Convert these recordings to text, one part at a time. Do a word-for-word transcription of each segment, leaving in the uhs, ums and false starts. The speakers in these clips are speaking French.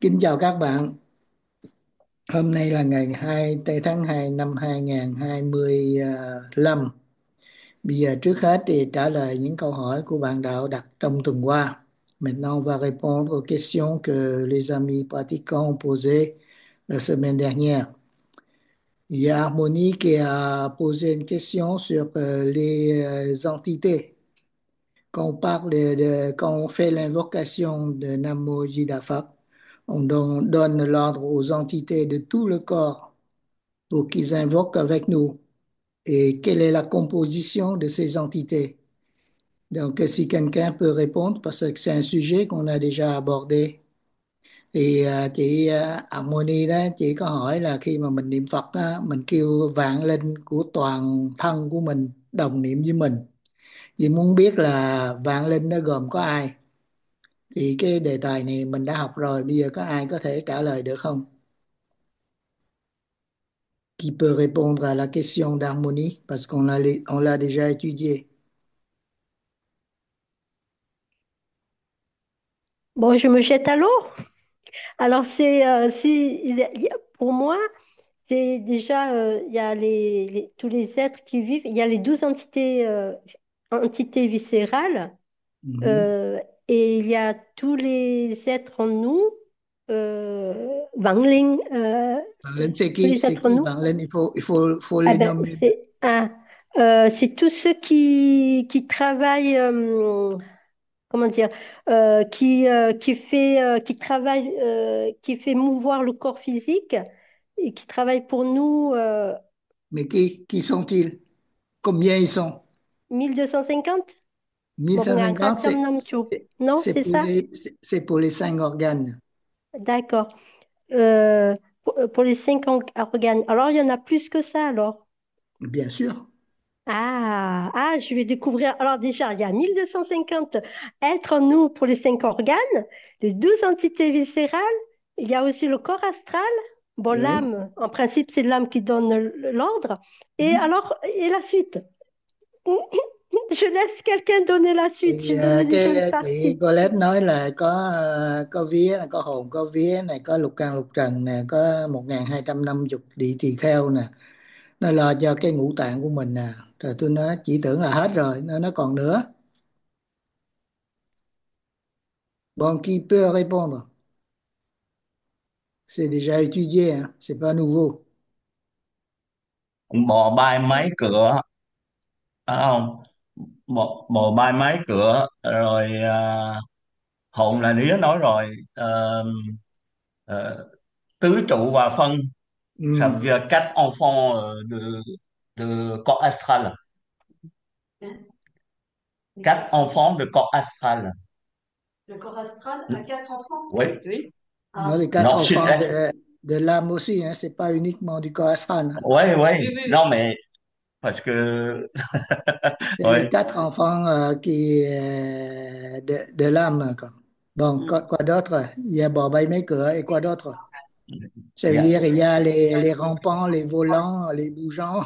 Kính chào các bạn. Hôm nay là ngày hai tháng hai năm hai nghìn không trăm hai mươi lăm. Bây giờ trước hết thì trả lời những câu hỏi của bạn Đạo đặt trong tuần qua. Maintenant, on va répondre aux questions que les amis pratiquants ont posées la semaine dernière. Il y a Harmonie qui a posé une question sur euh, les euh, entités. Quand on parle de, de- quand on fait l'invocation de Namo Jidafak, on don- donne l'ordre aux entités de tout le corps pour qu'ils invoquent avec nous. Et quelle est la composition de ces entités? Donc, si quelqu'un peut répondre, parce que c'est un sujet qu'on a déjà abordé. Thì à, chị à, Harmony đó, chị có hỏi là khi mà mình niệm Phật á, mình kêu vạn linh của toàn thân của mình đồng niệm với mình. Chị muốn biết là vạn linh nó gồm có ai? Thì cái đề tài này mình đã học rồi, bây giờ có ai có thể trả lời được không? Qui peut répondre à la question d'harmonie parce qu'on l'a on l'a déjà étudié. Bon, je me jette à l'eau. Alors, c'est, euh, si, il y a- il y a- pour moi, c'est déjà, euh, il y a les, les- tous les êtres qui vivent, il y a les douze entités, euh, entités viscérales, Mhm. euh, et il y a tous les êtres en nous, euh, Wang Ling, euh, Vạn linh c'est tous qui? les C'est êtres en qui nous. vạn linh? Il faut, il faut, faut Ah les ben, nommer. c'est ah, euh, c'est tous ceux qui, qui travaillent. euh, comment dire, euh, qui, euh, qui fait, euh, qui travaille, euh, qui fait mouvoir le corps physique et qui travaille pour nous euh, Mais qui, qui sont-ils? Combien ils sont? mille deux cent cinquante. Bon, mille cent cinquante, c'est, Namcho. c'est Non, c'est c'est pour ça? les, c'est c'est pour les cinq organes, D'accord. Euh, pour, pour les cinq org- organes. Alors, il y en a plus que ça, alors. bien sûr. Ah, ah, je vais découvrir. Alors déjà, il y a mille deux cent cinquante êtres en nous pour les cinq organes, les douze entités viscérales. Il y a aussi le corps astral. Bon, Oui. l'âme, en principe, c'est l'âme qui donne l- l'ordre. Et alors, et la suite? Je laisse quelqu'un donner la suite. Je Thì ne à, lis cái même à, pas. chị Colette nói là có à, có vía, có hồn, có vía này, có lục căn lục trần nè, có một nghìn hai trăm năm mươi địa tỳ kheo nè, nó lo cho cái ngũ tạng của mình nè. Rồi tôi nói chỉ tưởng là hết rồi, nó nó còn nữa. Bon, qui peut répondre? C'est déjà étudié, hein, c'est pas nouveau. Bò bay máy cửa, phải không? Bò, bò bay máy cửa rồi, à, hồn là đứa nói rồi. Ờ, ờ, Tứ trụ hòa phân, ça veut Hmm. dire quatre enfants euh, de, de corps astral, quatre enfants de corps astral. Le corps astral a quatre enfants? Oui. Oui. Nó Ah, les quatre Non, c'est- enfants eh, de, de l'âme aussi, hein, c'est pas uniquement du corps astral, hein. ouais, ouais. oui, oui, Non, oui. mais parce que C'est les ouais. quatre enfants euh, qui euh, de, de l'âme, quoi. Bon, quoi, quoi d'autre? Il y a bon, bay mấy cửa et quoi d'autre? Ça veut Dạ. dire il y a les, les rampants, les volants, les bougeants.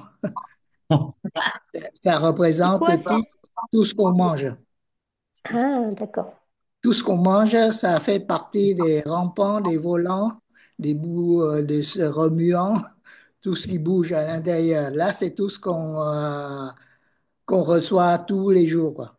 Ça C'est représente quoi ça? tout, tout ce qu'on mange. Ah, d'accord. Tout ce qu'on mange, ça fait partie des rampants, des volants, des bouts euh, de ce remuant, tout ce qui bouge à l'intérieur. Là, c'est tout ce qu'on euh, qu'on reçoit tous les jours, quoi.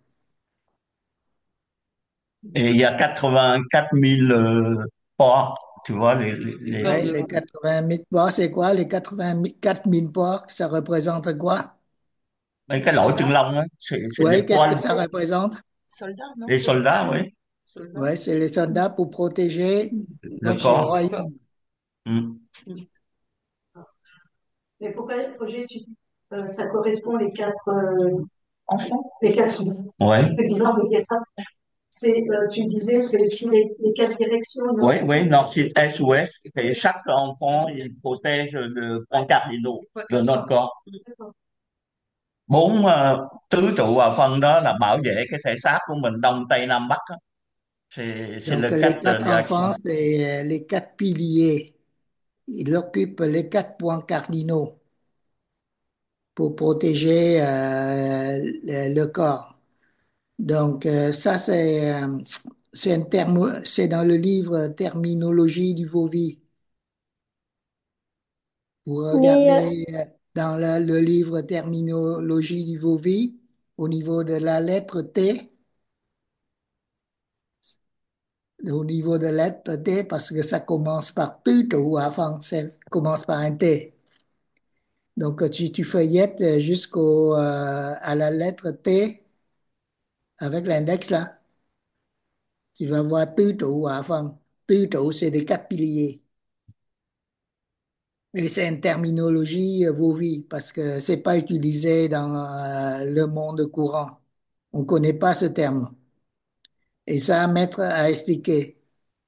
Et il y a quatre-vingt-quatre mille euh, porcs, tu vois, les, les, Corps les- Ouais, de... les quatre-vingt mille porcs, c'est quoi? Les quatre-vingt-quatre mille porcs, ça représente quoi? mấy cái lỗ chân Soldats? lông á, c'est c'est des Oui, qu'est-ce que poils. ça représente? Soldats, non? Les soldats, oui, Soldats. Oui, c'est les soldats pour protéger le notre corps. royaume. Mm. Mais pourquoi le projet, tu... euh, ça correspond les quatre euh, enfants? Les quatre enfants. Ouais. C'est bizarre de dire ça. C'est, euh, tu disais, c'est aussi les, les quatre directions, non? Oui, oui, non, c'est S O S. Et chaque enfant, il protège le point cardinaux de notre corps. D'accord. Bốn ờ, tứ trụ hòa phân đó là bảo vệ cái thể xác của mình Đông Tây Nam Bắc á. C'est c'est Donc, le les quatre euh, quatre directions. enfants, c'est euh, les quatre piliers. Ils occupent les quatre points cardinaux pour protéger euh, le, le corps. Donc, euh, ça, c'est euh, c'est un terme, c'est dans le livre Terminologie du Vauvy. Vous Mais euh, regardez euh, dans le, le livre Terminologie du Vauvy, au niveau de la lettre T, au niveau de la lettre T, parce que ça commence par tu ou avant, ça commence par un T. Donc, si tu feuillettes euh, jusqu'au, euh, à la lettre T avec l'index là, tu vas voir tứ trụ hòa phân. Tứ trụ, c'est des quatre piliers. Et c'est une terminologie euh, Vovi parce que c'est pas utilisé dans euh, le monde courant. On connaît pas ce terme. Et ça, maître a expliqué.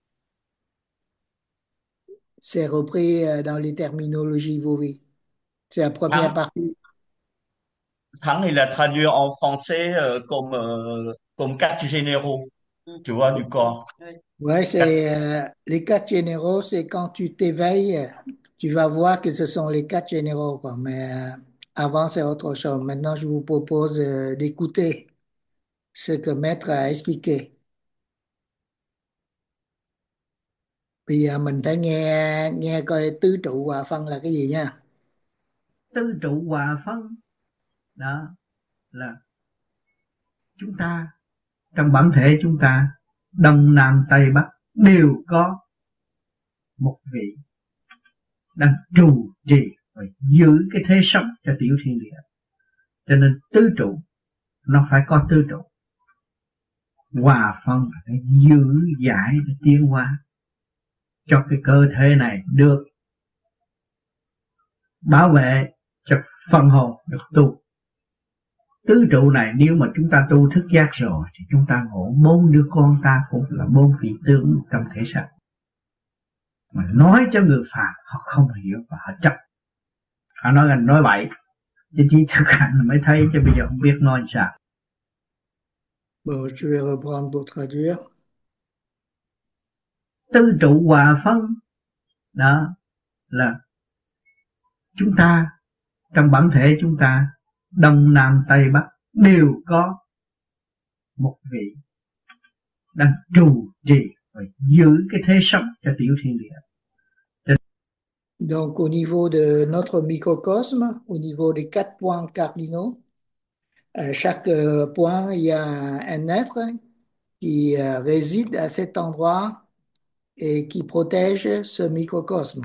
C'est repris euh, dans les terminologies Vovi. C'est la première Thắng, partie. Thắng il a traduit en français euh, comme, euh, comme quatre généraux, tu vois, du corps. Ouais, Quatre- c'est euh, les quatre généraux, c'est quand tu t'éveilles, tu vas voir que ce sont les quatre généraux, quoi. Mais euh, avant, c'est autre chose. Maintenant, je vous propose euh, d'écouter ce que Maître a expliqué. Bây giờ mình phải nghe nghe coi tứ trụ hòa phân là cái gì nha. Tứ trụ hòa phân đó là chúng ta, trong bản thể chúng ta, đông nam tây bắc đều có một vị đang trụ trì và giữ cái thế sống cho tiểu thiên địa. Cho nên tứ trụ nó phải có tứ trụ. Hòa phân là phải giữ giải để tiến hóa cho cái cơ thể này được bảo vệ, cho phần hồn được tu. Tứ trụ này nếu mà chúng ta tu thức giác rồi thì chúng ta ngộ bốn đứa con ta cũng là bốn vị tướng trong thể xác. Mà nói cho người phàm họ không hiểu và họ chấp. Họ nói gần nói bậy, chứ chỉ thực hành mới thấy, chứ bây giờ không biết nói sao. Bon, je vais reprendre pour traduire. Tứ trụ hòa phân đó là chúng ta, trong bản thể chúng ta, đông nam tây bắc đều có một vị đang trụ trì và giữ cái thế sống cho tiểu thiên địa. Donc, au niveau de notre microcosme, au niveau des quatre points cardinaux, à chaque euh, point, il y a un être qui euh, réside à cet endroit et qui protège ce microcosme.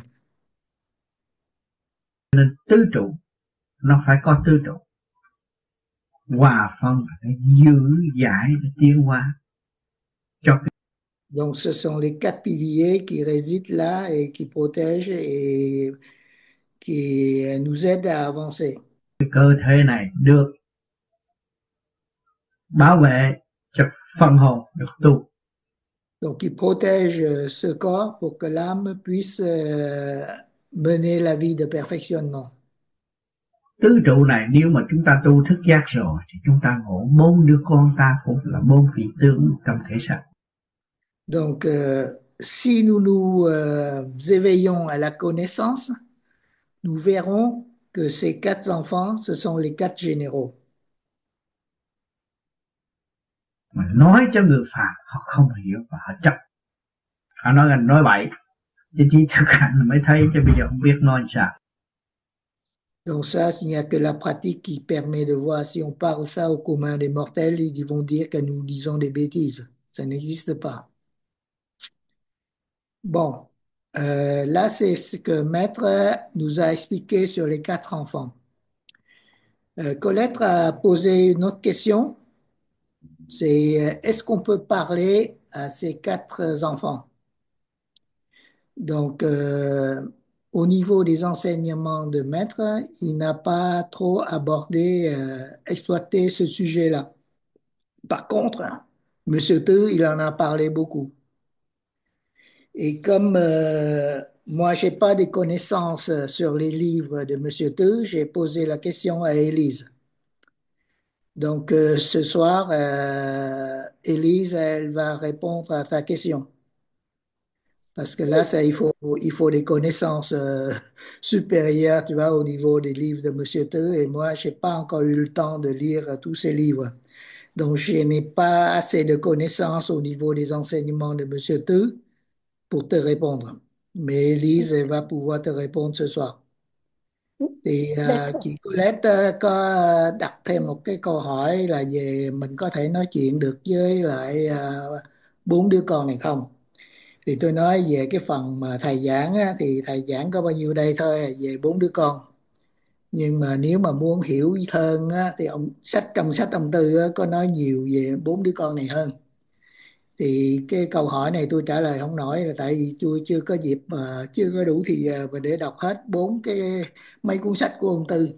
Nên tứ trụ nó phải có tứ trụ. Hòa phân là phải giữ giải để tiến hóa cho cái Donc, ce sont les quatre piliers qui résident là et qui protègent et qui nous aident à avancer. cơ thể này được bảo vệ cho phần hồn được tu. Donc, il protège euh, ce corps pour que l'âme puisse euh, mener la vie de perfectionnement. Tứ trụ này nếu mà chúng ta tu thức giác rồi thì chúng ta ngộ bốn đứa con ta cũng là bốn vị tướng trong thể xác. Donc, euh, si nous nous euh, éveillons à la connaissance, nous verrons que ces quatre enfants, ce sont les quatre généraux. Mà nói cho người phàm họ không hiểu và họ chấp. Họ nói gần nói bậy, chứ chỉ thực hành mới thấy, chứ bây giờ không biết nói sao. Donc ça, il n'y a que la pratique qui permet de voir. Si on parle ça au commun des mortels, ils vont dire que nous disons des bêtises. Ça n'existe pas. Bon, euh, là, c'est ce que Maître nous a expliqué sur les quatre enfants. Euh, Colette a posé une autre question. C'est euh, est-ce qu'on peut parler à ces quatre enfants? Donc, euh, au niveau des enseignements de Maître, il n'a pas trop abordé, euh, exploité ce sujet-là. Par contre, Monsieur Teu, il en a parlé beaucoup. Et comme euh, moi, j'ai pas de connaissances sur les livres de Monsieur Teu, j'ai posé la question à Élise. Donc, euh, ce soir, euh, Élise, elle va répondre à ta question. Parce que là, ça, il faut, il faut des connaissances euh, supérieures, tu vois, au niveau des livres de Monsieur Teu. Et moi, j'ai pas encore eu le temps de lire tous ces livres. Donc, je n'ai pas assez de connaissances au niveau des enseignements de Monsieur Tu pour te répondre. Mais Elise elle va pouvoir te répondre ce soir. Thì à, D'accord, chị Colette à, có đặt thêm một cái câu hỏi là về mình có thể nói chuyện được với lại à, bốn đứa con này không? Thì tôi nói về cái phần mà thầy giảng á, thì thầy giảng có bao nhiêu đây thôi về bốn đứa con. Nhưng mà nếu mà muốn hiểu hơn á, thì ông sách trong sách ông Tư á, có nói nhiều về bốn đứa con này hơn. Thì cái câu hỏi này tôi trả lời không nổi là tại vì tôi chưa có dịp mà chưa có đủ thì giờ mà để đọc hết bốn cái mấy cuốn sách của ông Tư.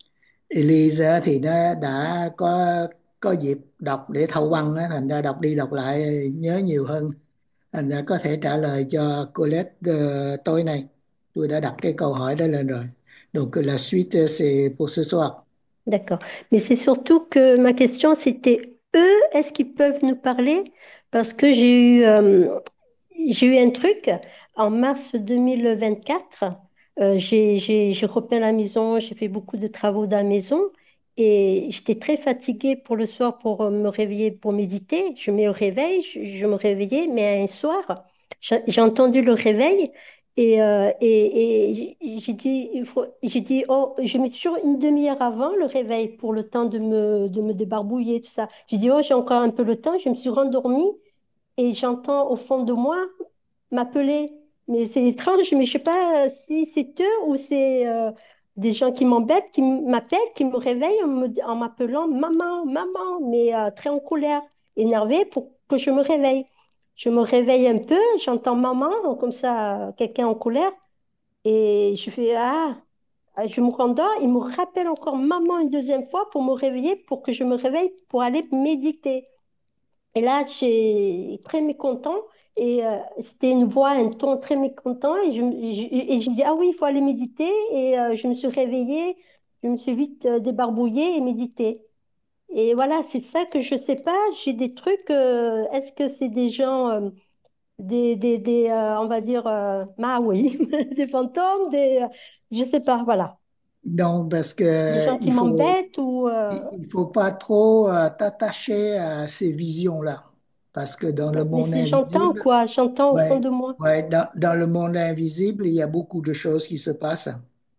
Elisa thì nó đã có có dịp đọc để thâu băng á, thành ra đọc đi đọc lại nhớ nhiều hơn. Thành ra có thể trả lời cho Colette ờ, tối nay. Tôi đã đặt cái câu hỏi đó lên rồi. Donc la suite c'est pour ce soir. d'accord. Mais c'est surtout que ma question, c'était eux, est-ce qu'ils peuvent nous parler? Parce que j'ai eu, euh, j'ai eu un truc en mars deux mille vingt-quatre. Euh, j'ai, j'ai, j'ai repeint la maison, j'ai fait beaucoup de travaux dans la maison et j'étais très fatiguée pour le soir pour euh, me réveiller, pour méditer. Je mets le réveil, je, je me réveillais, mais un soir, j'ai j'ai entendu le réveil et, euh, et, et j'ai j'ai dit, il faut, j'ai dit, oh, je mets toujours une demi-heure avant le réveil pour le temps de me, de me débarbouiller, tout ça. J'ai dit, oh, j'ai encore un peu le temps, je me suis rendormie et j'entends au fond de moi m'appeler. Mais c'est étrange, mais je sais pas euh, si c'est eux ou c'est euh, des gens qui m'embêtent, qui m'appellent, qui me réveillent en me- en m'appelant maman, maman, mais euh, très en colère, énervée pour que je me réveille. Je me réveille un peu, j'entends maman, comme ça, quelqu'un en colère, et je fais ah, ah, je me rendors, il me rappelle encore maman une deuxième fois pour me réveiller, pour que je me réveille pour aller méditer. Et là, j'ai très mécontent. Et euh, c'était une voix, un ton très mécontent. Et je, me- je- et je dis, ah oui, il faut aller méditer. Et euh, je me suis réveillée, je me suis vite euh, débarbouillée et médité. Et voilà, c'est ça que je sais pas. J'ai des trucs. Euh, est-ce que c'est des gens, euh, des, des, des euh, on va dire, euh, ah oui, des fantômes, des, euh, je sais pas, voilà. Donc parce Des que gens qui il faut m'embêtent ou. euh, il il faut pas trop euh, t'attacher à ces visions-là parce que dans le mais monde c'est, j'entends invisible, quoi, j'entends au fond ouais, de moi. ouais, dans, dans le monde invisible, il y a beaucoup de choses qui se passent.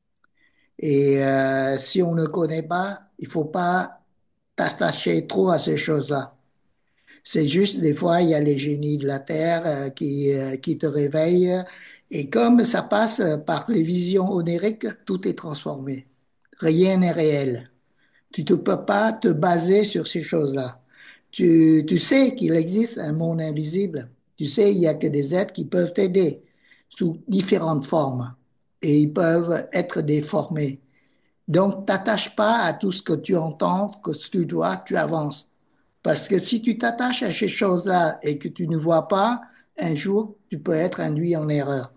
Et euh, si on ne connaît pas, il faut pas t'attacher trop à ces choses-là. C'est juste des fois, il y a les génies de la Terre euh, qui, euh, qui te réveillent. Et comme ça passe par les visions oniriques, tout est transformé. Rien n'est réel. Tu ne peux pas te baser sur ces choses-là. Tu, tu sais qu'il existe un monde invisible. Tu sais, il y a que des êtres qui peuvent t'aider sous différentes formes. Et ils peuvent être déformés. Donc, t'attaches pas à tout ce que tu entends, que tu dois, tu avances. Parce que si tu t'attaches à ces choses-là et que tu ne vois pas, un jour, tu peux être induit en erreur.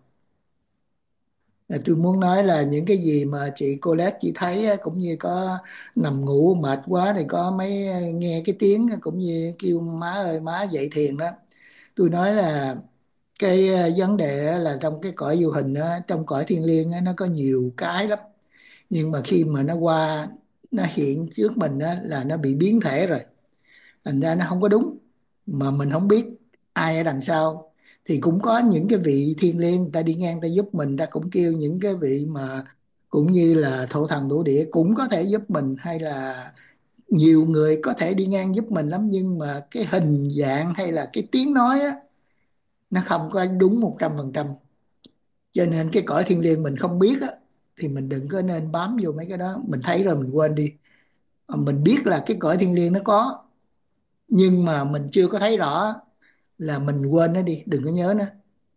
Là tôi muốn nói là những cái gì mà chị Colette chị thấy á, cũng như có nằm ngủ mệt quá thì có mấy nghe cái tiếng cũng như kêu má ơi má dậy thiền đó. Tôi nói là cái ờ, vấn đề á, là trong cái cõi vô hình á, trong cõi thiên liêng á, nó có nhiều cái lắm. Nhưng mà khi mà nó qua nó hiện trước mình á, là nó bị biến thể rồi, thành ra nó không có đúng, mà mình không biết ai ở đằng sau. Thì cũng có những cái vị thiên liêng ta đi ngang ta giúp mình, ta cũng kêu những cái vị mà cũng như là thổ thần土địa cũng có thể giúp mình, hay là nhiều người có thể đi ngang giúp mình lắm, nhưng mà cái hình dạng hay là cái tiếng nói á, nó không có đúng một trăm phần trăm. Cho nên cái cõi thiên liêng mình không biết á, thì mình đừng có nên bám vô mấy cái đó, mình thấy rồi mình quên đi. Ờ, mình biết là cái cõi thiên liêng nó có, nhưng mà mình chưa có thấy rõ là mình quên nó đi, đừng có nhớ nó.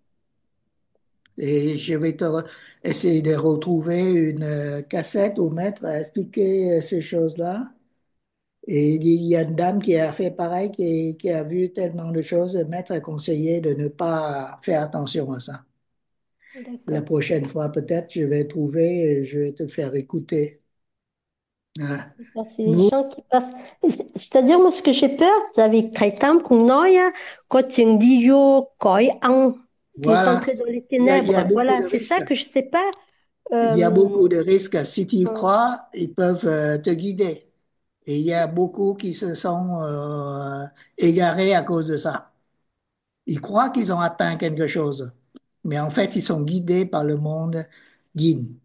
Et je vais te re- essayer de retrouver une euh, cassette où Maître va expliquer euh, ces choses-là. Et il y a une dame qui a fait pareil, qui, qui a vu tellement de choses. Maître a conseillé de ne pas faire attention à ça. La D'accord. prochaine fois, peut-être, je vais trouver et je vais te faire écouter. Ah. Parce que les Nous, gens qui passent. C'est-à-dire, moi, ce que j'ai peur, avec Traitam, qu'on a, quand tu dis yo, koi ang, qui est voilà, entré dans les il y a, il y a ténèbres. beaucoup Voilà, de c'est ça risques. que je sais pas. Il y a Euh, beaucoup de risques. Si tu y hum, crois, ils peuvent euh, te guider. Et il y a beaucoup qui se sont euh, égarés à cause de ça. Ils croient qu'ils ont atteint quelque chose, mais en fait, ils sont guidés par le monde yin.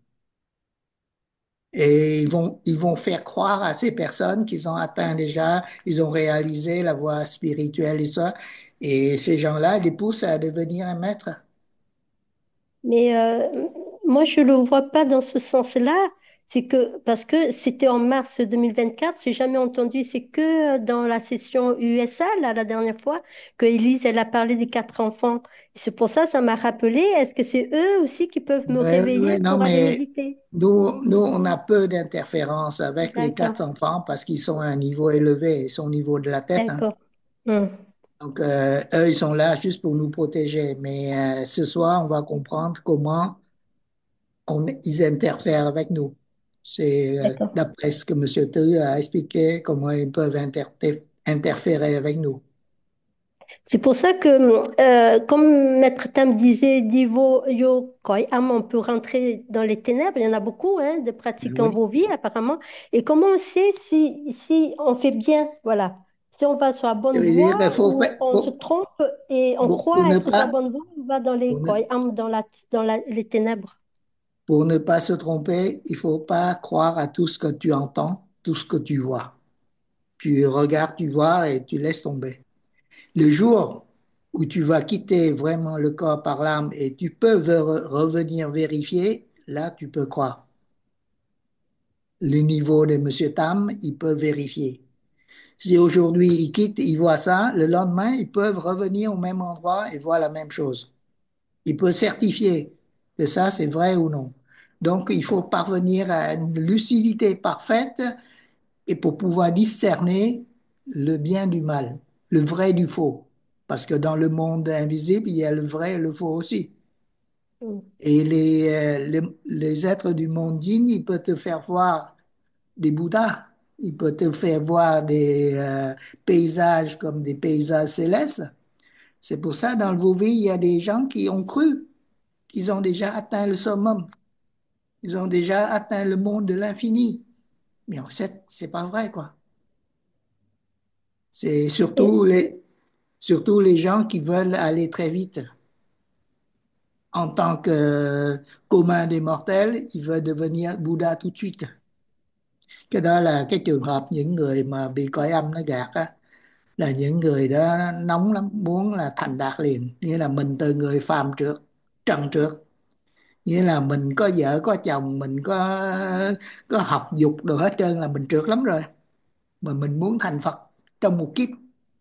Et ils vont, ils vont faire croire à ces personnes qu'ils ont atteint déjà, ils ont réalisé la voie spirituelle et ça. Et ces gens-là les poussent à devenir un maître. Mais euh, moi, je ne le vois pas dans ce sens-là. C'est que, parce que c'était en mars deux mille vingt-quatre, j'ai jamais entendu, c'est que dans la session U S A, là, la dernière fois, que Élise, elle a parlé des quatre enfants. C'est pour ça, ça m'a rappelé, est-ce que c'est eux aussi qui peuvent me Ouais, ouais, réveiller ouais, non, pour aller mais méditer? nous, nous, on a peu d'interférences avec les D'accord, quatre enfants parce qu'ils sont à un niveau élevé, ils sont au niveau de la tête, hein. d'accord. Hum, Donc, euh, eux, ils sont là juste pour nous protéger. Mais euh, ce soir, on va comprendre comment on, ils interfèrent avec nous. C'est euh, d'accord. d'après ce que M. Teu a expliqué, comment ils peuvent inter- interférer avec nous. C'est pour ça que, euh, comme Maître Tam disait, Divo Yo Koi Am, on peut rentrer dans les ténèbres. Il y en a beaucoup, hein, de Ben pratiquants oui. vos vies, apparemment. Et comment on sait si, si on fait bien, voilà, si on va sur la Ça bonne veut dire voie qu'il faut, ou fa- on se faut- trompe et on pour, pour croit ne être sur la pas, bonne voie, on va dans les pour ne, Koi Am, dans la, dans la- les ténèbres. pour ne pas se tromper, il faut pas croire à tout ce que tu entends, tout ce que tu vois. Tu regardes, tu vois et tu laisses tomber. Le jour où tu vas quitter vraiment le corps par l'âme et tu peux ve- revenir vérifier, là, tu peux croire. Le niveau de M. Tam, il peut vérifier. Si aujourd'hui ils quittent, ils voient ça, le lendemain, ils peuvent revenir au même endroit et voir la même chose. Il peut certifier que ça, c'est vrai ou non. Donc, il faut parvenir à une lucidité parfaite et pour pouvoir discerner le bien du mal, le vrai du faux. Parce que dans le monde invisible, il y a le vrai et le faux aussi. Mm. Et les, euh, les, les êtres du monde yin, ils peuvent te faire voir des Bouddhas, ils peuvent te faire voir des euh, paysages comme des paysages célestes. C'est pour ça, dans le Vauvie, il y a des gens qui ont cru qu'ils ont déjà atteint le summum. Ils ont déjà atteint le monde de l'infini. Mais en fait, c'est pas vrai, quoi. C'est Et, surtout les, surtout les gens qui veulent aller très vite. En tant que commun des mortels, ils veulent devenir Bouddha tout de suite. Cái đó là cái trường hợp những người mà bị cõi âm nó gạt á, là những người đó nóng lắm, muốn là thành đạt liền. Nghĩa là mình từ người phàm trượt, trần trượt. Nghĩa là mình có vợ, có chồng, mình có có học dục đồ hết trơn là mình trượt lắm rồi. Mà mình muốn thành Phật trong một kiếp.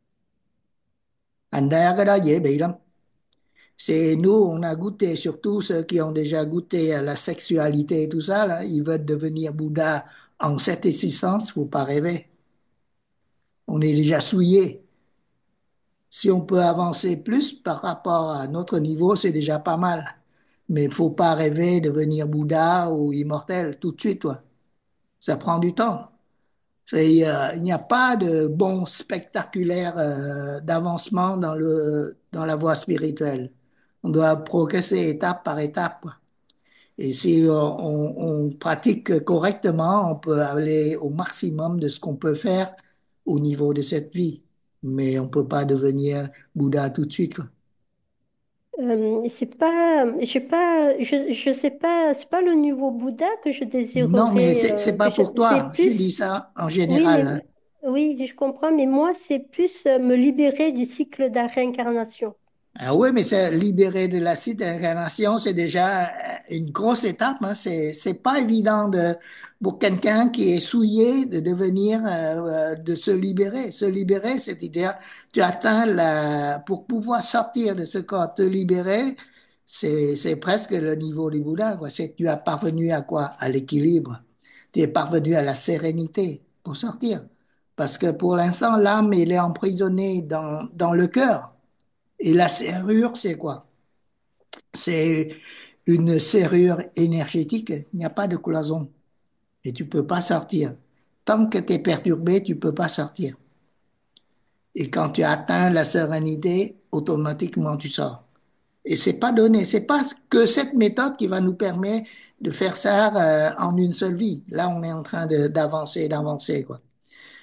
Thành ra cái đó dễ bị lắm. C'est nous, on a goûté, surtout ceux qui ont déjà goûté à la sexualité et tout ça, là, ils veulent devenir Bouddha en cette existence, faut pas rêver. On est déjà souillé. Si on peut avancer plus par rapport à notre niveau, c'est déjà pas mal. Mais il faut pas rêver de devenir Bouddha ou immortel tout de suite, toi. Ça prend du temps. C'est, euh, il n'y a pas de bon spectaculaire euh, d'avancement dans le, dans la voie spirituelle. On doit progresser étape par étape, quoi. Et si euh, on, on pratique correctement, on peut aller au maximum de ce qu'on peut faire au niveau de cette vie. Mais on peut pas devenir Bouddha tout de suite, quoi. euh, c'est pas, je sais pas, je, je sais pas, c'est pas le niveau Bouddha que je Non, mais désirerais, c'est c'est euh, que pas je- pour c'est toi. J'ai dit plus. ça en Oui, général, hein. mais oui, je comprends, mais moi, c'est plus euh, me libérer du cycle de la réincarnation. Ah oui, mais c'est libérer de l'acide d'incarnation, c'est déjà euh, une grosse étape, hein. C'est, c'est pas évident de, pour quelqu'un qui est souillé de devenir, euh, euh, de se libérer. Se libérer, c'est-à-dire, tu atteins la, pour pouvoir sortir de ce corps, te libérer, c'est, c'est presque le niveau du Bouddha, quoi. C'est, tu as parvenu à quoi? À l'équilibre. Tu es parvenu à la sérénité pour sortir. Parce que pour l'instant, l'âme, elle est emprisonnée dans, dans le cœur. Et la serrure, c'est quoi? C'est une serrure énergétique. Il n'y a pas de cloison et tu peux pas sortir. Tant que tu es perturbé, tu peux pas sortir. Et quand tu atteins la sérénité, automatiquement tu sors. Et c'est pas donné. C'est pas que cette méthode qui va nous permettre de faire ça euh, en une seule vie. Là, on est en train de- d'avancer, d'avancer, quoi.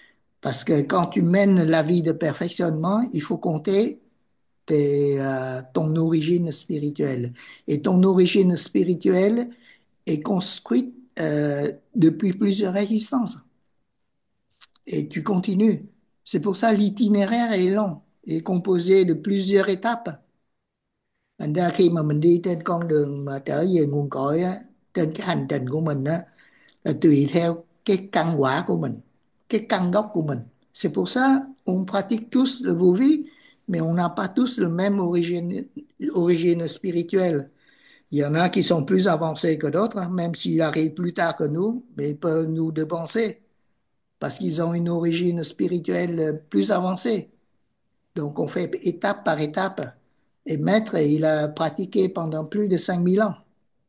Parce que quand tu mènes la vie de perfectionnement, il faut compter tes, euh, ton origine spirituelle. Et ton origine spirituelle est construite euh, depuis plusieurs existences. Et tu continues. C'est pour ça l'itinéraire est long, est composé de plusieurs étapes. Thành ra khi mà mình đi trên con đường mà trở về nguồn cội á, trên cái hành trình của mình á, là tùy theo cái căn quả của mình, cái căn gốc của mình. C'est pour ça on pratique tous le Wu-Wei, mais on n'a pas tous le même origine, origine spirituelle. Il y en a qui sont plus avancés que d'autres, hein, même s'ils arrivent plus tard que nous, mais ils peuvent nous devancer parce qu'ils ont une origine spirituelle plus avancée. Donc on fait étape par étape. Et Maître, il a pratiqué pendant plus de cinq mille ans.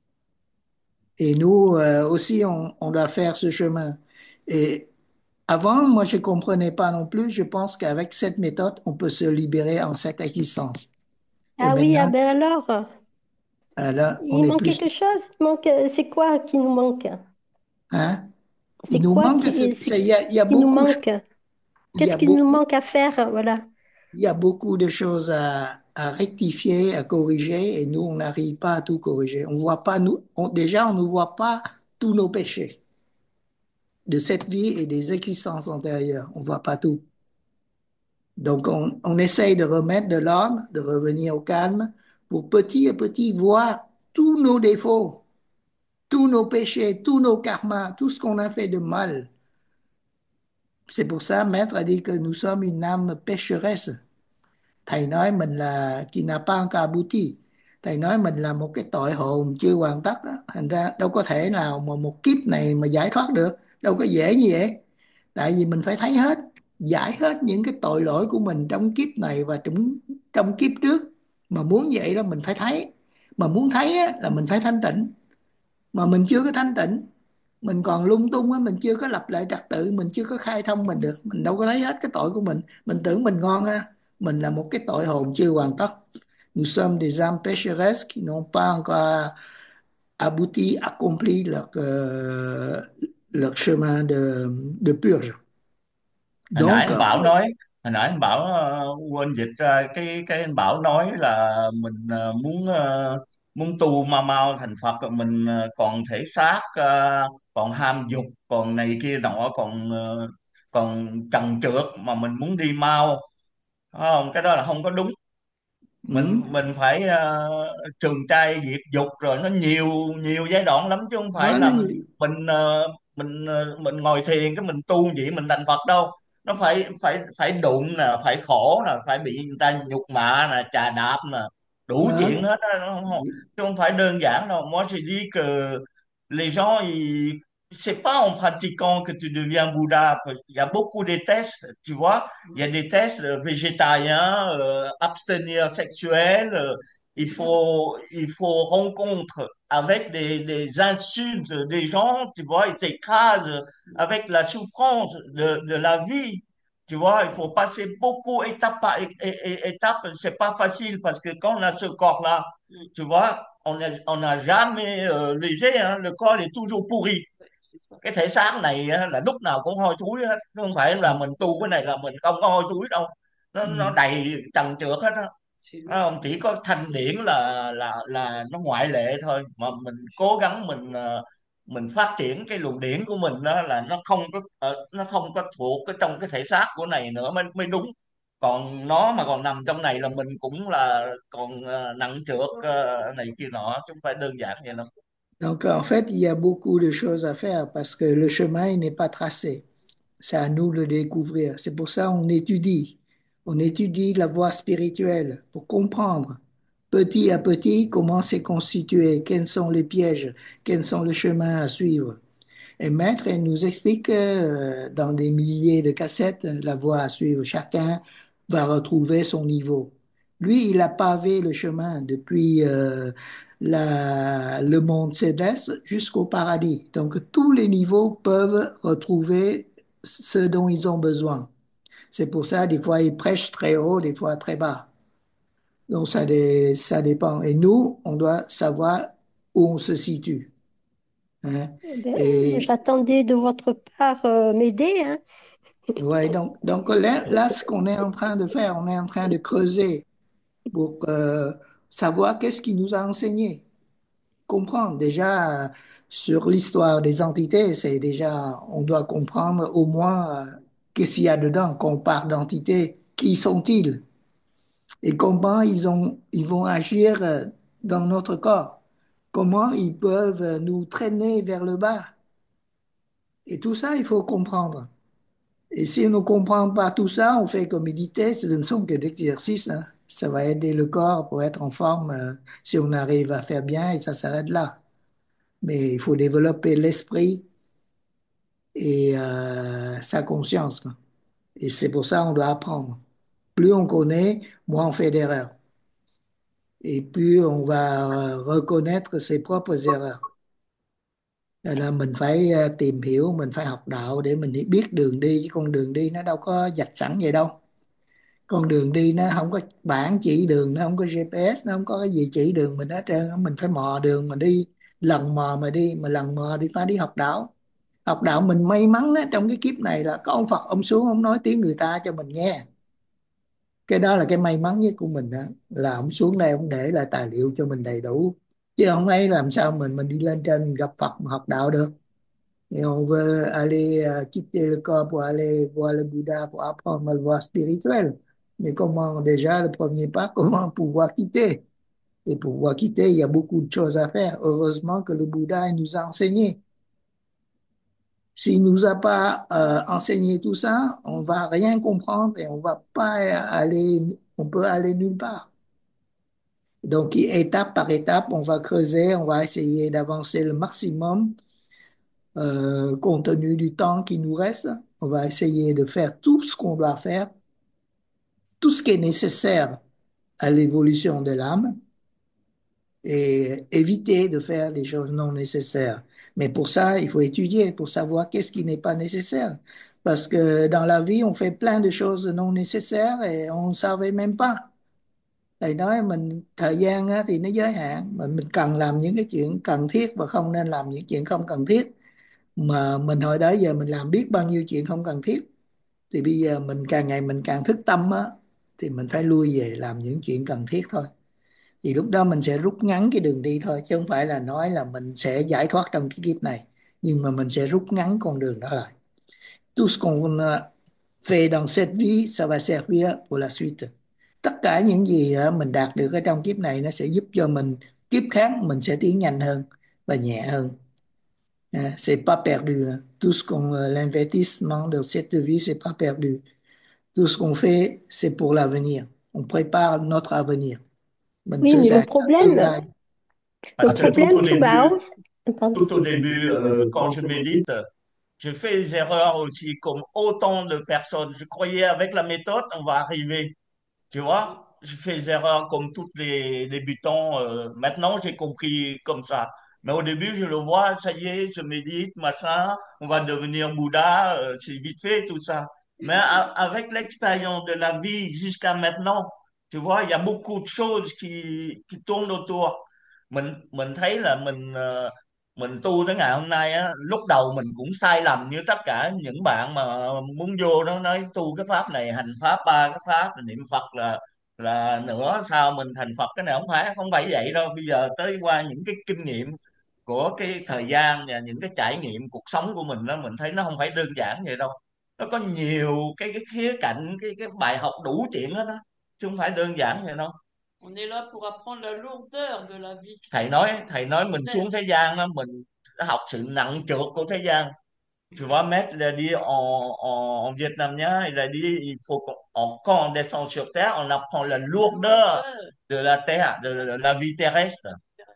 Et nous euh, aussi, on, on doit faire ce chemin. Et avant, moi, je comprenais pas non plus. Je pense qu'avec cette méthode, on peut se libérer en cette existence. Et Ah oui, ah maintenant, ben alors, euh, là, on il est manque plus... quelque chose. Il manque, c'est quoi qui nous manque? Hein? Il C'est nous quoi manque, qui, ce- c'est- c'est- il y a, il y a qui nous beaucoup, manque? il y Qu'est-ce a qui nous beaucoup, manque à faire? Voilà. il y a beaucoup de choses à, à rectifier, à corriger, et nous, on n'arrive pas à tout corriger. On voit pas, nous, on- déjà, on ne voit pas tous nos péchés de cette vie et des existences antérieures. On voit pas tout. Donc, on, on essaye de remettre de l'ordre, de revenir au calme, pour petit à petit voir tous nos défauts, tous nos péchés, tous nos karmas, tout ce qu'on a fait de mal. C'est pour ça, Maître a dit que nous sommes une âme pécheresse. Thầy nói mình là Kinapangkabuti. Thầy nói mình là một cái tội hồn chưa hoàn tất á. Thành ra đâu có thể nào mà một kiếp này mà giải thoát được. Đâu có dễ như vậy. Tại vì mình phải thấy hết, giải hết những cái tội lỗi của mình trong kiếp này và trong, trong kiếp trước. Mà muốn vậy là mình phải thấy. Mà muốn thấy á, là mình phải thanh tịnh. Mà mình chưa có thanh tịnh, mình còn lung tung á, mình chưa có lập lại trật tự, mình chưa có khai thông mình được, mình đâu có thấy hết cái tội của mình. Mình tưởng mình ngon ha, mình là một cái tội hồn chưa hoàn tất. Nous sommes des âmes pécheresses qui n'ont pas encore abouti, accompli leur, euh, leur chemin de, de purge. Hồi nãy Donc, anh euh, Bảo nói hồi nãy anh Bảo ờ, quên dịch ra cái cái anh Bảo nói là mình ờ, muốn ờ, muốn tu mau mau thành Phật rồi mình ờ, còn thể xác, ờ, còn ham dục, còn này kia nọ, còn ờ, còn trần trượt mà mình muốn đi mau. Phải không? Cái đó là không có đúng. mình ừ, mình phải ờ, trường trai diệt dục, rồi nó nhiều nhiều giai đoạn lắm, chứ không phải đó nó là như mình ờ, mình ờ, mình ngồi thiền cái mình tu vậy mình thành Phật đâu. Nó phải phải phải đụng nè, phải khổ nè, phải bị người ta nhục mạ nè, chà đạp nè, đủ đó. chuyện hết á, nó không, chứ không phải đơn giản đâu. Moi j'ai dit que les gens ils c'est pas en pratiquant que tu deviens Bouddha. Il y a beaucoup de tests, tu vois. Il y a des tests euh, végétariens, euh, abstenir sexuel. euh, il faut, il faut rencontre avec des, des insultes des gens, tu vois, ils t'écrasent avec la souffrance de, de la vie. Tu vois, il faut passer beaucoup étape par é- é- étape. C'est pas facile parce que quand on a ce corps-là, tu vois, on n'a on n'a jamais euh, léger, hein, le corps est toujours pourri. Cái thể xác này á, là lúc nào cũng hôi thối hết, chứ không phải là mình tu cái này là mình không có hôi thối đâu. nó nó Ừ. đầy trần trượt hết á. Phải không? Chỉ có thanh điển là là là nó ngoại lệ thôi, mà mình cố gắng mình ờ, mình phát triển cái luồng điển của mình đó, là nó không có ờ, nó không có thuộc cái trong cái thể xác của này nữa mới mới đúng. Còn nó mà còn nằm trong này là mình cũng là còn ờ, nặng trược ờ, này kia nọ, chứ không phải đơn giản vậy đâu. Donc, en fait, il y a beaucoup de choses à faire parce que le chemin il n'est pas tracé. C'est à nous de le découvrir. C'est pour ça qu'on étudie. On étudie la voie spirituelle pour comprendre petit à petit comment c'est constitué, quels sont les pièges, quels sont les chemins à suivre. Et Maître il nous explique euh, dans des milliers de cassettes la voie à suivre. Chacun va retrouver son niveau. Lui, il a pavé le chemin depuis euh, la, le monde céleste jusqu'au paradis. Donc, tous les niveaux peuvent retrouver ce dont ils ont besoin. C'est pour ça, des fois, ils prêchent très haut, des fois très bas. Donc, ça, dé- ça dépend. Et nous, on doit savoir où on se situe, hein. Eh ben, Et j'attendais de votre part euh, m'aider, hein. Ouais, donc, donc là, là, ce qu'on est en train de faire, on est en train de creuser pour euh, savoir qu'est-ce qui nous a enseigné. Comprendre déjà euh, sur l'histoire des entités, c'est déjà, on doit comprendre au moins euh, qu'est-ce qu'il y a dedans. Quand on parle d'entités, qui sont-ils et comment ils ont, ils vont agir euh, dans notre corps, comment ils peuvent euh, nous traîner vers le bas. Et tout ça, il faut comprendre. Et si on ne comprend pas tout ça, on fait que méditer, ce ne sont que des exercices, hein. Ça va aider le corps pour être en forme euh, si on arrive à faire bien et ça s'arrête là. Mais il faut développer l'esprit et euh, sa conscience, quoi. Et c'est pour ça qu'on doit apprendre. Plus on connaît, moins on fait d'erreurs. Et plus on va euh, reconnaître ses propres erreurs. Nên là mình phải ờ, tìm hiểu, mình phải học đạo để mình biết đường đi, chứ con đường đi nó đâu có vạch sẵn vậy đâu. Con đường đi nó không có bảng chỉ đường, nó không có giê pê ét, nó không có cái gì chỉ đường mình hết trơn. Mình phải mò đường mà đi, lần mò mà đi, mà lần mò thì phải đi học đạo. Học đạo mình may mắn á, trong cái kiếp này là có ông Phật ông xuống ông nói tiếng người ta cho mình nghe. Cái đó là cái may mắn nhất của mình đó, là ông xuống đây ông để lại tài liệu cho mình đầy đủ, chứ không ấy làm sao mình mình đi lên trên mình gặp Phật mà học đạo được. Et on veut aller euh, quitter le corps pour aller voir le Bouddha, pour apprendre le voie spirituelle. Mais comment, déjà, le premier pas, comment pouvoir quitter? Et pour pouvoir quitter, il y a beaucoup de choses à faire. Heureusement que le Bouddha il nous a enseigné. S'il nous a pas euh, enseigné tout ça, on va rien comprendre et on va pas aller, on peut aller nulle part. Donc, étape par étape, on va creuser, on va essayer d'avancer le maximum euh, compte tenu du temps qui nous reste. On va essayer de faire tout ce qu'on doit faire, tout ce qui est nécessaire à l'évolution de l'âme et éviter de faire des choses non nécessaires. Mais pour ça, il faut étudier pour savoir qu'est-ce qui n'est pas nécessaire. Parce que dans la vie, on fait plein de choses non nécessaires et on ne savait même pas. Thầy nói mình thời gian á, thì nó giới hạn, mà mình cần làm những cái chuyện cần thiết và không nên làm những chuyện không cần thiết. Mà mình hồi đó giờ mình làm biết bao nhiêu chuyện không cần thiết, thì bây giờ mình càng ngày mình càng thức tâm á, thì mình phải lui về làm những chuyện cần thiết thôi. Thì lúc đó mình sẽ rút ngắn cái đường đi thôi, chứ không phải là nói là mình sẽ giải thoát trong cái kiếp này, nhưng mà mình sẽ rút ngắn con đường đó lại. Tout ce qu'on a fait dans cette vie, ça va servir pour la suite. Tất cả những gì á, mình đạt được ở trong kiếp này nó sẽ giúp cho mình kiếp khác mình sẽ tiến nhanh hơn và nhẹ hơn. Hein, c'est pas perdu, hein. Tout ce qu'on, euh, l'investissement de cette vie, c'est pas perdu. Tout ce qu'on fait, c'est pour l'avenir. On prépare notre avenir. Mình Oui, sửa mais le sàng cho tương problème, lai. le Parce que tout problème, au tout bas, début, pardon. tout au début, euh, quand je médite, je fais des erreurs aussi, comme autant de personnes. Je croyais avec la méthode, on va arriver. Tu vois, je fais des erreurs comme tous les débutants. euh, maintenant, j'ai compris comme ça. Mais au début, je le vois, ça y est, je médite, machin, on va devenir Bouddha, euh, c'est vite fait tout ça. Mais a- avec l'expérience de la vie jusqu'à maintenant, tu vois, il y a beaucoup de choses qui, qui tournent autour. Mình mình thấy là mình ờ, mình tu tới ngày hôm nay á, lúc đầu mình cũng sai lầm như tất cả những bạn mà muốn vô đó nói tu cái pháp này hành pháp ba cái pháp niệm Phật là là nữa sao mình thành Phật, cái này không phải không phải vậy đâu. Bây giờ tới qua những cái kinh nghiệm của cái thời gian và những cái trải nghiệm cuộc sống của mình đó, mình thấy nó không phải đơn giản vậy đâu. Nó có nhiều cái cái khía cạnh, cái cái bài học đủ chuyện hết đó, chứ không phải đơn giản vậy đâu. On est là pour apprendre la lourdeur de la vie. Thầy nói thầy nói mình xuống thế gian á, mình học sự nặng trược của thế gian. Tu vois, maître, il a dit en, en, en vietnamien, il a dit il faut qu'on on- quand on descend sur Terre, on apprend la lourdeur de la Terre, de, de la vie terrestre.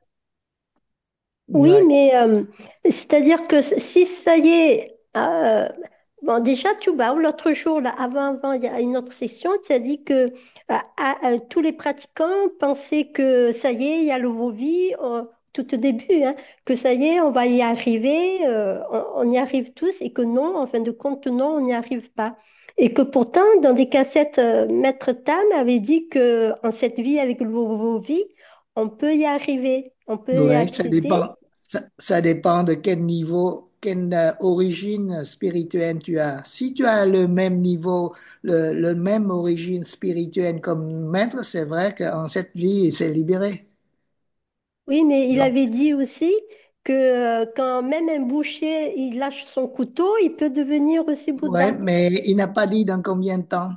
Oui, Ouais. mais euh, c'est-à-dire que si ça y est, euh, bon, déjà, tu vois, l'autre jour, là, avant, avant, il y a une autre session, tu as dit que euh, à- à- tous les pratiquants pensaient que ça y est, il y a le vie tout au début, hein, que ça y est, on va y arriver, euh, on, on y arrive tous, et que non, en fin de compte, non, on n'y arrive pas. Et que pourtant, dans des cassettes, euh, Maître Tam avait dit que en cette vie, avec le vie on peut y arriver, on peut y Ouais, ça accéder. dépend, ça, ça dépend de quel niveau quelle euh, origine spirituelle tu as. Si tu as le même niveau, le, le même origine spirituelle comme maître, c'est vrai qu'en cette vie, il s'est libéré. Oui, mais il Donc, avait dit aussi que euh, quand même un boucher, il lâche son couteau, il peut devenir aussi ouais, Bouddha. mais il n'a pas dit dans combien de temps.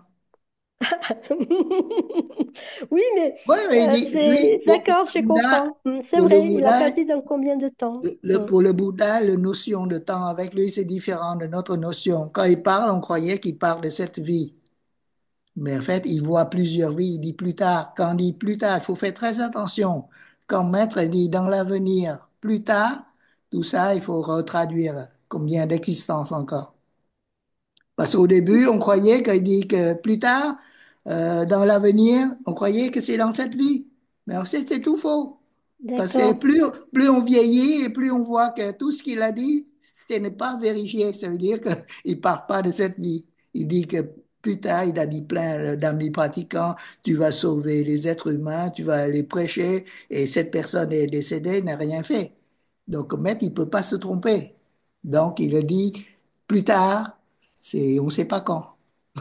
Oui, mais Oui, mais il euh, dit, lui, c'est pour, pour d'accord, je le Bouddha, comprends. Hmm, c'est pour le vrai, il n'a Bouddha, pas dit dans combien de temps. le- le- Hmm. pour le Bouddha, la notion de temps avec lui, c'est différent de notre notion. Quand il parle, on croyait qu'il parle de cette vie. Mais en fait, il voit plusieurs vies. Il dit plus tard. Quand on dit plus tard, il faut faire très attention. Quand maître dit dans l'avenir, plus tard, tout ça, il faut retraduire combien d'existences encore. Parce qu'au début, on croyait qu'il dit que plus tard, euh, dans l'avenir, on croyait que c'est dans cette vie. Mais en fait, c'est tout faux. Parce que D'accord. plus, plus on vieillit et plus on voit que tout ce qu'il a dit, ce n'est pas vérifié. Ça veut dire qu'il ne parle pas de cette vie. Il dit que plus tard, il a dit plein d'amis pratiquants, tu vas sauver les êtres humains, tu vas les prêcher, et cette personne est décédée, n'a rien fait. Donc, le maître, il ne peut pas se tromper. Donc, il a dit plus tard, c'est, on ne sait pas quand.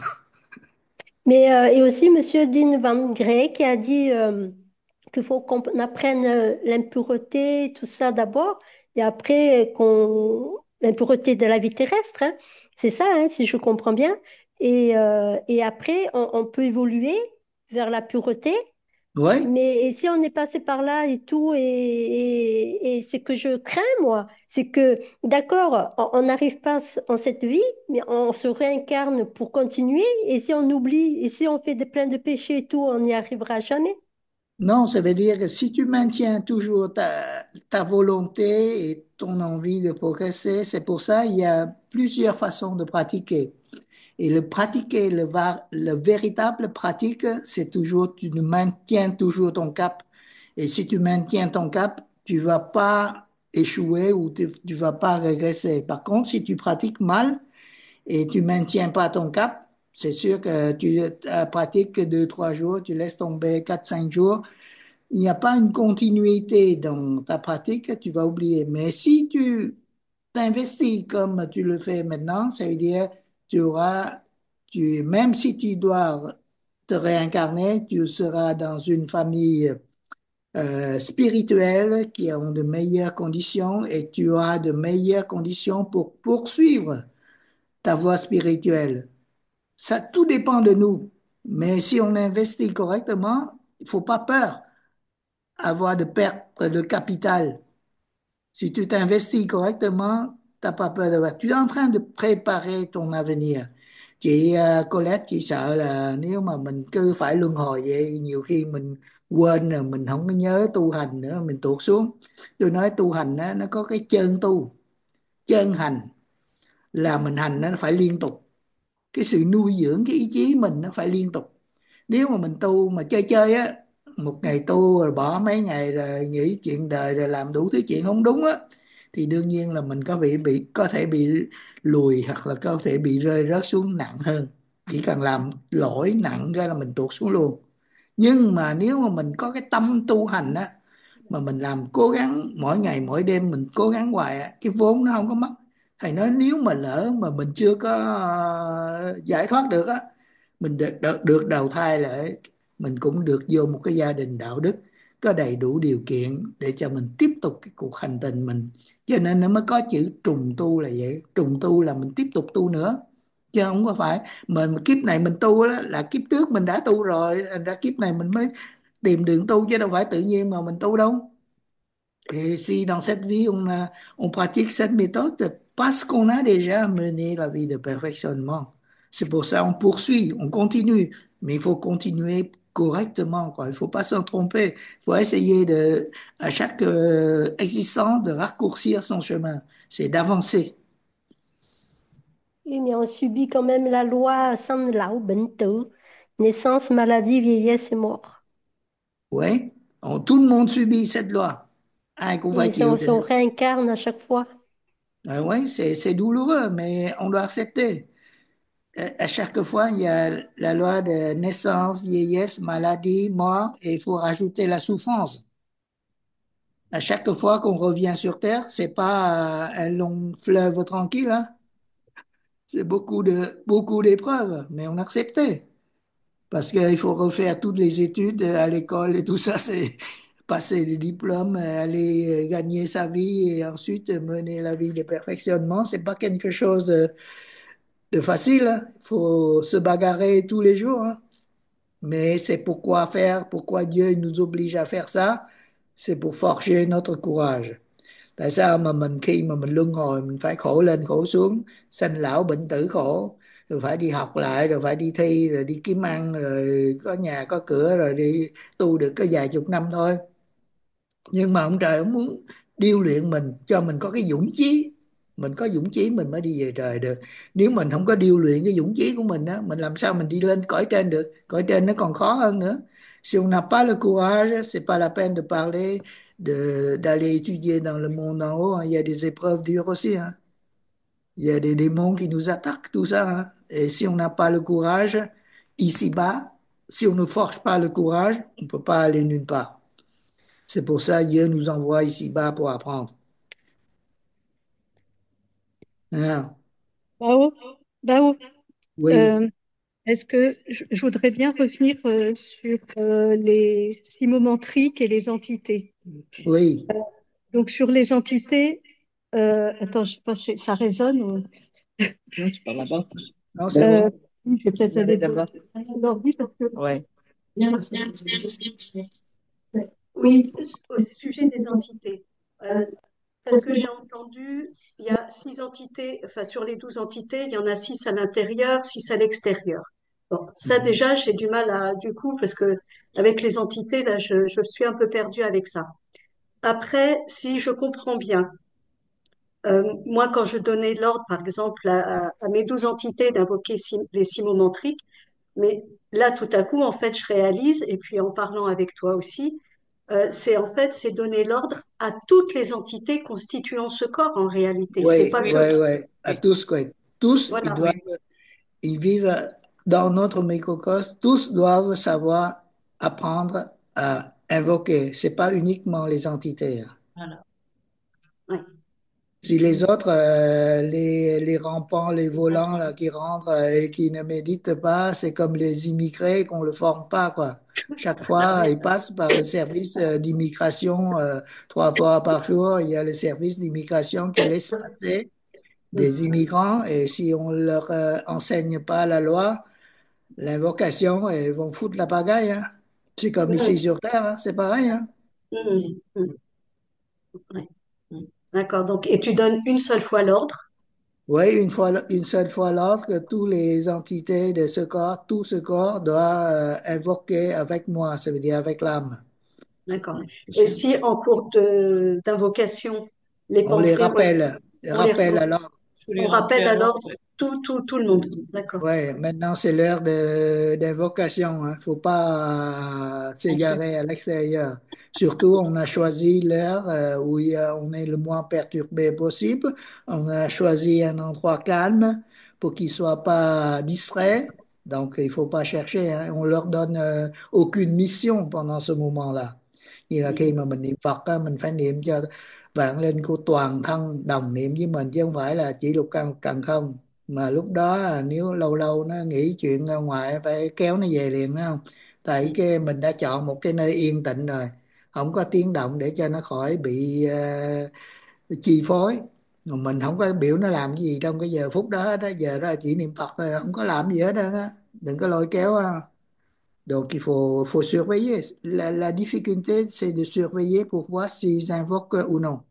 Mais euh, et aussi Monsieur Dean Van Grey qui a dit euh, qu'il faut qu'on apprenne euh, l'impureté, tout ça d'abord, et après qu'on l'impureté de la vie terrestre, hein. C'est ça, hein, si je comprends bien. Et, euh, et après, on, on peut évoluer vers la pureté. Oui. Mais et si on est passé par là et tout, et, et, et ce que je crains, moi, c'est que, d'accord, on on n'arrive pas en cette vie, mais on se réincarne pour continuer, et si on oublie, et si on fait des plein de péchés et tout, on n'y arrivera jamais. Non, ça veut dire que si tu maintiens toujours ta, ta volonté et ton envie de progresser, c'est pour ça il y a plusieurs façons de pratiquer. Et le pratiquer, le, va- le véritable pratique, c'est toujours, tu maintiens toujours ton cap. Et si tu maintiens ton cap, tu vas pas échouer ou tu, tu vas pas régresser. Par contre, si tu pratiques mal et tu maintiens pas ton cap, c'est sûr que tu euh, pratiques que deux, trois jours, tu laisses tomber quatre, cinq jours, il n'y a pas une continuité dans ta pratique, tu vas oublier. Mais si tu t'investis comme tu le fais maintenant, ça veut dire tu auras, tu, même si tu dois te réincarner, tu seras dans une famille euh, spirituelle qui ont de meilleures conditions et tu auras de meilleures conditions pour poursuivre ta voie spirituelle. Ça, tout dépend de nous. Mais si on investit correctement, il faut pas peur avoir de perte de capital. Si tu t'investis correctement, t'as pas peur de voir. Tu es en train de préparer ton avenir. Chị uh, Colette, chị sợ là nếu mà mình cứ phải luân hồi vậy, nhiều khi mình quên rồi mình không có nhớ tu hành nữa, mình tuột xuống. Tôi nói tu hành á, nó có cái chân tu, chân hành là mình hành nó phải liên tục. Cái sự nuôi dưỡng cái ý chí mình nó phải liên tục. Nếu mà mình tu mà chơi chơi á, một ngày tu rồi bỏ mấy ngày rồi nghĩ chuyện đời rồi làm đủ thứ chuyện không đúng á, thì đương nhiên là mình có bị bị có thể bị lùi hoặc là có thể bị rơi rớt xuống nặng hơn. Chỉ cần làm lỗi nặng ra là mình tuột xuống luôn. Nhưng mà nếu mà mình có cái tâm tu hành á, mà mình làm cố gắng mỗi ngày mỗi đêm mình cố gắng hoài á, cái vốn nó không có mất. Thầy nói nếu mà lỡ mà mình chưa có ờ, giải thoát được á, mình được, được, được đầu thai lại, mình cũng được vô một cái gia đình đạo đức có đầy đủ điều kiện để cho mình tiếp tục cái cuộc hành trình mình. Cho nên nó mới có chữ trùng tu là vậy. Trùng tu là mình tiếp tục tu nữa, chứ không có phải mình kiếp này mình tu đó, là kiếp trước mình đã tu rồi, thành ra kiếp này mình mới tìm đường tu, chứ đâu phải tự nhiên mà mình tu đâu. Et si dans cette vie, on a, on pratique cette méthode, parce qu'on a déjà mené la vie de perfectionnement. C'est pour ça on poursuit, on continue, mais il faut continuer correctement, quoi. Il ne faut pas s'en tromper. Il faut essayer de, à chaque euh, existence, de raccourcir son chemin. C'est d'avancer. Oui, mais on subit quand même la loi San Lao Ben Tử, naissance, maladie, vieillesse et mort. Oui, on- tout le monde subit cette loi. Ai cũng phải Et si on chịu se trình. réincarne à chaque fois. Ah oui, c'est, c'est douloureux, mais on doit accepter. À à chaque fois, il y a la loi de naissance, vieillesse, maladie, mort, et il faut rajouter la souffrance. À chaque fois qu'on revient sur Terre, c'est pas euh, un long fleuve tranquille, hein. C'est beaucoup de, beaucoup d'épreuves, mais on acceptait. Parce qu'il faut refaire toutes les études à l'école et tout ça, c'est passer des diplômes, aller gagner sa vie et ensuite mener la vie de perfectionnement. C'est pas quelque chose de, de facile, hein. Il faut se bagarrer tous les jours, hein. Mais c'est pourquoi faire, pourquoi Dieu nous oblige à faire ça, c'est pour forger notre courage. Tại sao mà mình khi mà mình luân hồi mình phải khổ lên khổ xuống, sanh lão bệnh tử khổ, rồi phải đi học lại, rồi phải đi thi, rồi đi kiếm ăn, rồi có nhà có cửa, rồi đi tu được có vài chục năm thôi. Nhưng mà ông trời ông muốn điêu luyện mình, cho mình có cái dũng chí. Mình có dũng chí mình mới đi về trời được. Nếu mình không có điêu luyện cái dũng chí của mình á, mình làm sao mình đi lên cõi trên được. Cõi trên nó còn khó hơn nữa. Si on n'a pas le courage, c'est pas la peine de parler de d'aller étudier dans le monde en haut, hein. Il y a des épreuves dures aussi, hein. Il y a des démons qui nous attaquent, tout ça, hein. Et si on n'a pas le courage ici-bas, si on ne force pas le courage, on ne peut pas aller nulle part. C'est pour ça que Dieu nous envoie ici-bas pour apprendre. Hein? Bravo, bravo. Oui, Euh, est-ce que je, je voudrais bien revenir euh, sur euh, les six moments triques et les entités. oui. Donc sur les entités, euh, attends, je sais pas, si ça résonne. ou- Non, c'est Euh, bon. oui, je vais peut-être aller d'abord. Alors oui, parce que oui, au sujet des entités. Euh, Parce que j'ai entendu, il y a six entités, enfin sur les douze entités, il y en a six à l'intérieur, six à l'extérieur. Bon, ça déjà, j'ai du mal à, du coup, parce que avec les entités, là, je, je suis un peu perdue avec ça. Après, si je comprends bien, euh, moi, quand je donnais l'ordre, par exemple, à, à mes douze entités d'invoquer six- les six moments triques, mais là, tout à coup, en fait, je réalise, et puis en parlant avec toi aussi, euh, c'est en fait, c'est donner l'ordre à toutes les entités constituant ce corps en réalité. C'est Oui, pas oui, que, oui. À tous, quoi. Tous, ils voilà, doivent, ils vivent dans notre microcosme, tous doivent savoir apprendre à invoquer. C'est pas uniquement les entités, hein. Voilà. ouais. Si les autres, euh, les, les rampants, les volants là, qui rentrent euh, et qui ne méditent pas, c'est comme les immigrés qu'on ne le forme pas, quoi. Chaque fois, ils passent par le service euh, d'immigration euh, trois fois par jour. Il y a le service d'immigration qui laisse passer des immigrants et si on leur euh, enseigne pas la loi, l'invocation, ils vont foutre la pagaille, hein. C'est comme ici Mhm. sur Terre, hein, c'est pareil, hein. Mhm. Mhm. Ouais. Mhm. D'accord. Donc, et tu donnes une seule fois l'ordre. Oui, une fois, une seule fois l'autre, que tous les entités de ce corps, tout ce corps doit euh, invoquer avec moi, ça veut dire avec l'âme. D'accord. Et si en cours de d'invocation, les On les pensées, re- rappelle, on les, rappelle à l'ordre. Tous les on rappelle rappeler à à l'ordre l'ordre. tout, tout, tout le monde. D'accord. Ouais, maintenant c'est l'heure de d'invocation, hein. Faut pas euh, s'égarer à l'extérieur. Surtout, on a choisi l'heure euh, où il y a- on est le moins perturbé possible. On a choisi un endroit calme pour qu'ils soient pas distraits. Donc, il faut pas chercher, hein. On leur donne euh, aucune mission pendant ce moment-là. Như là khi mà mình niệm Phật á, mình phải niệm cho vạn linh của toàn thân đồng niệm với mình chứ không phải là chỉ lục căn lục trần không, mà lúc đó à, nếu lâu lâu nó nghĩ chuyện ra ngoài phải kéo nó về liền, phải không? Tại cái mình đã chọn một cái nơi yên tĩnh rồi, không có tiếng động để cho nó khỏi bị ờ, chi phối. Mà mình không có biểu nó làm cái gì trong cái giờ phút đó đó, giờ đó chỉ niệm Phật thôi, không có làm gì hết á, đừng có lôi kéo á. Donc il faut, faut surveiller. La, la difficulté, c'est de surveiller pour voir s'ils invoquent ou non.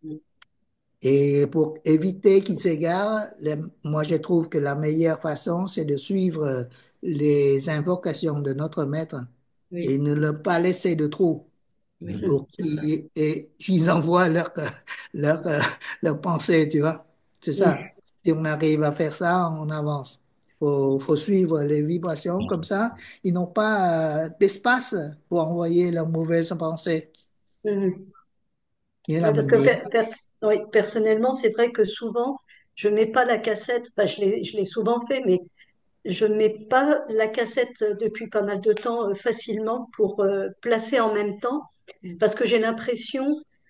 Et pour éviter qu'ils s'égarent, le- moi je trouve que la meilleure façon, c'est de suivre les invocations de notre maître et Oui, ne le pas laisser de trou oui, pour c'est ça. qu'ils et qu'ils envoient leur, leur, leur pensée, tu vois. C'est ça. Si on arrive à faire ça, on avance. Faut, faut suivre les vibrations comme ça. Ils n'ont pas euh, d'espace pour envoyer leurs mauvaises pensées. Mhm. Nghĩa là Ouais, parce mình que niệm. per- per- oui, personnellement, c'est vrai que souvent, je mets pas la cassette, enfin, je l'ai, je l'ai souvent fait, mais je mets pas la cassette euh, depuis pas mal de temps euh, facilement pour euh, placer en même temps, parce que j'ai l'impression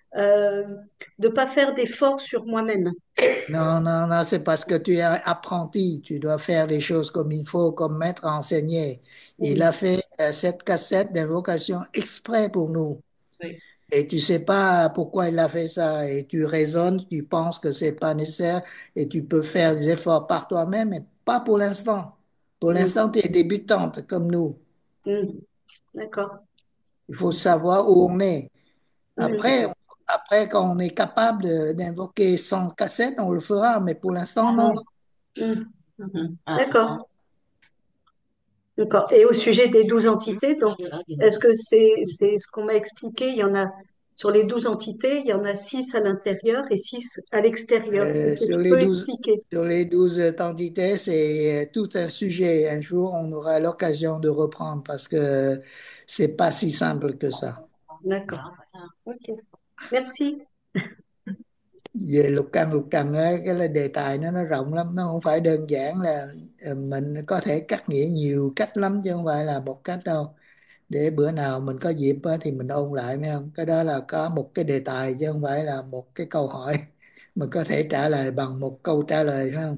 euh, de pas faire d'efforts sur moi-même. Non, non, non, c'est parce que tu es apprenti, tu dois faire les choses comme il faut, comme maître a enseigné. Il Oui, a fait euh, cette cassette d'invocation exprès pour nous. oui, Et tu sais pas pourquoi il a fait ça. Et tu raisonnes, tu penses que c'est pas nécessaire et tu peux faire des efforts par toi-même, mais pas pour l'instant. Pour mm, l'instant, tu es débutante comme nous. mm, d'accord. Il faut savoir où on est. Mm, Après, après quand on est capable de- d'invoquer cent cassettes, on le fera, mais pour l'instant, non. mm, mm. D'accord. D'accord. Et au sujet des douze entités, donc, est-ce que c'est c'est ce qu'on m'a expliqué? Il y en a sur les douze entités, il y en a six à l'intérieur et six à l'extérieur. Euh, Est-ce que sur tu les peux douze, expliquer? sur les douze entités, c'est euh, tout un sujet. Un jour, on aura l'occasion de reprendre parce que c'est pas si simple que ça. D'accord. Ok. Merci. Về lục căn lục trần á, cái là đề tài nó nó rộng lắm, nó không phải đơn giản là ờ, mình có thể cắt nghĩa nhiều cách lắm chứ không phải là một cách đâu. Để bữa nào mình có dịp á, thì mình ôn lại mấy không? Cái đó là có một cái đề tài chứ không phải là một cái câu hỏi mình có thể trả lời bằng một câu trả lời phải không?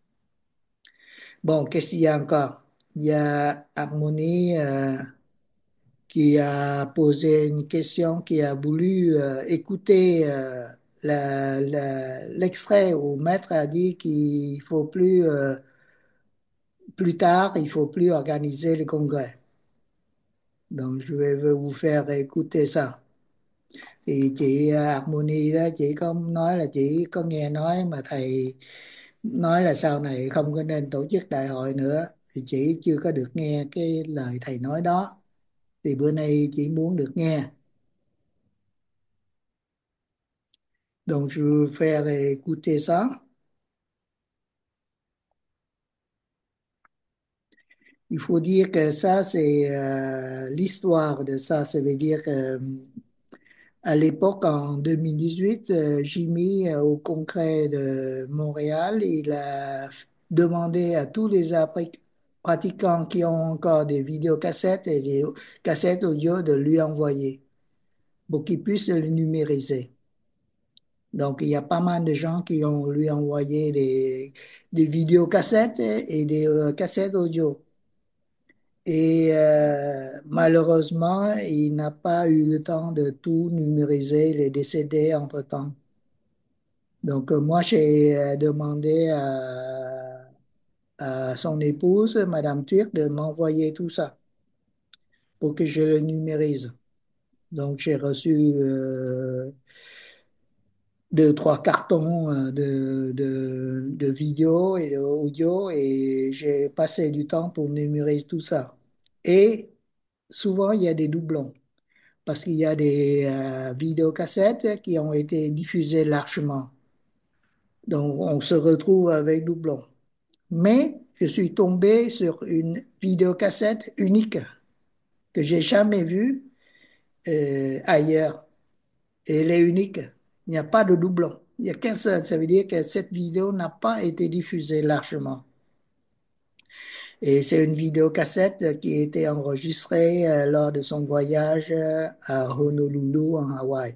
Bon, qu'est-ce qu'il y a encore? Il y a Harmonie euh, qui a posé une question, qui a voulu euh, écouter euh, la- la- l'extrait où Maître a dit qu'il faut plus, euh, plus tard, il faut plus organiser les congrès. Donc, je vais vous faire écouter ça. Thì chị à, Harmony đó, chị có nói là chị có nghe nói mà thầy nói là sau này không có nên tổ chức đại hội nữa. Thì chị chưa có được nghe cái lời thầy nói đó. Thì bữa nay chị muốn được nghe. Donc, je vais faire écouter ça. Il faut dire que ça, c'est euh, l'histoire de ça. Ça veut dire que euh, à l'époque, en deux mille dix-huit, euh, Jimmy, euh, au congrès de Montréal, il a demandé à tous les appri- pratiquants qui ont encore des vidéocassettes et des cassettes audio de lui envoyer pour qu'ils puissent les numériser. Donc, il y a pas mal de gens qui ont lui envoyé des, des vidéocassettes et, et des euh, cassettes audio. Et euh, malheureusement, il n'a pas eu le temps de tout numériser, les décédés entre-temps. Donc, euh, moi, j'ai euh, demandé à, à son épouse, Madame Turc, de m'envoyer tout ça pour que je le numérise. Donc, j'ai reçu euh, deux, trois cartons euh, de, de, de vidéos et d'audio et j'ai passé du temps pour numériser tout ça. Et souvent, il y a des doublons parce qu'il y a des euh, vidéocassettes qui ont été diffusées largement. Donc, on se retrouve avec doublons. Mais je suis tombé sur une vidéocassette unique que j'ai jamais vue euh, ailleurs. Et elle est unique. Il n'y a pas de doublon. Il n'y a qu'un seul. Ça veut dire que cette vidéo n'a pas été diffusée largement. Et c'est une vidéocassette qui a été enregistrée euh, lors de son voyage euh, à Honolulu, en Hawaï.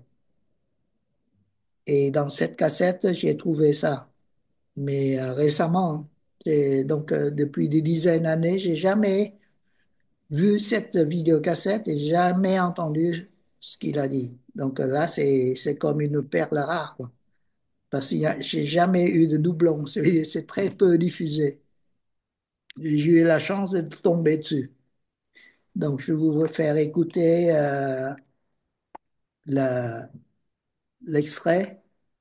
Et dans cette cassette, j'ai trouvé ça. Mais euh, récemment, et donc euh, depuis des dizaines d'années, j'ai jamais vu cette vidéocassette et jamais entendu ce qu'il a dit. Donc euh, là, c'est c'est comme une perle rare, quoi. Parce que j'ai jamais eu de doublon. C'est c'est très peu diffusé. J'ai eu la chance de tomber dessus. Donc je vous faire écouter euh, la- l'extrait.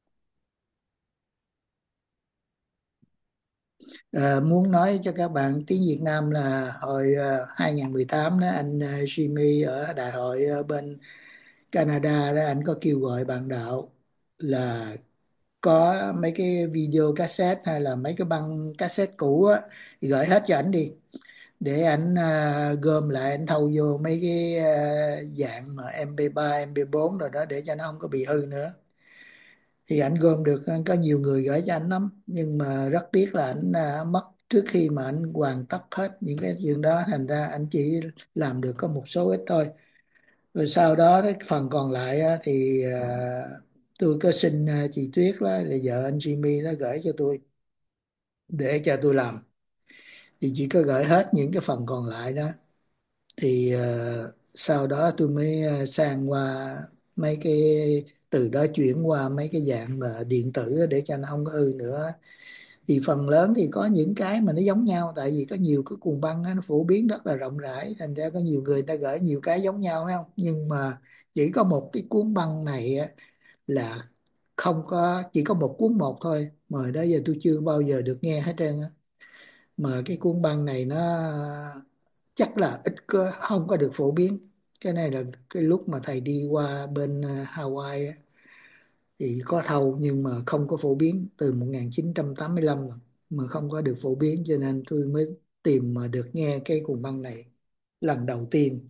Ờ, muốn nói cho các bạn tiếng Việt Nam là hồi ờ, hai không một tám đó anh ờ, Jimmy ở đại hội ở bên Canada đó, anh có kêu gọi bạn đạo là có mấy cái video cassette hay là mấy cái băng cassette cũ á thì gửi hết cho ảnh đi để ảnh ờ, gom lại ảnh thâu vô mấy cái ờ, dạng mà em pê ba em pê bốn rồi đó để cho nó không có bị hư nữa. Thì ảnh gom được có nhiều người gửi cho ảnh lắm nhưng mà rất tiếc là ảnh à, mất trước khi mà ảnh hoàn tất hết những cái chuyện đó, thành ra ảnh chỉ làm được có một số ít thôi. Rồi sau đó cái phần còn lại á, thì à, tôi có xin à, chị Tuyết đó, là vợ anh Jimmy, nó gửi cho tôi để cho tôi làm. Thì chỉ có gửi hết những cái phần còn lại đó, thì ờ, sau đó tôi mới ờ, sang qua mấy cái, từ đó chuyển qua mấy cái dạng mà điện tử á, để cho nó không có hư nữa. Thì phần lớn thì có những cái mà nó giống nhau, tại vì có nhiều cái cuồng băng á, nó phổ biến rất là rộng rãi, thành ra có nhiều người ta gửi nhiều cái giống nhau, phải không? Nhưng mà chỉ có một cái cuốn băng này á, là không có, chỉ có một cuốn một thôi, mà đó giờ tôi chưa bao giờ được nghe hết trơn á. Mà cái cuốn băng này nó chắc là ít có, không có được phổ biến. Cái này là cái lúc mà thầy đi qua bên ờ, Hawaii á, thì có thâu nhưng mà không có phổ biến từ một nghìn chín trăm tám mươi lăm rồi, mà không có được phổ biến, cho nên tôi mới tìm mà được nghe cái cuồng băng này lần đầu tiên.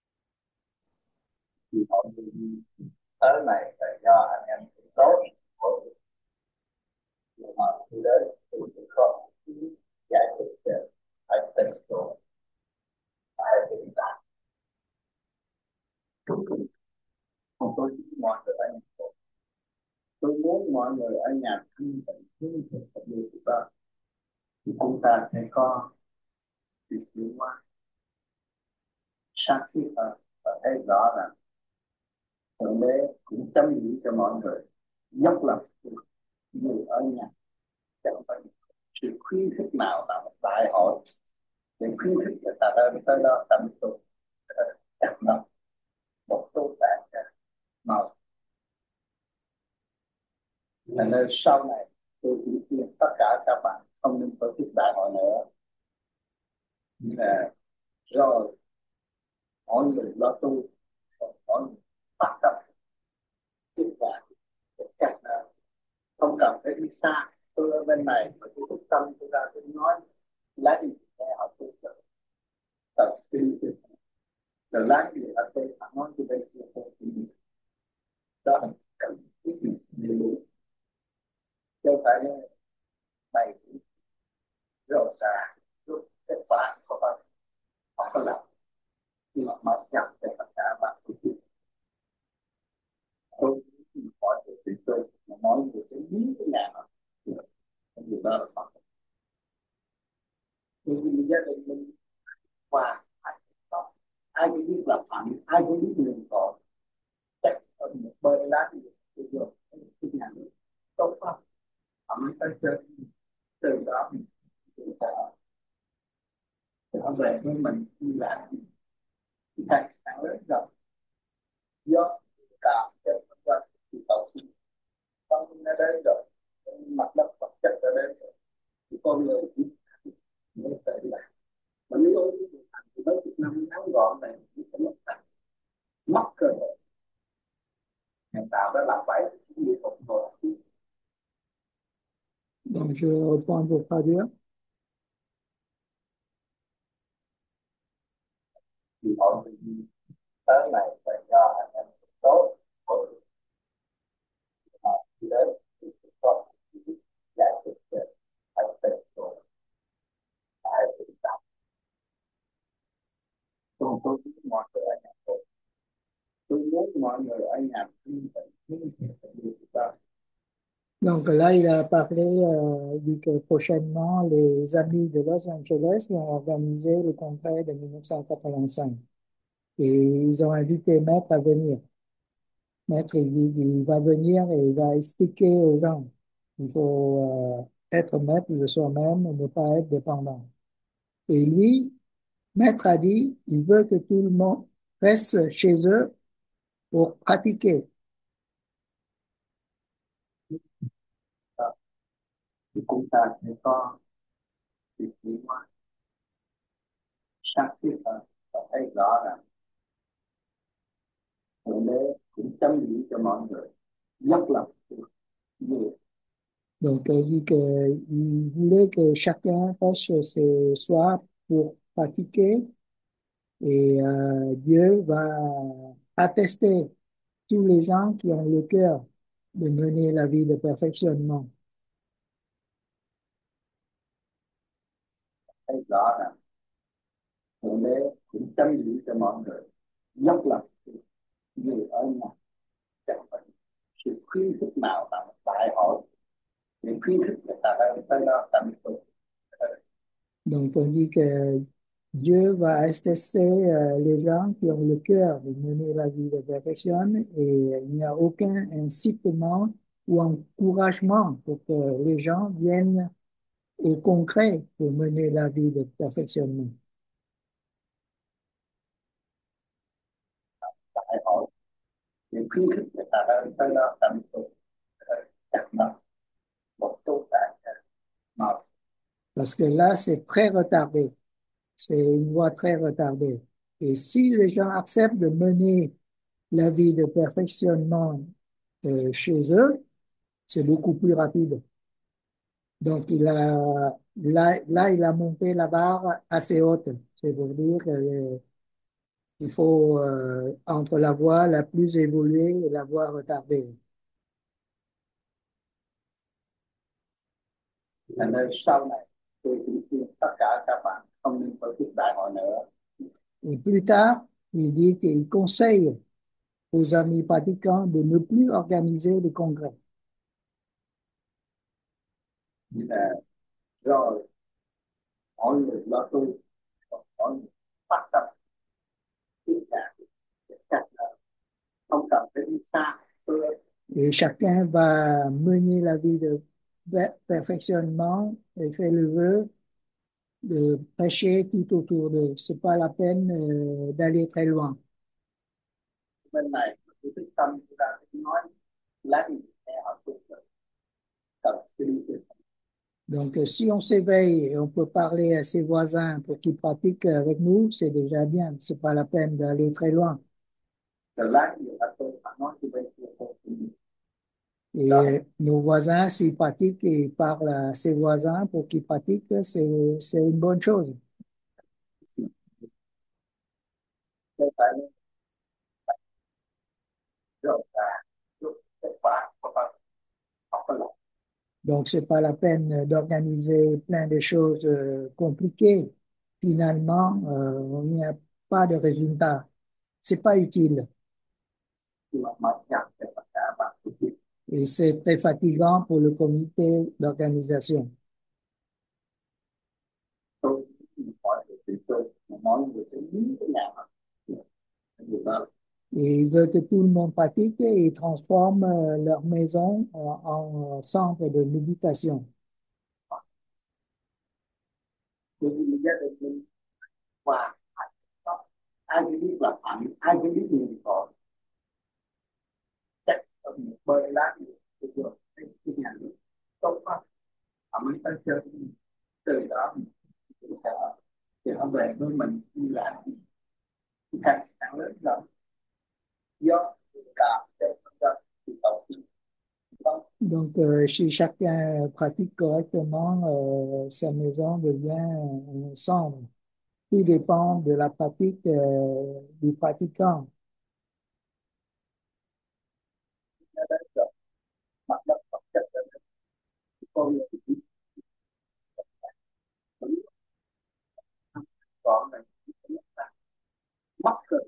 Thì mọi người tới này là do anh em tốt của nhưng mà khi đến tôi cũng không giải thích được, phải tình độ, phải tình cảm. Không tôi chỉ mọi người ở nhà, tôi muốn mọi người ở nhà thanh tịnh hướng về Phật điều của ta, thì chúng ta sẽ có sự chuyển hóa sát thiết hơn và thấy rõ rằng thượng đế cũng chấm điểm cho mọi người dốc lòng người ở nhà, chẳng phải sự khuyến khích nào là một đại hội để khuyến khích người ta tới tới đó tâm tu chặt lòng một tu tạng màu. Là nên sau này tôi chỉ khuyên tất cả các bạn không nên tổ chức đại hội nữa, là rồi mỗi người lo tu, mỗi người bắt tập tiếp quản cách nào, không cần phải đi xa. Tôi ở bên này mà tôi thức tâm tôi ra tôi nói lá gì để họ tu được tập đi được, rồi lá gì ở đây họ nói tôi đây tôi tôi đó là cần thiết nhiều đủ, chứ không phải bày rồi xa rồi kết quả không phải không có làm. Nhưng mà mất nhập để tất cả bạn tôi tôi hỏi tôi tuyệt tôi mà mọi người sẽ biến cái nhà đó điều đó là Phật. Nhưng gia đình mình qua ai ai cũng biết là phận, ai cũng biết đường tội, chắc ở một bơi lá thì được rồi cái nhà nước tốt không ẩm tới chơi, từ đó mình tự sợ trở về với mình đi làm thì thành nặng lớn rồi do cả trên vân vân thì tội con nó đến rồi, mặt đất vật chất ở đến rồi thì con người chỉ mới tự làm. Mà nếu thì mấy chục năm ngắn gọn này chỉ có mất thành mất cơ hội nhân tạo đó là phải như một người. Donc je reprends pour traduire. Thì mọi người tới này là do anh em tốt của họ đi đến thì có giải thích được phải tình rồi phải tự tạo. Tôi tôi muốn mọi người ở nhà tôi tôi muốn mọi người ở nhà thanh tịnh hướng về Phật điều của ta. Donc là, il a parlé, euh, dit que prochainement, les amis de Los Angeles vont organiser le congrès de mille neuf cent quatre-vingt-cinq. Et ils ont invité Maître à venir. Maître, il, il va venir et il va expliquer aux gens qu'il faut euh, être maître de soi-même et ne pas être dépendant. Et lui, Maître a dit, il veut que tout le monde reste chez eux pour pratiquer. Thì chúng ta sẽ có sự chuyển hóa sát thiết hơn và thấy rõ rằng thượng đế cũng chấm điểm cho mọi người dốc lòng nhiều. Donc, il dit qu'il voulait que chacun fasse ce soir pour pratiquer et euh, Dieu va attester tous les gens qui ont le cœur de mener la vie de perfectionnement. Thấy rõ rằng thượng đế cũng chấm điểm cho mọi người dốc lòng như ở nhà chẳng phải sự khuyến khích nào tại đại hội để khuyến khích người ta tới tới đó tận tu. Donc on dit que Dieu va attester euh, les gens qui ont le cœur de mener la vie de perfection et il n'y a aucun incitement ou encouragement pour que les gens viennent au concret pour mener la vie de perfectionnement. Đại hội để khuyến khích người ta tới tới đó tận tu. Chẳng là một tu tại mà Parce que là, c'est très retardé. C'est une voie très retardée. Et si les gens acceptent de mener la vie de perfectionnement euh, chez eux, c'est beaucoup plus rapide. Donc, il a, là, là, il a monté la barre assez haute. C'est pour dire qu'il faut euh, entre la voie la plus évoluée et la voie retardée. là nơi sau này tôi cũng khuyên tất cả các bạn không nên tổ chức đại hội nữa. Et plus tard, il dit qu'il conseille aux amis pratiquants de ne plus organiser de congrès. Như là rồi mỗi người lo tu, mỗi người phát tâm tất cả chắc là không cần phải đi xa. Et chacun va mener la vie de per- perfectionnement et fait le vœu de prêcher tout autour d'eux. C'est pas la peine euh, d'aller très loin. Bên này tôi thích tâm chúng ta phải nói lát gì nghe họ tu rồi cần phải đi tu. Donc, euh, si on s'éveille et on peut parler à ses voisins pour qu'ils pratiquent avec nous, c'est déjà bien. C'est pas la peine d'aller très loin. Rồi lát gì họ tu họ nói cho bên kia tu. Et euh, nos voisins, s'ils pratiquent et parlent à ses voisins pour qu'ils pratiquent, c'est, c'est une bonne chose. Không phải rồi là lúc kết quả của họ họ có lòng. Donc, c'est pas la peine d'organiser plein de choses euh, compliquées. Finalement, euh, il n'y a pas de résultat. C'est pas utile. Nhưng mà mệt nhọc cho tất cả bạn tu tiên. Et c'est très fatigant pour le comité d'organisation. Tôi mọi người tự tôi mọi người sẽ nghĩ cái nào điều đó. Et ils veulent que tout le monde pratique et ils transforment euh, leur maison euh, en euh, centre de méditation. Tôi đi gia đình mình và ai cũng biết là hạnh, ai cũng biết nhiều rồi chắc ở một bơi lá gì bây giờ cái cái nhà nước tốt quá họ mới tới chơi từ đó mình sợ thì họ về với mình đi làm cái càng càng lớn rồi do cả cái phần đất thì đầu tiên đó. Donc, euh, si chacun pratique correctement, euh, sa maison devient un centre. Tout dépend de la pratique euh, du pratiquant. Nó đến rồi mặt đất vật chất rồi con người thì còn này mất rồi.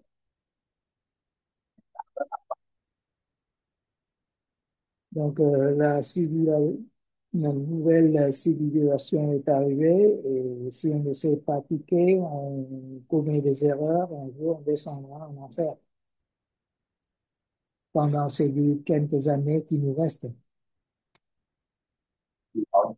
Donc, euh, la civil- la nouvelle civilisation est arrivée et si on ne sait pratiquer, on commet des erreurs, un jour on descendra en enfer pendant ces quelques années qui nous restent. Thì họ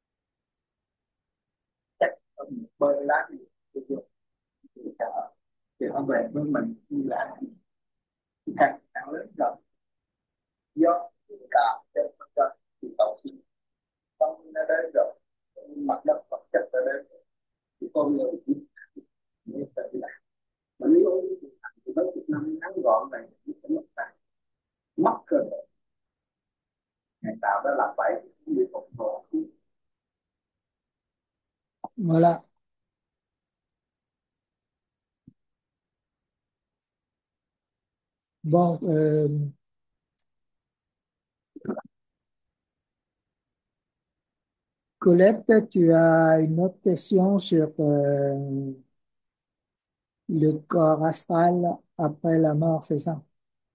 chắc ở một bơi lá gì bây giờ thì sợ thì họ về với mình đi làm thì càng càng lớn rồi do cả trên mặt đất thì đầu tiên không nó đến rồi mặt đất vật chất nó đến rồi thì con người chỉ mới tự làm mà nếu thì mấy chục năm ngắn gọn này thì sẽ mất tài mất cơ hội ngày tạo đó là vậy như một hồ. Voilà. Bon, euh, Colette, tu as une autre question sur euh, le corps astral après la mort, c'est ça?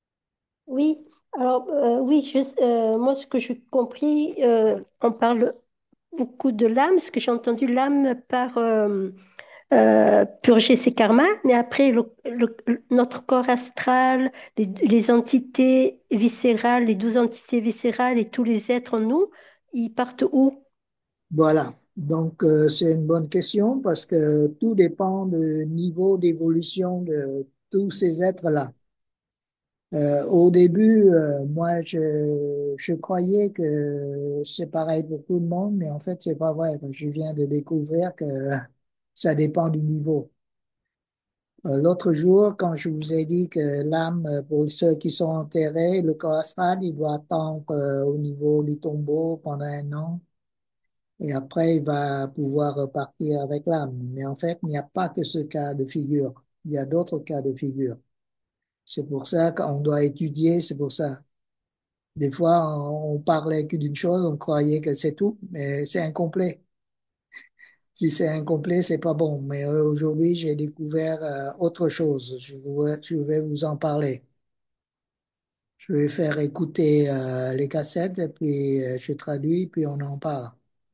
Oui, alors euh, oui, je, euh, moi ce que j'ai compris, euh, on parle beaucoup de l'âme, ce que j'ai entendu, l'âme par euh, euh, purger ses karmas, mais après le- le- notre corps astral, les, les entités viscérales, les douze entités viscérales et tous les êtres en nous, ils partent où? Voilà. Donc, euh, c'est une bonne question parce que tout dépend du niveau d'évolution de tous ces êtres-là. Euh, au début, euh, moi, je, je croyais que c'est pareil pour tout le monde, mais en fait, c'est pas vrai. Je viens de découvrir que ça dépend du niveau. Euh, L'autre jour, quand je vous ai dit que l'âme, euh, pour ceux qui sont enterrés, le corps astral, il doit attendre euh, au niveau du tombeau pendant un an et après il va pouvoir repartir avec l'âme. Mais en fait, il n'y a pas que ce cas de figure. Il y a d'autres cas de figure. C'est pour ça qu'on doit étudier, c'est pour ça. Des fois, on, on parlait que d'une chose, on croyait que c'est tout, mais c'est incomplet. Si c'est incomplet, c'est pas bon. Mais euh, aujourd'hui, j'ai découvert euh, autre chose. Je, vais- je vais vous en parler. Je vais faire écouter euh, les cassettes, et puis euh, je traduis, puis on en parle.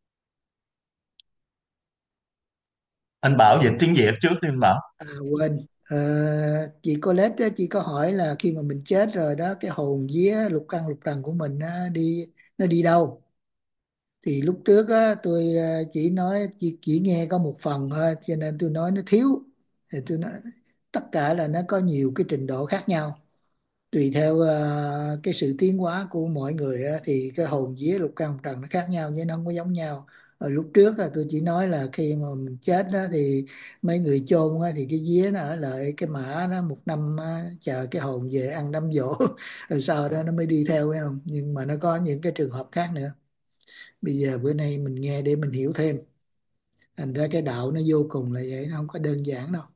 Anh Bảo dịch tiếng Việt trước đi anh Bảo. À, quên, ờ, chị Colette á, chị có hỏi là khi mà mình chết rồi đó, cái hồn vía lục căn lục trần của mình á, đi nó đi đâu? Thì lúc trước á, tôi ờ, chỉ nói chỉ, chỉ nghe có một phần thôi, cho nên tôi nói nó thiếu. Thì tôi nói tất cả là nó có nhiều cái trình độ khác nhau, tùy theo ờ, cái sự tiến hóa của mỗi người á, thì cái hồn vía lục căn lục trần nó khác nhau chứ nó không có giống nhau. Ở lúc trước á, tôi chỉ nói là khi mà mình chết á, thì mấy người chôn á, thì cái vía nó ở lại cái mã nó một năm á, chờ cái hồn về ăn đám giỗ rồi sau đó nó mới đi theo, phải không? Nhưng mà nó có những cái trường hợp khác nữa. Bây giờ bữa nay mình nghe để mình hiểu thêm, thành ra cái đạo nó vô cùng là vậy, nó không có đơn giản đâu.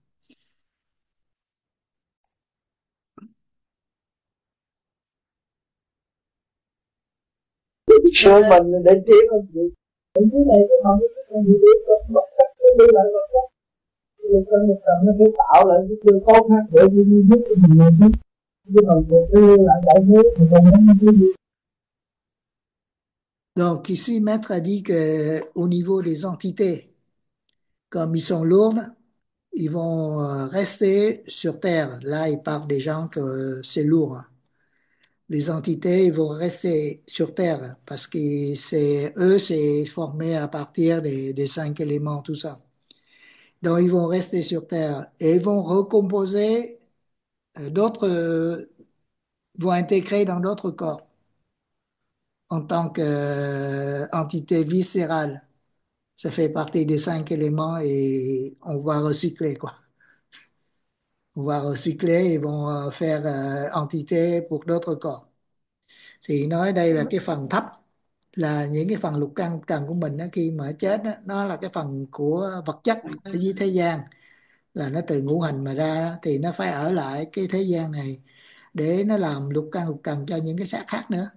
Sư mình để tiến lên chịu những cái này cái không cái gì biết có bất cách cái gì lại bất cách thì con một cần nó sẽ tạo lại cái cơ cấu khác để đi đi giúp cái gì này chứ chứ còn cái lại đại thế thì còn nó cái gì. Donc ici, Maître a dit que au niveau des entités, comme ils sont lourds, ils vont euh, rester sur Terre. Là, il parle des gens que c'est lourd. Les entités, ils vont rester sur Terre parce que c'est eux, c'est formé à partir des, des cinq éléments, tout ça. Donc, ils vont rester sur Terre et ils vont recomposer euh, d'autres, euh, vont intégrer dans d'autres corps en tant qu'entité viscérale. Ça fait partie des cinq éléments et on va recycler, quoi. On va recycler et vont euh, faire euh, entité pour d'autres corps. Thì nói đây là cái phần thấp, là những cái phần lục căn lục trần của mình đó, khi mà chết đó, nó là cái phần của vật chất ở dưới thế gian, là nó từ ngũ hành mà ra đó, thì nó phải ở lại cái thế gian này để nó làm lục căn lục trần cho những cái xác khác nữa.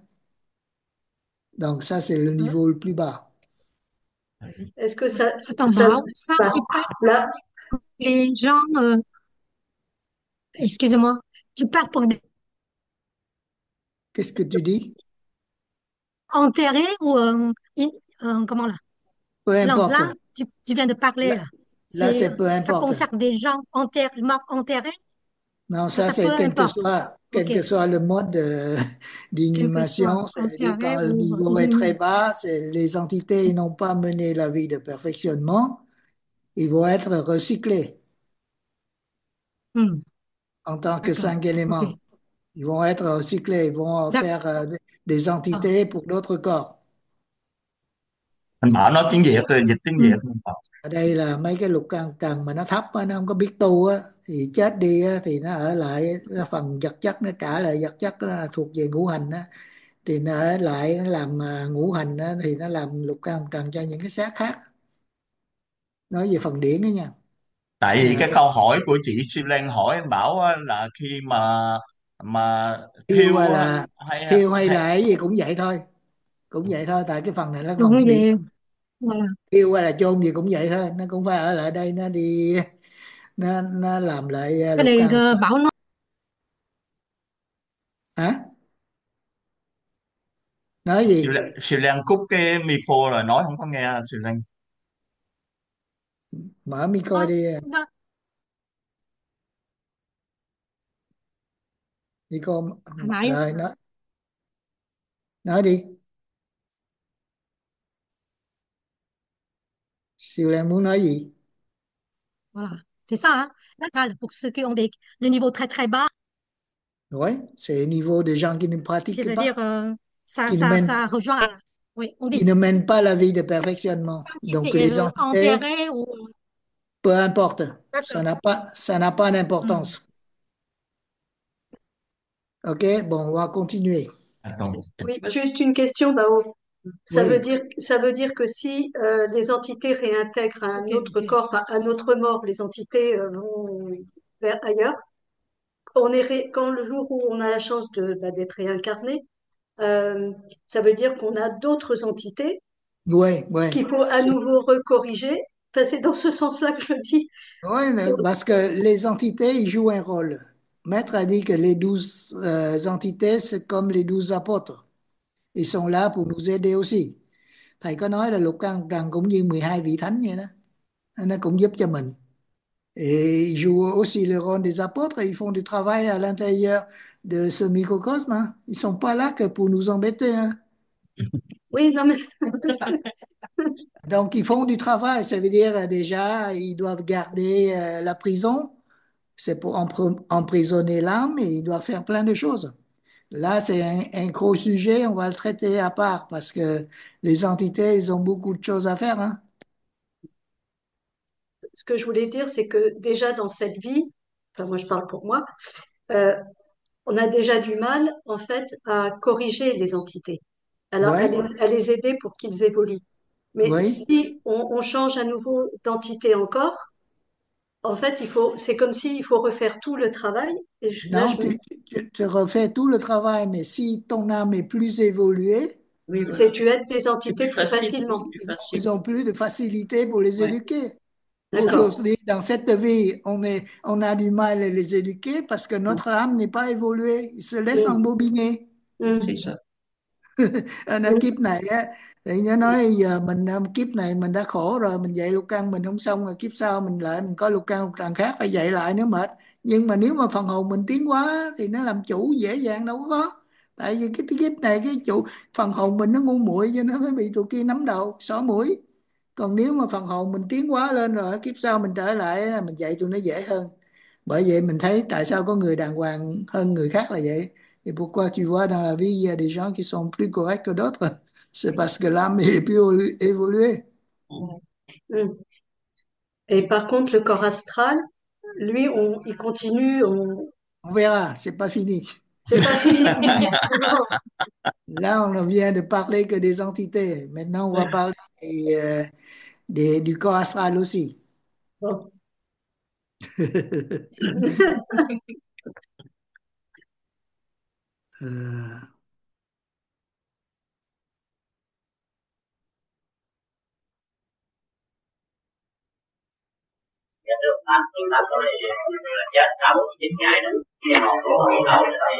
Donc ça c'est le niveau le plus bas. Est-ce que ça, Attends, ça, Bao, ça, bah, tu parles là, les gens, euh, excusez-moi, tu parles pour des Qu'est-ce que tu dis? enterrés ou, euh, in- euh, comment là? Peu Là, importe. là, tu, tu viens de parler Là, là. là C'est, c'est peu ça importe. concerne des gens enterrés, morts enterrés, Non, ou ça ça peu c'est quel que importe. soit, quel Ok, que soit le mode de- quel que soit, d'inhumation, c'est-à-dire enterrés quand le ou niveau est très inhumés. bas, c'est les entités ils n'ont pas mené la vie de perfectionnement, ils vont être recyclés Hmm, en tant que d'accord, cinq ok, éléments. Ils vont être recyclés, ils vont faire euh, des d'accord. entités pour d'autres corps. Anh Bảo nói tiếng Việt rồi dịch tiếng Việt Hmm, anh Bảo. Ở đây là mấy cái lục căn trần mà nó thấp á, nó không có biết tu á, thì chết đi á, thì nó ở lại nó phần vật chất, nó trả lại vật chất, nó là thuộc về ngũ hành á, thì nó ở lại nó làm à, ngũ hành á, thì nó làm lục căn lục trần cho những cái xác khác. Nói về phần điển đó nha. Tại vì Dạ, cái câu hỏi của chị Siêu Lan hỏi anh Bảo á, là khi mà mà thiêu hay thiêu á, là hay thiêu hay là hay cái gì cũng vậy thôi, cũng vậy thôi, tại cái phần này nó đúng phần điển. vậy, voilà. Thiêu hay là chôn gì cũng vậy thôi, nó cũng phải ở lại đây, nó đi, nó nó làm lại à, Cái lục này căn lục ờ, trần. Bảo nói Hả? Nói Siêu gì? Lan, Siêu Lan cúp cái micro rồi nói không có nghe Siêu Lan. Mở micro Ờ, đi. vâng. Micro Nói rồi, nói nói đi. Siêu Lan muốn nói gì? voilà, c'est ça, hein. Là, pour ceux qui ont des, des niveaux très très bas, Oui, c'est au niveau des gens qui ne pratiquent c'est-à-dire pas, euh, ça, qui ne ça, mènent, ça rejoint, oui, on qui dit, ne mènent pas la vie de perfectionnement. comme si Donc c'est les euh, entités, enterré ou... peu importe, ça D'accord. n'a pas, ça n'a pas Hmm. d'importance. Ok, bon, on va continuer. Attends. Oui, juste une question, bah, au- ça veut Oui, dire, ça veut dire que si euh, les entités réintègrent un Ok, autre ok. corps à, à notre mort, les entités euh, vont vers ailleurs. On est ré- quand le jour où on a la chance de, bah, d'être réincarné, euh, ça veut dire qu'on a d'autres entités oui, oui. qu'il faut à nouveau recorriger. Enfin, c'est dans ce sens-là que je le dis. Oui, parce que les entités, ils jouent un rôle. Maître a dit que les douze euh, entités, c'est comme les douze apôtres. Ils sont là pour nous aider aussi. Thầy có nói là lục căn rằng cũng như mười hai vị thánh vậy đó. Nó cũng giúp cho mình. Et ils jouent aussi le rôle des apôtres. Ils font du travail à l'intérieur de ce microcosme, hein. Ils sont pas là que pour nous embêter, hein. Oui, non, mais Donc, ils font du travail. Ça veut dire euh, déjà, ils doivent garder euh, la prison. C'est pour empr- emprisonner l'âme et ils doivent faire plein de choses. Là, c'est un, un gros sujet. On va le traiter à part parce que les entités, ils ont beaucoup de choses à faire, hein. ce que je voulais dire, c'est que déjà dans cette vie, enfin moi je parle pour moi, euh, on a déjà du mal en fait à corriger les entités, alors à Oui, les, à les aider pour qu'ils évoluent. Mais oui. si on, on change à nouveau d'entité encore, en fait, il faut, c'est comme s'il faut refaire tout le travail. Et je- là, Non, je me, tu, tu, tu refais tout le travail, mais si ton âme est plus évoluée, Oui, c'est voilà. tu aides les C'est entités plus plus facile, facilement. plus ils ont, facile. ils ont plus de facilité pour les Ouais. éduquer. D'accord. Aujourd'hui, dans cette vie, on est, on a du mal à les éduquer parce que notre âme n'est pas évoluée. Ils se laissent Mm, embobiner. mm, C'est ça. Ở nơi mm, kiếp này á, thì nhớ nói giờ mình um, kiếp này mình đã khổ rồi, mình dạy lục căn mình không xong rồi, kiếp sau mình lại mình có lục căn lục trần khác phải dạy lại nữa mệt. Nhưng mà nếu mà phần hồn mình tiến hóa thì nó làm chủ dễ dàng đâu có. Tại vì cái kiếp này cái chủ phần hồn mình nó ngu muội cho nó mới bị tụi kia nắm đầu xỏ mũi. Còn nếu mà phần hồn mình tiến hóa lên rồi kiếp sau mình trở lại là mình dạy tụi nó dễ hơn. Bởi vậy mình thấy tại sao có người đàng hoàng hơn người khác là vậy. Et pourquoi tu vois dans la vie, il y a des gens qui sont plus corrects que d'autres? C'est parce que l'âme est plus évoluée. évoluée. mm. Et par contre, le corps astral, lui, on, il continue, on, On verra, c'est pas fini. c'est pas fini. Là, on vient de parler que des entités. Maintenant, on va parler des, euh, des- du corps astral aussi. Bon. Euh, Dạ được anh chúng ta có thể chết sau bốn mươi chín ngày đó khi họ có bị đầu thì phải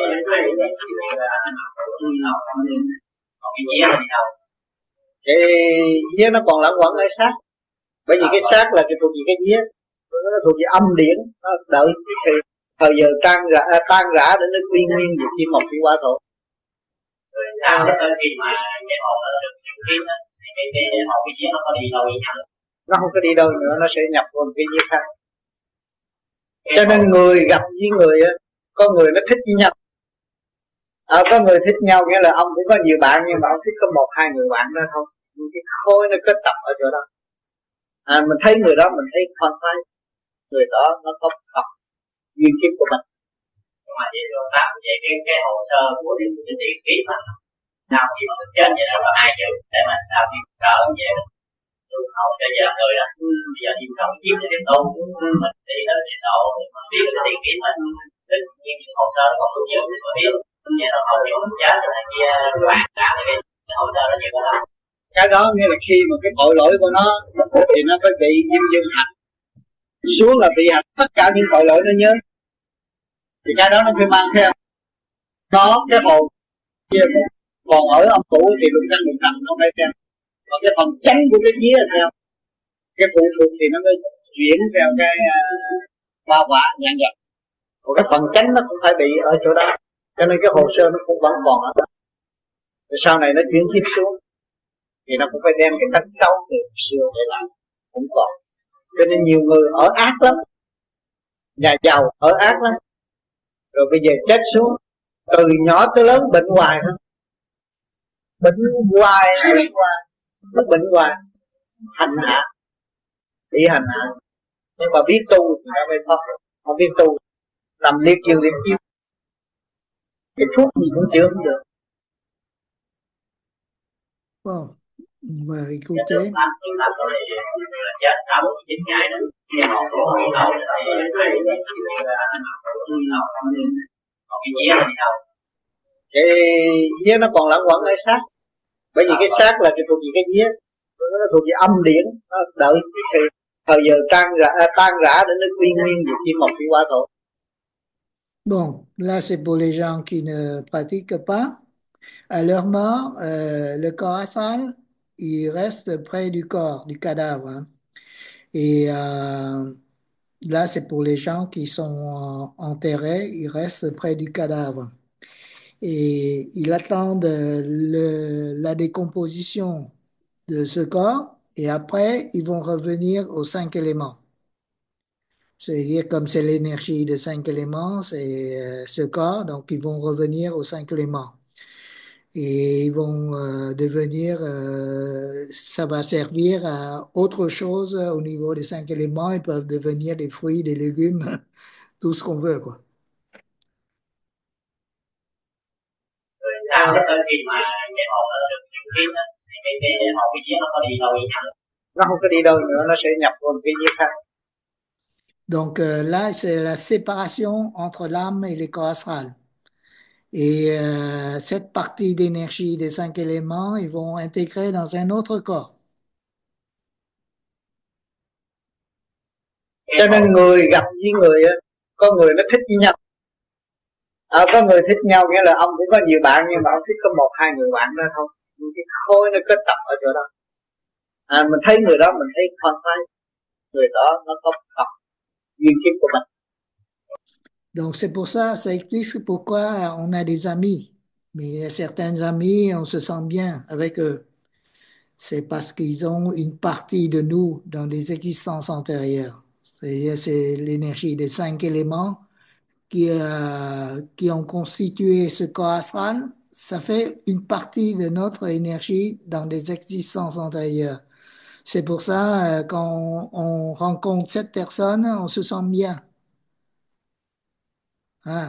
còn cái vía thì đâu Cái vía nó còn lẫn quẩn ở xác, bởi vì cái xác là cái thuộc về cái vía, nó thuộc về âm điển, nó đợi thì thời giờ tan rã tan rã để nó quy nguyên về kim một kim qua thổ. rồi sau đó tới khi mà cái hồn nó được chuyển khí đó thì cái cái hồn cái vía nó có đi đâu đi nhầm, Nó không có đi đâu nữa, nó sẽ nhập vào một cái vía khác. Cho nên người gặp với người á, có người nó thích với nhau. À, có người thích nhau nghĩa là ông cũng có nhiều bạn nhưng mà ông thích có một hai người bạn đó thôi. Cái khối nó kết tập ở chỗ đó. À, mình thấy người đó mình thấy khoan khoái, người đó nó có tập duyên kiếp của mình. nhưng mà vậy rồi tám vậy cái cái hồ sơ của cái cái tiền ký mà nào thì mình chết vậy đó là ai chịu để mà sao thì cỡ vậy rồi hậu cho giờ người đó bây giờ đi không chiếm để tiếp tục mình đi tới trình độ mà biết cái tiền ký mình tất nhiên những hồ sơ nó còn đủ nhiều để mà biết vậy nó không chịu mình chết rồi này kia các bạn làm cái hồ sơ nó nhiều lắm. Cái đó nghĩa là khi mà cái tội lỗi của nó thì nó phải bị diêm dương hạnh xuống, là bị hạnh tất cả những tội lỗi nó nhớ, thì cái đó nó phải mang theo nó cái hồn kia còn ở âm phủ thì lục căn lục trần nó phải theo. Còn cái phần chánh của cái vía là theo. Cái phụ thuộc thì nó mới chuyển theo cái ba uh, quả nhãn vật. Còn cái phần chánh nó cũng phải bị ở chỗ đó. Cho nên cái hồ sơ nó cũng vẫn còn ở đó. Rồi sau này nó chuyển tiếp xuống thì nó cũng phải đem cái tánh xấu từ xưa để lại cũng còn. Cho nên nhiều người ở ác lắm, nhà giàu ở ác lắm, rồi bây giờ chết xuống, từ nhỏ tới lớn bệnh hoài thôi, bệnh hoài, bệnh hoài, nó bệnh hoài, hành hạ, bị hành hạ. Nhưng mà biết tu thì nó mới thoát được, không biết tu, nằm liệt giường liệt chiếu, cái thuốc gì cũng chữa không được. Bon, on va écouter. Cái vía nó còn lẫn quẩn ở sát, bởi vì cái sát là cái thuộc về cái vía, nó thuộc về âm điển, nó đợi thì thời giờ tan rã, tan rã để nó quy nguyên về kim mộc thủy hỏa thổ. Bon, là c'est pour les gens qui ne pratiquent pas. À leur mort, euh, le corps astral, il reste près du corps, du cadavre. Hein. Et euh, là, c'est pour les gens qui sont euh, enterrés, ils restent près du cadavre. Et ils attendent le, la décomposition de ce corps et après, ils vont revenir aux cinq éléments. C'est-à-dire, comme c'est l'énergie de cinq éléments, c'est euh, ce corps, donc ils vont revenir aux cinq éléments. Et ils vont euh, devenir, euh, ça va servir à autre chose au niveau des cinq éléments. Ils peuvent devenir des fruits, des légumes, tout ce qu'on veut, quoi. Sao tới khi mà cái hồn nó được chuyển kiếp á, thì cái cái hồn cái vía nó có đi đâu đi nhầm? Nó không có đi đâu nữa, nó sẽ nhập vào cái vía khác. Donc euh, là, c'est la séparation entre l'âme et les corps astrales. Et euh, cette partie d'énergie des cinq éléments, ils vont intégrer dans un autre corps. Cho nên người gặp với người á, có người nó thích với nhau. À, có người thích nhau nghĩa là ông cũng có nhiều bạn nhưng mà ông thích có một hai người bạn đó thôi. Cái khối nó kết tập ở chỗ đó. À, mình thấy người đó mình thấy khoan khoái, người đó nó có tập duyên kiếp của mình. Donc c'est pour ça, ça explique pourquoi on a des amis. Mais certains amis, on se sent bien avec eux. C'est parce qu'ils ont une partie de nous dans des existences antérieures. C'est-à-dire c'est l'énergie des cinq éléments qui, euh, qui ont constitué ce corps astral. Ça fait une partie de notre énergie dans des existences antérieures. C'est pour ça, euh, quand on, on rencontre cette personne, on se sent bien. À.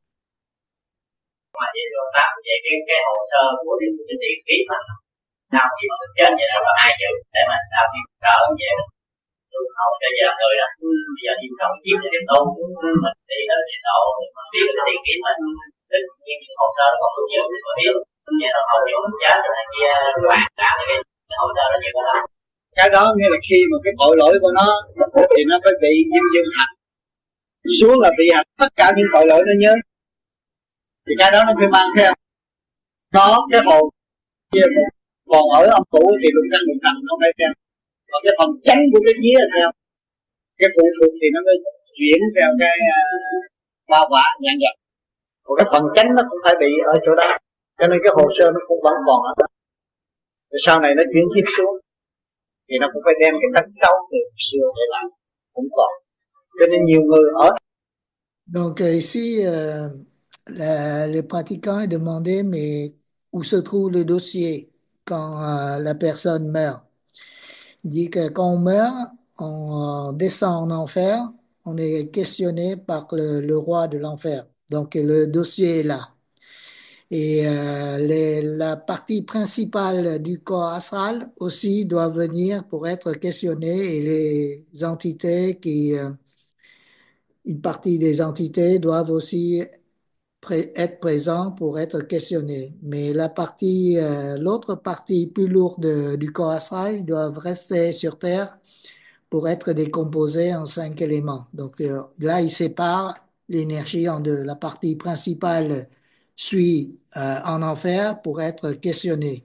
Mà vậy rồi tám vậy cái cái hồ sơ của cái cái tiền kiếp mà nào thì mình chết vậy đó là ai chịu để mà sao thì đỡ vậy rồi hậu cho giờ người đó bây giờ đi không chiếm cái tiếp tục mình đi tới địa độ mình biết cái tiền kiếp mình tất nhiên những hồ sơ nó còn nhiều nhiều thì có biết vậy nó không nhiều mình chết rồi này kia bạn làm cái cái hồ sơ nó nhiều lắm. Cái đó nghĩa là khi mà cái tội lỗi của nó thì nó phải bị diêm dương hạnh xuống là bị hạnh tất cả những tội lỗi nó nhớ thì cái đó nó phải mang theo nó cái hồn kia. Còn ở âm phủ thì lục căn lục trần nó phải theo. Còn cái phần chánh của cái vía là theo. Cái phụ thuộc thì nó mới chuyển theo cái uh, ba quả nhãn vật. Còn cái phần chánh nó cũng phải bị ở chỗ đó. Cho nên cái hồ sơ nó cũng vẫn còn ở đó. Rồi sau này nó chuyển tiếp xuống thì nó cũng phải đem cái tánh xấu từ xưa để lại cũng còn. Cho nên nhiều người ở. Donc ici, euh, la, le pratiquant est demandé, mais où se trouve le dossier quand euh, la personne meurt? Il dit que quand on meurt, on euh, descend en enfer, on est questionné par le, le roi de l'enfer. Donc le dossier est là. Et euh, les, la partie principale du corps astral aussi doit venir pour être questionnée et les entités qui... Euh, une partie des entités doivent aussi pré- être présents pour être questionnés. Mais la partie, euh, l'autre partie plus lourde de, du corps astral doivent rester sur Terre pour être décomposés en cinq éléments. Donc euh, là, il sépare l'énergie en deux. La partie principale suit euh, en enfer pour être questionné.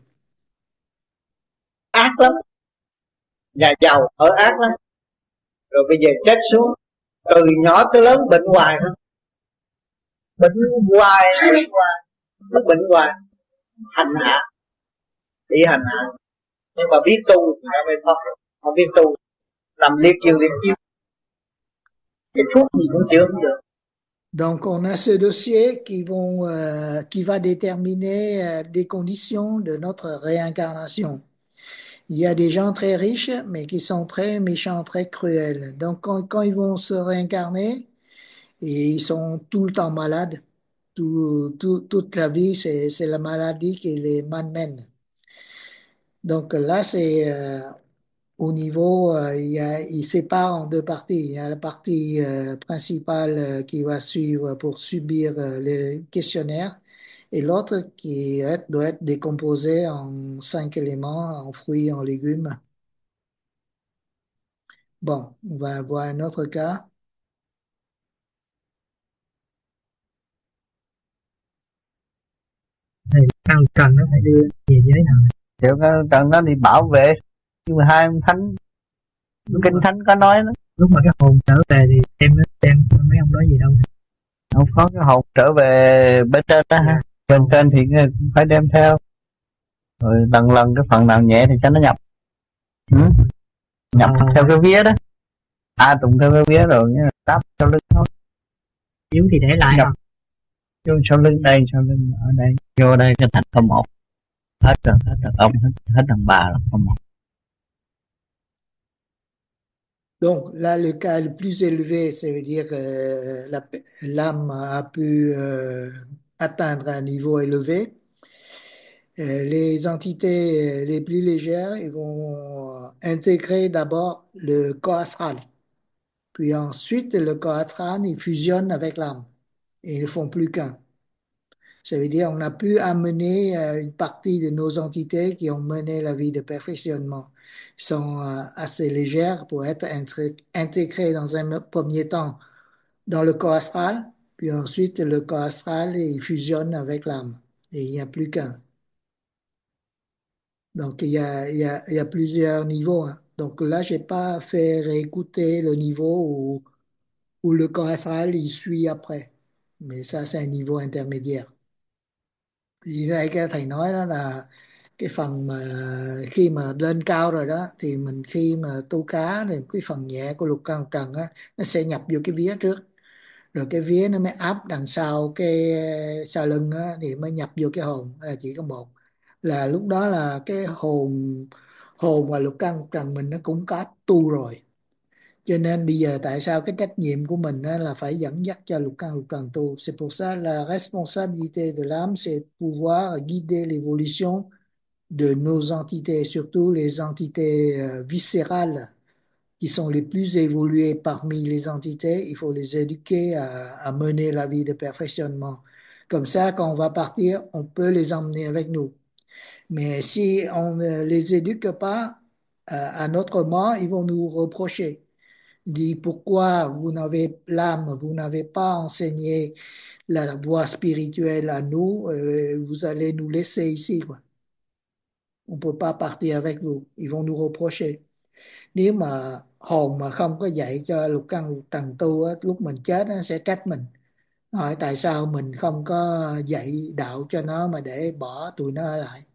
Ác lắm, nhà giàu ở ác lắm, rồi bây giờ chết xuống, từ nhỏ tới lớn bệnh hoài thôi, bệnh hoài, bệnh hoài, nó bệnh hoài, hành hạ, bị hành hạ, nhưng mà biết tu thì nó mới thoát được, không biết tu, nằm liệt giường liệt chiếu, cái thuốc gì cũng chữa không được. Donc, on a ce dossier qui, vont, euh, qui va déterminer euh, des conditions de notre réincarnation. Il y a des gens très riches, mais qui sont très méchants, très cruels. Donc, quand, quand ils vont se réincarner, et ils sont tout le temps malades, tout, tout, toute la vie, c'est, c'est la maladie qui les malmène. Donc là, c'est euh, au niveau, euh, il, y a, il sépare en deux parties. Il y a la partie euh, principale euh, qui va suivre pour subir euh, le questionnaire et l'autre qui est- doit être décomposé en cinq éléments, en fruits, en légumes. Bon, on va voir un autre cas. Thì ăn cần nó phải đưa về giới nào? Kiểu cần nó đi bảo vệ, nhưng mà hai ông thánh kinh thánh có nói đó. Lúc mà cái hồn trở về thì em nó xem mấy ông nói gì đâu. Không có cái hồn trở về bên trên đó ha. Bên trên thì phải đem theo. Rồi lần lần cái phần nào nhẹ thì cho nó nhập. Ừ. Nhập à, theo cái vía đó. À tụng theo cái vía rồi đáp sau lưng thôi. Yếu thì để lại nhập. Vô sau lưng đây, sau lưng ở đây. Vô đây cái thành có một. Hết rồi, hết rồi ông, hết, hết đàn bà là có một. Donc là, le cas le plus élevé, ça veut dire que la- l'âme a pu euh, atteindre un niveau élevé. Euh, les entités euh, les plus légères, ils vont euh, intégrer d'abord le corps astral. Puis ensuite, le corps astral, il fusionne avec l'âme. Et ils ne font plus qu'un. Ça veut dire qu'on a pu amener euh, une partie de nos entités qui ont mené la vie de perfectionnement sont euh, assez légères pour être intré- intégrées dans un premier temps dans le corps astral, puis ensuite le corps astral il fusionne avec l'âme et il n'y a plus qu'un. Donc il y a, il y a, il y a plusieurs niveaux, hein. Donc là, j'ai pas fait réécouter le niveau où, où le corps astral il suit après, mais ça c'est un niveau intermédiaire. Thì đây cái thầy nói đó là cái phần mà khi mà lên cao rồi đó thì mình khi mà tu cá thì cái phần nhẹ của lục căn lục trần á nó sẽ nhập vô cái vía trước, rồi cái vía nó mới áp đằng sau cái sau lưng á thì mới nhập vô cái hồn, là chỉ có một, là lúc đó là cái hồn hồn và lục căn lục trần mình nó cũng có tu rồi. Cho nên bây giờ tại sao cái trách nhiệm của mình á, là phải dẫn dắt cho lục căn lục trần tu. C'est pour ça la responsabilité de l'âme, c'est pouvoir guider l'évolution de nos entités, surtout les entités euh, viscérales qui sont les plus évoluées parmi les entités. Il faut les éduquer à, à mener la vie de perfectionnement. Comme ça, quand on va partir, on peut les emmener avec nous. Mais si on ne les éduque pas, euh, à notre mort, ils vont nous reprocher. Dit pourquoi vous n'avez l'âme, vous n'avez pas enseigné la voie spirituelle à nous, euh, vous allez nous laisser ici, quoi. On peut pas partir avec vous, ils vont nous reprocher. Nếu mà hồn mà không có dạy cho lục căn lục trần tu á, lúc mình chết nó sẽ trách mình, hỏi tại sao mình không có dạy đạo cho nó mà để bỏ tụi nó ở lại.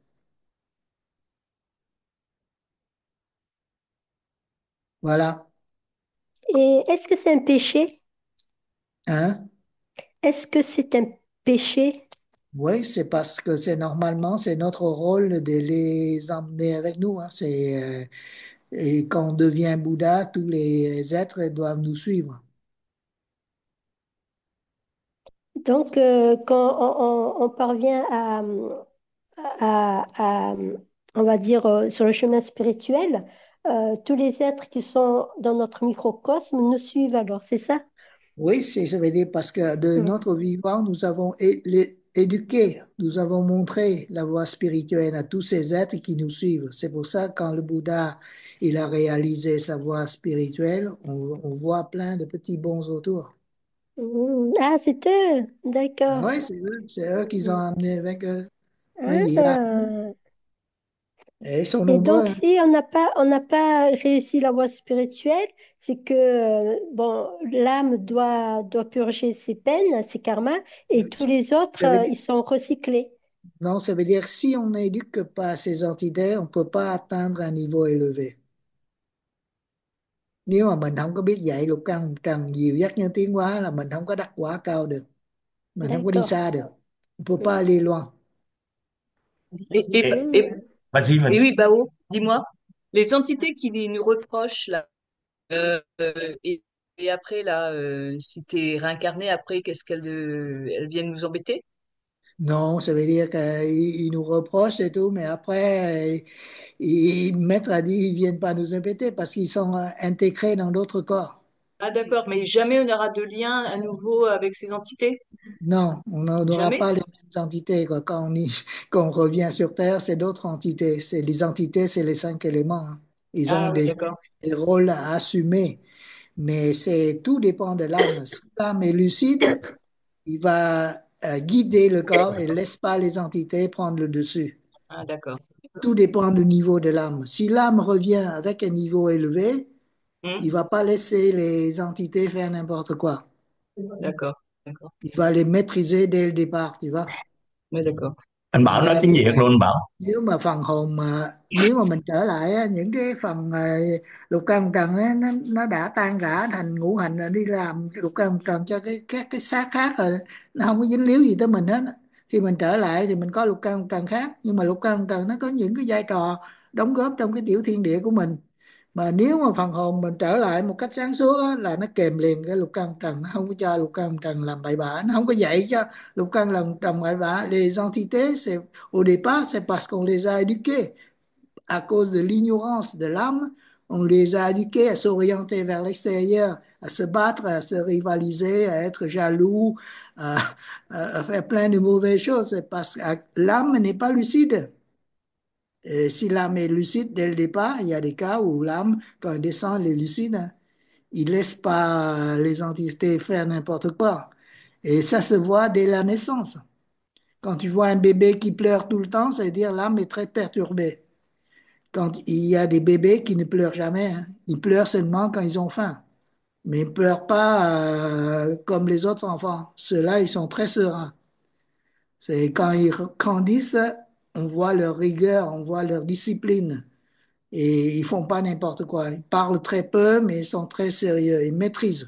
Voilà. Et est-ce que c'est un péché? Hein? Est-ce que c'est un péché? Oui, c'est parce que c'est normalement, c'est notre rôle de les emmener avec nous, hein. C'est, euh, et quand on devient Bouddha, tous les êtres doivent nous suivre. Donc, euh, quand on, on- on parvient à, à- à- on va dire, euh, sur le chemin spirituel, euh, tous les êtres qui sont dans notre microcosme nous suivent alors, c'est ça? Oui, c'est, ça veut dire parce que de Hmm. notre vivant, nous avons é- les- éduqué, nous avons montré la voie spirituelle à tous ces êtres qui nous suivent. C'est pour ça que quand le Bouddha, il a réalisé sa voie spirituelle, on, on voit plein de petits bons autour. Mm. Ah, c'est eux. Ah D'accord. ouais, c'est eux, c'est eux qui ont Mm. amené avec eux. Mais il y a, Ah. et ils sont Et nombreux, donc, hein. si on n'a pas, on n'a pas réussi la voie spirituelle, c'est que euh, bon, l'âme doit, doit purger ses peines, ses karmas, et tous les autres, Ça veut euh, dire, ils sont recyclés. non, ça veut dire si on n'éduque pas ces entités, on ne peut pas atteindre un niveau élevé. Nếu mà mình không có biết dạy lục căn trần dìu dắt nhân tiến hóa là mình không có đắc quả cao được, mình không có đi D'accord. xa được. On peut pas Mm. aller loin. Et, et, Et- et, Mm. Vas-y, et vas-y. oui, Bao, dis-moi, les entités qui nous reprochent là, euh, euh, et, et après là, euh, si t'es réincarné après, qu'est-ce qu'elles euh, elles viennent nous embêter? Non, ça veut dire qu'ils nous reprochent et tout, mais après, euh, ils, Maître a dit ils viennent pas nous embêter parce qu'ils sont euh, intégrés dans d'autres corps. Ah d'accord, mais jamais on n'aura de lien à nouveau avec ces entités? Non, on n'a- on n'aura Jamais? pas les mêmes entités, quoi. Quand on, y- quand on revient sur Terre, c'est d'autres entités. C'est les entités, c'est les cinq éléments, hein. Ils ont Ah oui, des, d'accord. des rôles à assumer, mais c'est tout dépend de l'âme. Si l'âme est lucide, il va euh, guider le corps et laisse pas les entités prendre le dessus. Ah d'accord. Tout dépend du niveau de l'âme. Si l'âme revient avec un niveau élevé, Hmm. il va pas laisser les entités faire n'importe quoi. D'accord, d'accord. Il va les maîtriser dès le départ, tu vois. Oui, d'accord. Anh Bảo nói Mà tiếng Việt luôn Bảo. nếu mà phần hồn mà nếu mà mình trở lại á, những cái phần ờ, lục căn trần á, nó nó đã tan rã thành ngũ hành rồi đi làm lục căn trần cho cái các cái xác khác rồi, nó không có dính líu gì tới mình hết á. Khi mình trở lại thì mình có lục căn trần khác, nhưng mà lục căn trần nó có những cái vai trò đóng góp trong cái tiểu thiên địa của mình. Mà nếu mà phần hồn mình trở lại một cách sáng suốt á, là nó kèm liền cái lục căn trần, nó không có cho lục căn trần làm bậy bạ, nó không có dạy cho lục căn làm trần bậy bạ. Les entités c'est au départ c'est parce qu'on les a éduqués à cause de l'ignorance de l'âme, on les a éduqués à s'orienter vers l'extérieur, à se battre, à se rivaliser, à être jaloux, à, à- à faire plein de mauvaises choses. C'est parce que l'âme n'est pas lucide. Et si l'âme est lucide dès le départ, il y a des cas où l'âme, quand elle descend, elle est lucide, hein. Il laisse pas les entités faire n'importe quoi. Et ça se voit dès la naissance. Quand tu vois un bébé qui pleure tout le temps, ça veut dire l'âme est très perturbée. Quand il y a des bébés qui ne pleurent jamais, hein. Ils pleurent seulement quand ils ont faim. Mais ils ne pleurent pas euh, comme les autres enfants. Ceux-là, ils sont très sereins. C'est quand ils grandissent, on voit leur rigueur, on voit leur discipline. Et ils font pas n'importe quoi. Ils parlent très peu, mais ils sont très sérieux. Ils maîtrisent.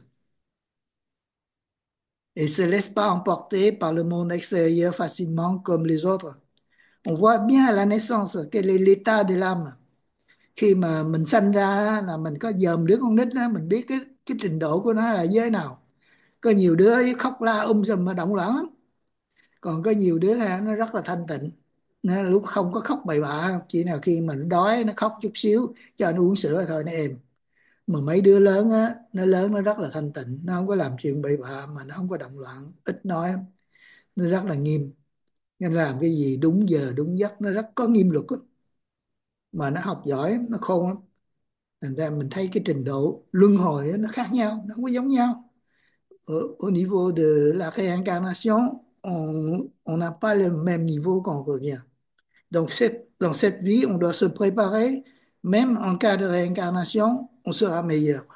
Et se laissent pas emporter par le monde extérieur facilement comme les autres. On voit bien à la naissance quel est l'état de l'âme. Khi mà mình sanh ra là mình có dòm đứa con nít đó, mình biết cái cái trình độ của nó là giới nào. Có nhiều đứa khóc la um sùm mà động loạn lắm. Còn có nhiều đứa ha, nó rất là thanh tịnh. Nó lúc không có khóc bậy bạ, chỉ nào khi mà nó đói nó khóc chút xíu cho nó uống sữa thôi nó êm. Mà mấy đứa lớn á, nó lớn nó rất là thanh tịnh, nó không có làm chuyện bậy bạ mà nó không có động loạn, ít nói lắm. Nó rất là nghiêm, nên làm cái gì đúng giờ đúng giấc, nó rất có nghiêm luật lắm. Mà nó học giỏi, nó khôn lắm. Thành ra mình thấy cái trình độ luân hồi á, nó khác nhau, nó không có giống nhau. Au, au niveau de la réincarnation, on on n'a pas le même niveau quand on revient. Donc cette, dans cette vie, on doit se préparer, même en cas de réincarnation, on sera meilleur.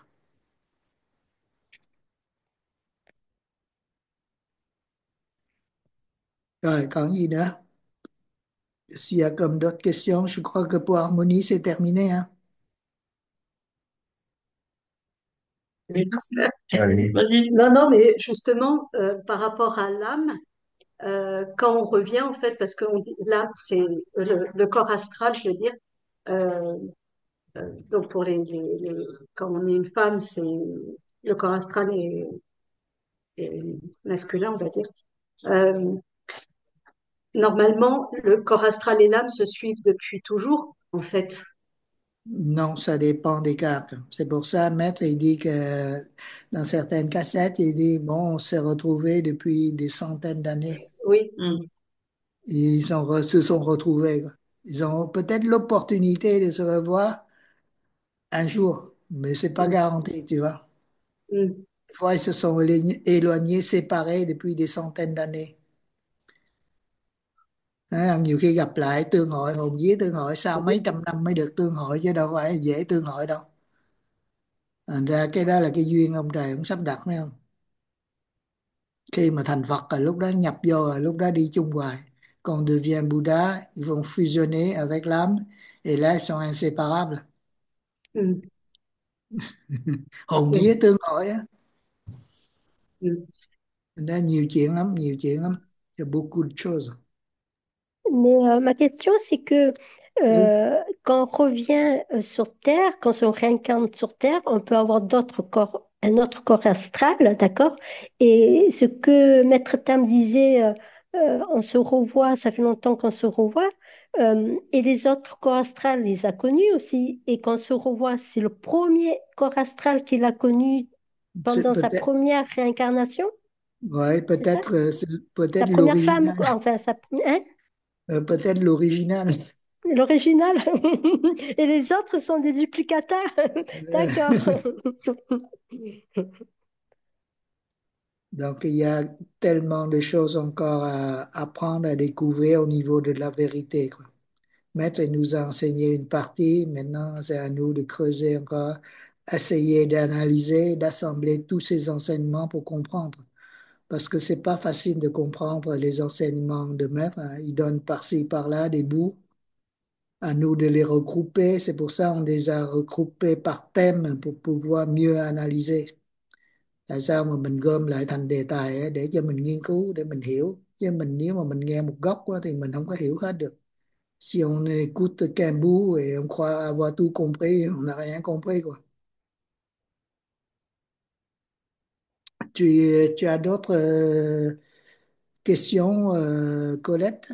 Rồi, còn gì nữa? S'il y a comme d'autres questions, je crois que pour Harmonie, c'est terminé, hein. Vas-y. Non, non, mais justement, euh, par rapport à l'âme, euh, quand on revient, en fait, parce que on dit- l'âme, c'est le, le corps astral, je veux dire. euh, euh, donc, pour les, les- les- quand on est une femme, c'est le corps astral est, est masculin, on va dire. Euh, Normalement, le corps astral et l'âme se suivent depuis toujours, en fait. Non, ça dépend des cartes. C'est pour ça, Maître, il dit que dans certaines cassettes, il dit, bon, on s'est retrouvés depuis des centaines d'années. Oui. Hmm. Ils sont re- se sont retrouvés, quoi. Ils ont peut-être l'opportunité de se revoir un jour, mais c'est pas Mm. garanti, tu vois. Mm. Des fois, ils se sont éloignés, éloignés, séparés depuis des centaines d'années. À, nhiều khi gặp lại tương hội, hồn vía tương hội sau mấy trăm năm mới được tương hội chứ đâu phải dễ tương hội đâu. Thành ra cái đó là cái duyên ông trời ông sắp đặt, phải không? Khi mà thành Phật rồi lúc đó nhập vô rồi lúc đó đi chung hoài. Còn devient Bouddha, ils vont fusionner avec l'âme et là ils sont inséparables. Ừ. Hồn Ừ. vía tương hội á. Ừ. Thành ra nhiều chuyện lắm, nhiều chuyện lắm. Il y a beaucoup de choses. Mais euh, ma question, c'est que Oui. euh, quand on revient euh, sur Terre, quand on réincarne sur Terre, on peut avoir d'autres corps, un autre corps astral, d'accord? Et ce que Maître Tam disait, euh, euh, on se revoit, ça fait longtemps qu'on se revoit, euh, et les autres corps astrales, il les a connus aussi. Et quand on se revoit, c'est le premier corps astral qu'il a connu C'est pendant sa peut-être, première réincarnation, ouais, c'est ça? peut-être, euh, c'est Sa peut-être première femme, l'original, quoi. Enfin, sa, hein? euh, peut-être l'original. L'original. Et les autres sont des duplicateurs. D'accord. Donc, il y a tellement de choses encore à apprendre, à découvrir au niveau de la vérité, quoi. Maître nous a enseigné une partie, maintenant c'est à nous de creuser encore, essayer d'analyser, d'assembler tous ces enseignements pour comprendre. Parce que c'est pas facile de comprendre les enseignements de Maître, hein. Il donne par-ci, par-là des bouts, à nous de les regrouper. C'est pour ça qu'on les a regroupés par thème pour pouvoir mieux analyser. Tại sao mà mình gom lại thành đề tài á, để cho mình nghiên cứu, để mình hiểu. Chứ mình nếu mà mình nghe một góc quá, thì mình không có hiểu hết được. Si on écoute qu'un bout et on croit avoir tout compris, on n'a rien compris, quoi. Tu, tu as d'autres euh, questions, euh, Colette?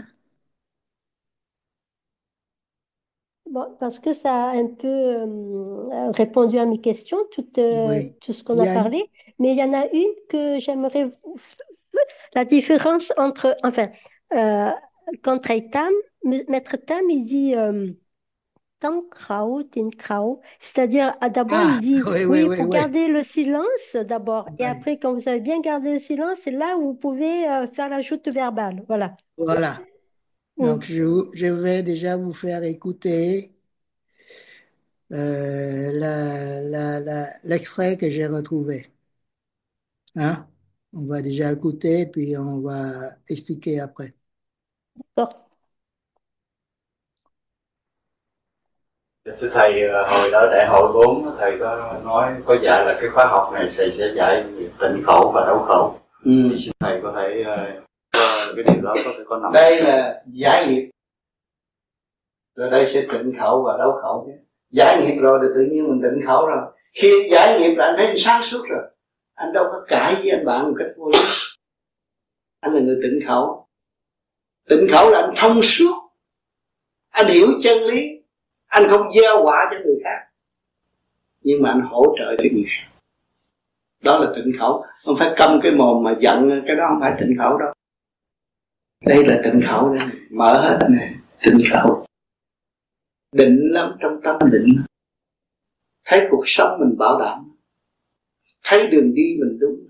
Bon, parce que ça a un peu euh, répondu à mes questions, tout, euh, Oui. tout ce qu'on Il y a a une- parlé. Mais il y en a une que j'aimerais... La différence entre... Enfin, euh, quand Tam, Maître Tam, il dit... Euh, Tam Krao, Tin Krao. C'est-à-dire, ah, d'abord, il Ah, dit, oui, oui, oui, il oui, faut oui. garder le silence d'abord. Et Oui. après, quand vous avez bien gardé le silence, c'est là où vous pouvez euh, faire la joute verbale. Voilà. Voilà. Mm. Donc, je, je vais déjà vous faire écouter euh, la, la, la- l'extrait que j'ai retrouvé. Hein? On va déjà écouter, puis on va expliquer après. Bon. Thưa thầy, hồi đó đại hội bốn thầy có nói có dạy là cái khóa học này thầy sẽ dạy tịnh khẩu và đấu khẩu. Ừ. Thì xin thầy có thể uh, cái điều đó có thể có nằm. Đây là giải nghiệp, rồi đây sẽ tịnh khẩu và đấu khẩu nhé. Giải nghiệp rồi thì tự nhiên mình tịnh khẩu rồi. Khi giải nghiệp là anh thấy anh sáng suốt rồi, anh đâu có cãi với anh bạn một cách vô lý. Anh là người tịnh khẩu. Tịnh khẩu là anh thông suốt, anh hiểu chân lý, anh không gieo quả cho người khác, nhưng mà anh hỗ trợ cho người khác. Đó là tịnh khẩu. Không phải câm cái mồm mà giận, cái đó không phải tịnh khẩu đâu. Đây là tịnh khẩu đây, mở hết này, tịnh khẩu. Định lắm, trong tâm định. Thấy cuộc sống mình bảo đảm, thấy đường đi mình đúng.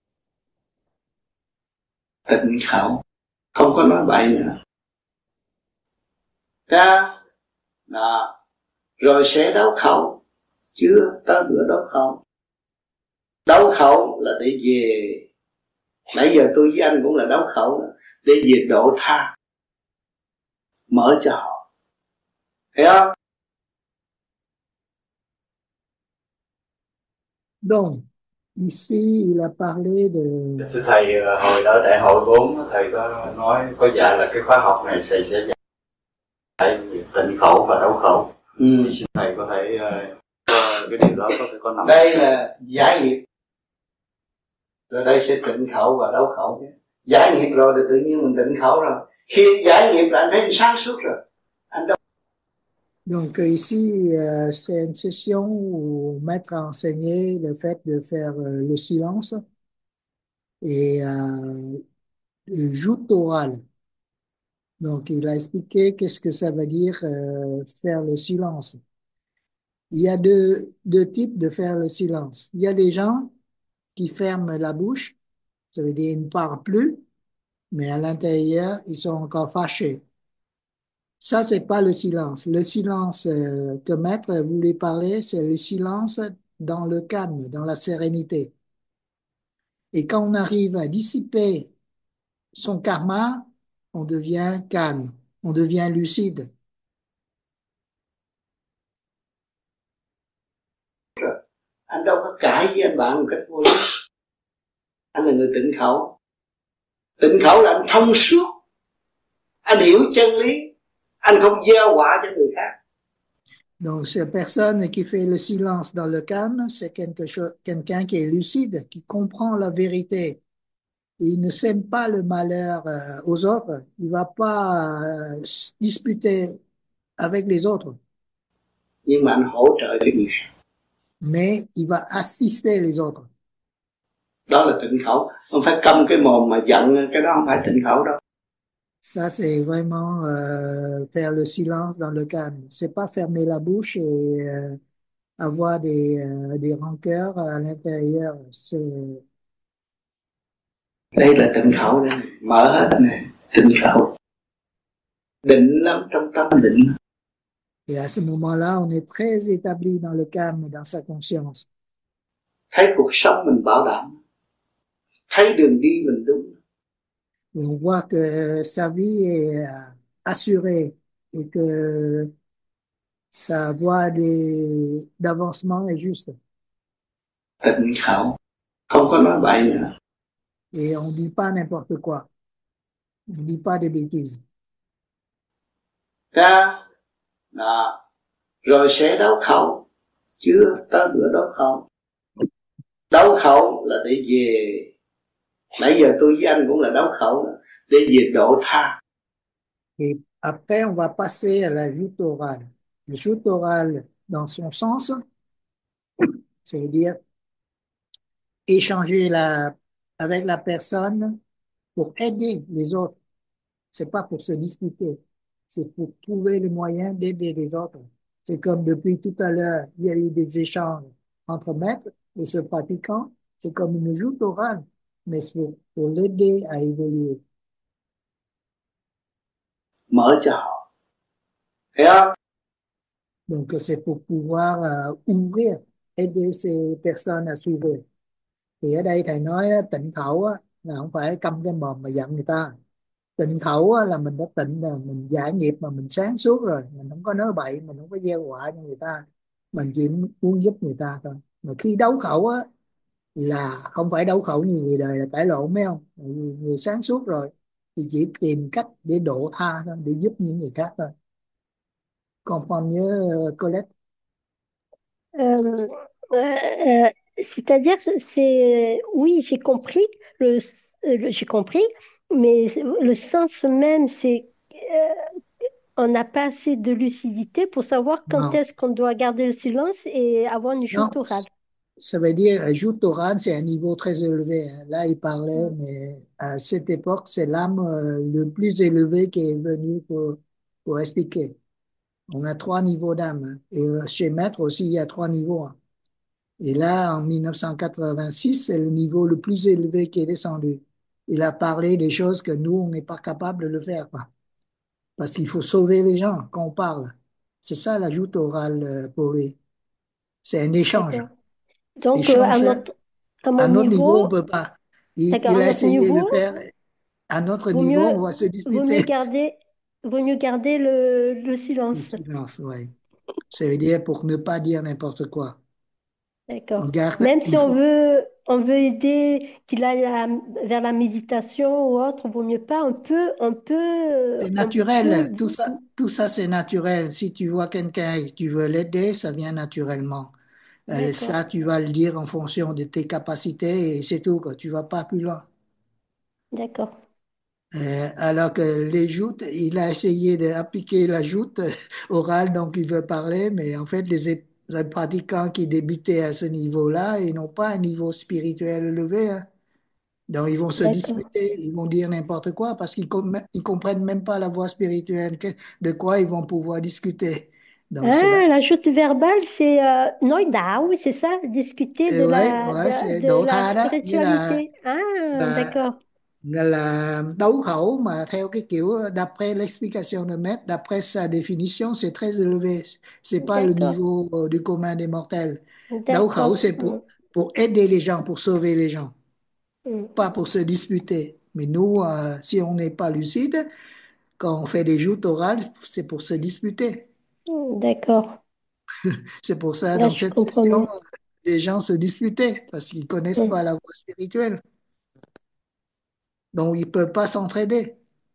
Tịnh khẩu, không có nói bậy nữa. Ra, đó. Rồi sẽ đấu khẩu. Chưa tới bữa đấu khẩu. Đấu khẩu là để về. Nãy giờ tôi với anh cũng là đấu khẩu, để về độ tha, mở cho họ. Thấy không? Donc, ici, il a parlé de... Thưa thầy, hồi đó đại hội bốn thầy có nói có dạy là cái khóa học này thầy sẽ dạy tịnh khẩu và đấu khẩu. Ừ. Thì xin thầy có thể uh, cái điều đó có thể có nằm. Đây là giải nghiệp, rồi đây sẽ tịnh khẩu và đấu khẩu nhé. Giải nghiệp rồi thì tự nhiên mình tịnh khẩu rồi. Khi giải nghiệp là anh thấy anh sáng suốt rồi, anh đâu. Donc ici, euh, c'est une session où Maître a enseigné le fait de faire euh, le silence et euh, le joute oral. Donc il a expliqué qu'est-ce que ça veut dire euh, faire le silence. Il y a deux, deux types de faire le silence. Il y a des gens qui ferment la bouche, ça veut dire ils ne parlent plus, mais à l'intérieur, ils sont encore fâchés. Ça, c'est pas le silence. Le silence euh, que Maître voulait parler, c'est le silence dans le calme, dans la sérénité. Et quand on arrive à dissiper son karma, on devient calme, on devient lucide. Anh đâu có cãi với anh bạn một cách vô lý. Anh là người tịnh khẩu. Tịnh khẩu là anh thông suốt, anh hiểu chân lý, anh không gieo họa cho người khác. Donc, cette personne qui fait le silence dans le calme, c'est quelque chose, quelqu'un qui est lucide, qui comprend la vérité. Il ne sème pas le malheur euh, aux autres. Il va pas euh, se disputer avec les autres. Nhưng mà anh hỗ trợ cho người khác. Mais il va assister les autres. Đó là tịnh khẩu. Không phải câm cái mồm mà giận, cái đó không phải tịnh khẩu đâu. Ça, c'est vraiment euh, faire le silence dans le calme. C'est pas fermer la bouche et euh, avoir des, euh, des rancœurs à l'intérieur. C'est... Đây là tịnh khẩu đây, mở hết này, tịnh khẩu. Định lắm, trong tâm định. Et à ce moment-là, on est très établi dans le calme, dans sa conscience. Thấy cuộc sống mình bảo đảm, thấy đường đi mình đúng. Et on voit que sa vie est euh, assurée et que sa voie de- d'avancement est juste. Tịnh khẩu, không có nói bậy nữa. Et on dit pas n'importe quoi. On dit pas des bêtises. Ra, đó. Rồi sẽ đấu khẩu, chưa tới bữa đấu khẩu. Đấu khẩu là để về. Nãy giờ tôi với anh cũng là đấu khẩu đó, để về độ tha. Et après, on va passer à la joute orale. La joute orale, dans son sens, ça veut dire échanger la, avec la personne pour aider les autres. C'est pas pour se disputer. C'est pour trouver les moyens d'aider les autres. C'est comme depuis tout à l'heure, il y a eu des échanges entre maîtres et ce pratiquant. C'est comme une joute orale, mais c'est pour l'aider à évoluer. Mở cho họ. Thấy không? Donc, c'est pour pouvoir euh, ouvrir, aider ces personnes à s'ouvrir. Thì ở đây thầy nói á, tịnh khẩu á, là không phải câm cái mồm mà giận người ta. Tịnh khẩu á, là mình đã tịnh rồi, mình giải nghiệp mà mình sáng suốt rồi, mình không có nói bậy, mình không có gieo họa cho người ta, mình chỉ muốn giúp người ta thôi. Mà khi đấu khẩu á, là không phải đấu khẩu như người đời là cãi lộn mấy không? Bởi vì người sáng suốt rồi thì chỉ tìm cách để độ tha thôi, để giúp những người khác thôi. Comprendre mieux, Colette? Euh, euh, c'est-à-dire, c'est oui, j'ai compris le, euh, le- j'ai compris, mais c'est- le sens même, c'est euh, on n'a pas assez de lucidité pour savoir quand Non, est-ce qu'on doit garder le silence et avoir une non, chute orale. ça veut dire euh, joute orale, c'est un niveau très élevé, hein. Là, il parlait, Mm. mais à cette époque, c'est l'âme euh, le plus élevé qui est venu pour, pour expliquer. On a trois niveaux d'âme, hein. Et euh, chez Maître aussi, il y a trois niveaux, hein. Et là, en mille neuf cent quatre-vingt-six, c'est le niveau le plus élevé qui est descendu. Il a parlé des choses que nous, on n'est pas capable de le faire, quoi. Parce qu'il faut sauver les gens quand on parle. C'est ça la joute orale euh, pour lui. C'est un échange. D'accord. Donc, euh, à Échange, notre, à mon à notre niveau, on niveau, peut pas. Il, d'accord, il à a notre essayé de niveau, faire. À notre vaut niveau, mieux, on va se vaut mieux disputer. garder, vaut mieux garder le, le Le silence. silence, ouais. Ça veut dire pour ne pas dire n'importe quoi. On D'accord. garde, Même si il on faut. veut, on veut aider qu'il aille à- vers la méditation ou autre, vaut mieux pas. On peut, on peut, C'est on naturel. peut. Tout ça, tout ça, c'est naturel. Si tu vois quelqu'un et que tu veux l'aider, ça vient naturellement. Euh, D'accord, ça, tu vas le dire en fonction de tes capacités et c'est tout, quoi. Tu vas pas plus loin. d'accord, Euh, alors que les joutes, il a essayé d'appliquer la joute orale, donc il veut parler, mais en fait, les, é- les pratiquants qui débutaient à ce niveau-là, ils n'ont pas un niveau spirituel élevé, hein. Donc, ils vont se d'accord, disputer, ils vont dire n'importe quoi parce qu'ils com- ils comprennent même pas la voie spirituelle. Que- De quoi ils vont pouvoir discuter? Donc, c'est là. Ah, la joute verbale, c'est euh, nói đạo, c'est ça? Discuter Et de ouais, la, ouais, de, c'est de đổ la tha đó, nghĩa là spiritualité. Ah, là d'accord, là đấu khẩu mà theo cái kiểu d'après l'explication de maître, d'après sa définition, c'est très élevé. C'est pas le d'accord, niveau euh, du commun des mortels. Đấu khẩu, d'accord. c'est Mm, pour, pour aider les gens, pour sauver les gens, mm, pas pour se disputer. Mais nous, euh, si on n'est pas lucide, quand on fait des joutes orales, c'est pour se disputer. mm, d'accord. C'est pour ça, Là, dans je cette comprends session, mieux. euh, les gens se disputaient parce qu'ils connaissent Mm. pas la voie spirituelle. Donc, ils peuvent pas s'entraider.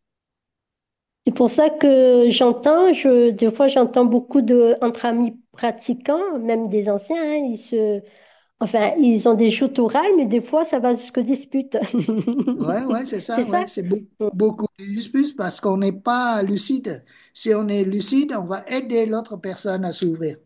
C'est pour ça que j'entends, je, des fois, j'entends beaucoup de, entre amis pratiquants, même des anciens, hein, ils se, enfin, ils ont des joutes orales, mais des fois, ça va jusque dispute. Ouais, ouais, c'est C'est ça, ça? ouais, c'est beau- Mm, beaucoup de disputes parce qu'on n'est pas lucide. Si on est lucide, on va aider l'autre personne à s'ouvrir.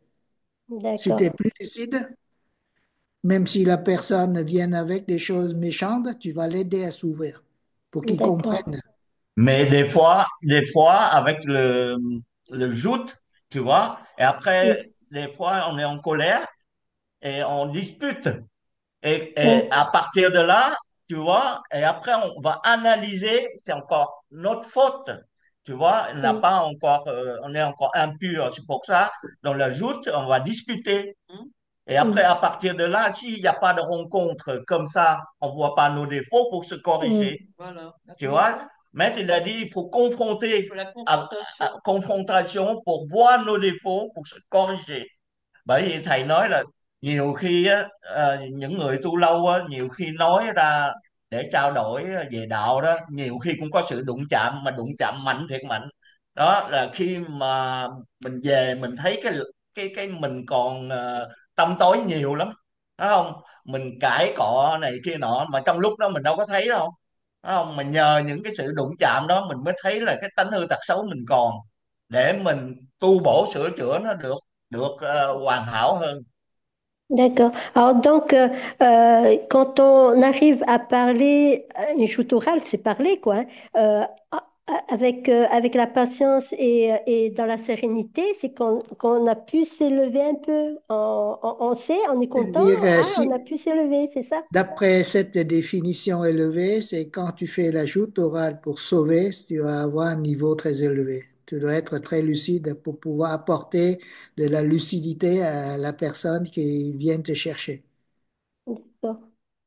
Si tu es d'accord, plus lucide, même si la personne vient avec des choses méchantes, tu vas l'aider à s'ouvrir pour qu'il d'accord. comprenne. Mais des fois, des fois, avec le, le joute, tu vois, et après, Mm, des fois, on est en colère et on dispute. Et, et mm, à partir de là, tu vois, et après, on va analyser, c'est encore notre faute. Tu vois, on n'a mm, pas encore, euh, on est encore impur. C'est pour ça, dans la joute, on va discuter. Et après, mm, à partir de là, s'il n'y a pas de rencontre comme ça, on voit pas nos défauts pour se corriger. mm. Voilà. La Tu vois, Maître, il a dit, il faut confronter, Il faut la à, confrontation. à- confrontation pour voir nos défauts, pour se corriger. Bởi vì thầy nói là nhiều khi á, ờ, những người tu lâu á, nhiều khi nói ra để trao đổi về đạo đó, nhiều khi cũng có sự đụng chạm, mà đụng chạm mạnh thiệt mạnh. Đó là khi mà mình về mình thấy cái cái cái mình còn ờ, tâm tối nhiều lắm, phải không? Mình cãi cọ này kia nọ mà trong lúc đó mình đâu có thấy đâu, phải không? Mà nhờ những cái sự đụng chạm đó mình mới thấy là cái tánh hư tật xấu mình còn, để mình tu bổ sửa chữa nó được được ờ, hoàn hảo hơn. D'accord. Alors donc, euh, euh, quand on arrive à parler, euh, une chute orale, c'est parler, quoi, hein, euh, a- a- avec, euh, avec la patience et, et dans la sérénité, c'est qu'on qu'on a pu s'élever un peu. On, on, on sait, on est content, C'est-à-dire, euh, ah, on a si, pu s'élever, c'est ça? d'après cette définition élevée, c'est quand tu fais la joute orale pour sauver, tu vas avoir un niveau très élevé. Tu dois être très lucide pour pouvoir apporter de la lucidité à la personne qui vient te chercher. D'accord.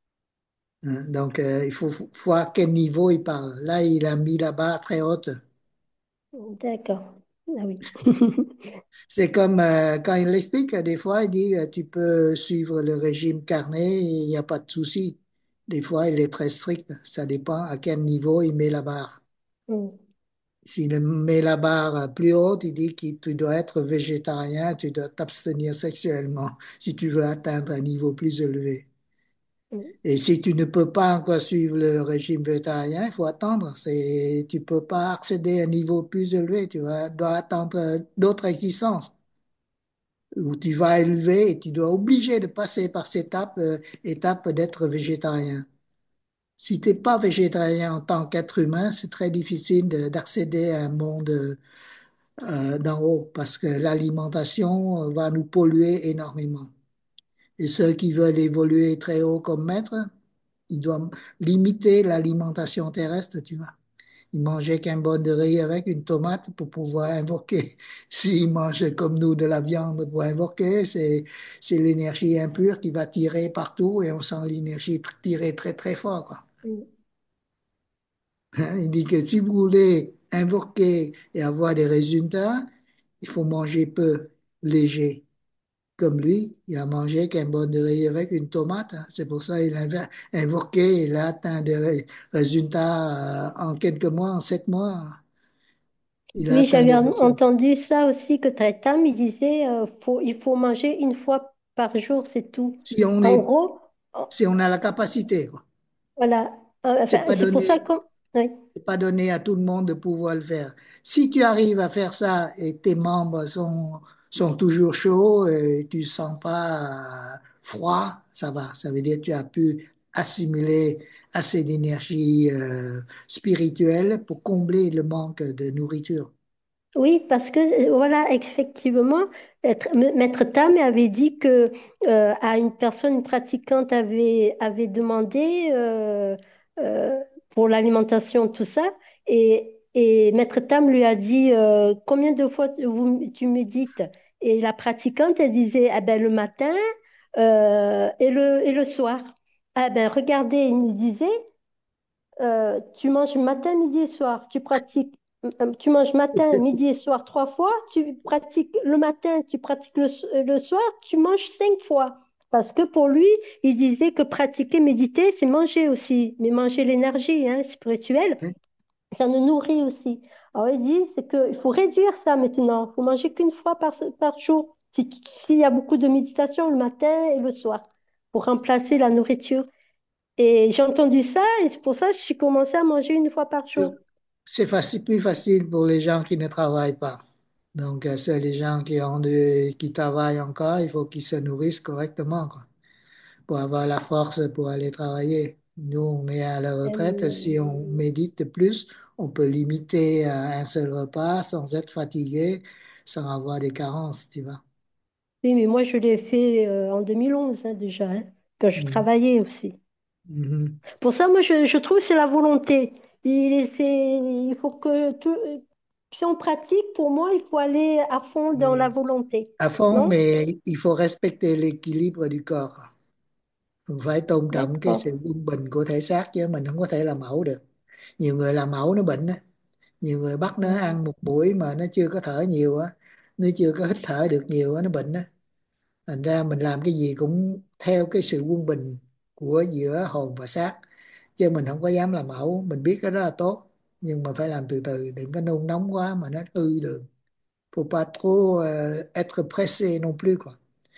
Hein. Donc, euh, il faut voir quel niveau il parle. Là, il a mis la barre très haute. D'accord. Ah oui. C'est comme euh, quand il l'explique, des fois, il dit, euh, tu peux suivre le régime carné, il n'y a pas de souci. Des fois, il est très strict. Ça dépend à quel niveau il met la barre. Mm, S'il met la barre plus haute, il dit que tu dois être végétarien, tu dois t'abstenir sexuellement si tu veux atteindre un niveau plus élevé. mm. Et si tu ne peux pas encore suivre le régime végétarien, il faut attendre. C'est, tu peux pas accéder à un niveau plus élevé. Tu vas, dois attendre d'autres existences où tu vas élever et tu dois obliger de passer par cette étape, euh, étape d'être végétarien. Si tu n'es pas végétarien en tant qu'être humain, c'est très difficile de- d'accéder à un monde euh, d'en haut parce que l'alimentation va nous polluer énormément. Et ceux qui veulent évoluer très haut comme maître, ils doivent limiter l'alimentation terrestre, tu vois. Ils mangeaient qu'un bon de riz avec une tomate pour pouvoir invoquer. S'ils mangent comme nous de la viande pour invoquer, c'est, c'est l'énergie impure qui va tirer partout et on sent l'énergie tirer très très fort, quoi. Mm. Hein. Il dit que si vous voulez invoquer et avoir des résultats, il faut manger peu, léger. Comme lui, il a mangé qu'un bon de riz avec une tomate, hein. C'est pour ça qu'il a inv- invoqué, il a atteint des ré- résultats euh, en quelques mois, en sept mois. Il a Oui, atteint j'avais des en- résultats. entendu ça aussi, que Traitam, il disait, euh, faut, il faut manger une fois par jour, c'est tout. Si on En est, gros, en- si on a la capacité, quoi. voilà. Euh, C'est Enfin, pas c'est pour ça donné, qu'on... Oui. c'est pas donné à tout le monde de pouvoir le faire. Si tu arrives à faire ça et tes membres sont, sont toujours chauds et tu sens pas euh, froid, ça va. Ça veut dire que tu as pu assimiler assez d'énergie euh, spirituelle pour combler le manque de nourriture. Oui, parce que euh, voilà, effectivement, être- M- Maître Tam avait dit que euh, à une personne une pratiquante avait, avait demandé euh, euh, pour l'alimentation, tout ça, et, et Maître Tam lui a dit euh, combien de fois tu- vous, tu médites? Et la pratiquante, elle disait ah ben, le matin euh, et le, et le soir. Ah ben, regardez, il me disait euh, tu manges matin, midi et soir, tu pratiques, euh, tu manges matin, midi et soir trois fois, tu pratiques le matin, tu pratiques le, s- le soir, tu manges cinq fois. Parce que pour lui, il disait que pratiquer, méditer, c'est manger aussi, mais manger l'énergie hein, spirituelle, ça nous nourrit aussi. Alors il dit, c'est qu'il faut réduire ça maintenant, il faut manger qu'une fois par, par jour, si- s'il y a beaucoup de méditation le matin et le soir, pour remplacer la nourriture. Et j'ai entendu ça et c'est pour ça que j'ai commencé à manger une fois par jour. C'est facile, plus facile pour les gens qui ne travaillent pas. Donc, euh, c'est les gens qui ont de, qui travaillent encore, il faut qu'ils se nourrissent correctement, quoi, pour avoir la force pour aller travailler. Nous, on est à la retraite, Euh, si on médite plus, on peut limiter à un seul repas sans être fatigué, sans avoir des carences, tu vois. oui, mais moi je l'ai fait euh, en deux mille onze hein, déjà, hein, quand je Mhm. travaillais aussi. Mhm. Pour ça, moi je, je trouve que c'est la volonté. Il, est- c'est- il faut que tout, si on pratique, pour moi, il faut aller à fond dans la Oui. volonté. À fond, Non? mais il faut respecter l'équilibre du corps. Phải tôn trọng cái D'accord. sự quân bình của thể xác chứ mình không có thể làm mẫu được. Nhiều người làm mẫu nó bệnh á, nhiều người bắt nó Mhm. ăn một buổi mà nó chưa có thở nhiều á, nó chưa có hít thở được nhiều á, nó bệnh á. Thành ra mình làm cái gì cũng theo cái sự quân bình của giữa hồn và xác, chứ mình không có dám làm mẫu. Mình biết cái đó là tốt nhưng mà phải làm từ từ, đừng có nôn nóng quá mà nó hư được. Faut pas trop euh, être pressé non plus quoi.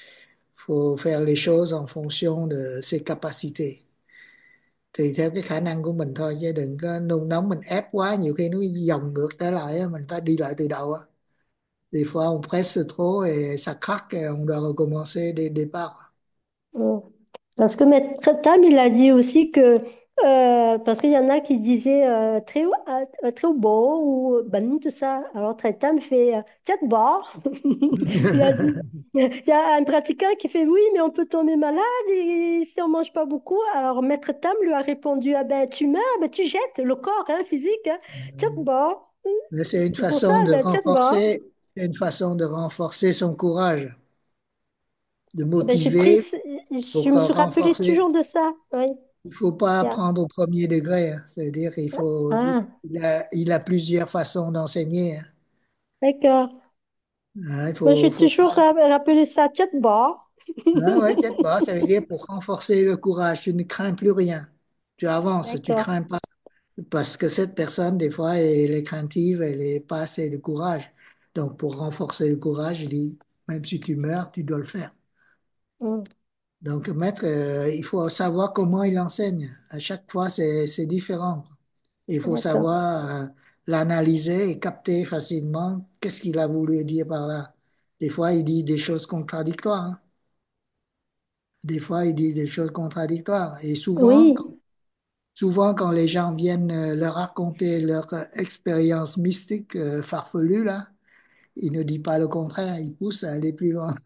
Faut faire les choses en fonction de ses capacités, tùy theo cái khả năng của mình thôi, chứ đừng có nôn nóng mình ép quá, nhiều khi nó dòng ngược trở lại á, mình phải đi lại từ đầu á. Des fois on presse trop et ça craque et on doit recommencer dès le départ. Mm. Parce que Maître Tam, il a dit aussi que, euh, parce qu'il y en a qui disaient euh, très, haut- euh, très beau ou ben, tout ça. Alors Maître Tam fait euh, Tiens de bord. Il a dit, il y a un pratiquant qui fait oui, mais on peut tomber malade et si on mange pas beaucoup. Alors Maître Tam lui a répondu Ah ben tu meurs, ben, tu jettes le corps hein, physique. Hein. Tiens de bord. Mais c'est une C'est pour ça, façon de ben, tiens de bord. renforcer, c'est une façon de renforcer son courage, de Ben, j'ai pris, motiver ce- je pour me suis rappelé renforcer. toujours de ça. Oui. Il faut pas Il y a- prendre au premier degré, hein. Ça veut dire qu'il faut, Ah, il a, il a plusieurs façons d'enseigner, hein. d'accord. Hein, il Moi, faut, j'ai faut toujours pas. ra- rappelé ça tête bas. Ah ouais, peut-être pas. Ça veut dire pour renforcer le courage, tu ne crains plus rien. Tu avances, tu D'accord. crains pas. Parce que cette personne, des fois, elle est craintive, elle est pas assez de courage. Donc, pour renforcer le courage, il dit, même si tu meurs, tu dois le faire. Mm, Donc, maître, euh, il faut savoir comment il enseigne. À chaque fois, c'est, c'est différent. Il faut d'accord. savoir euh, l'analyser et capter facilement qu'est-ce qu'il a voulu dire par là. Des fois, il dit des choses contradictoires, hein. Des fois, il dit des choses contradictoires. Et souvent, Oui. quand, souvent, quand les gens viennent euh, leur raconter leur euh, expérience mystique euh, farfelue, là, il ne dit pas le contraire, il pousse à aller plus loin.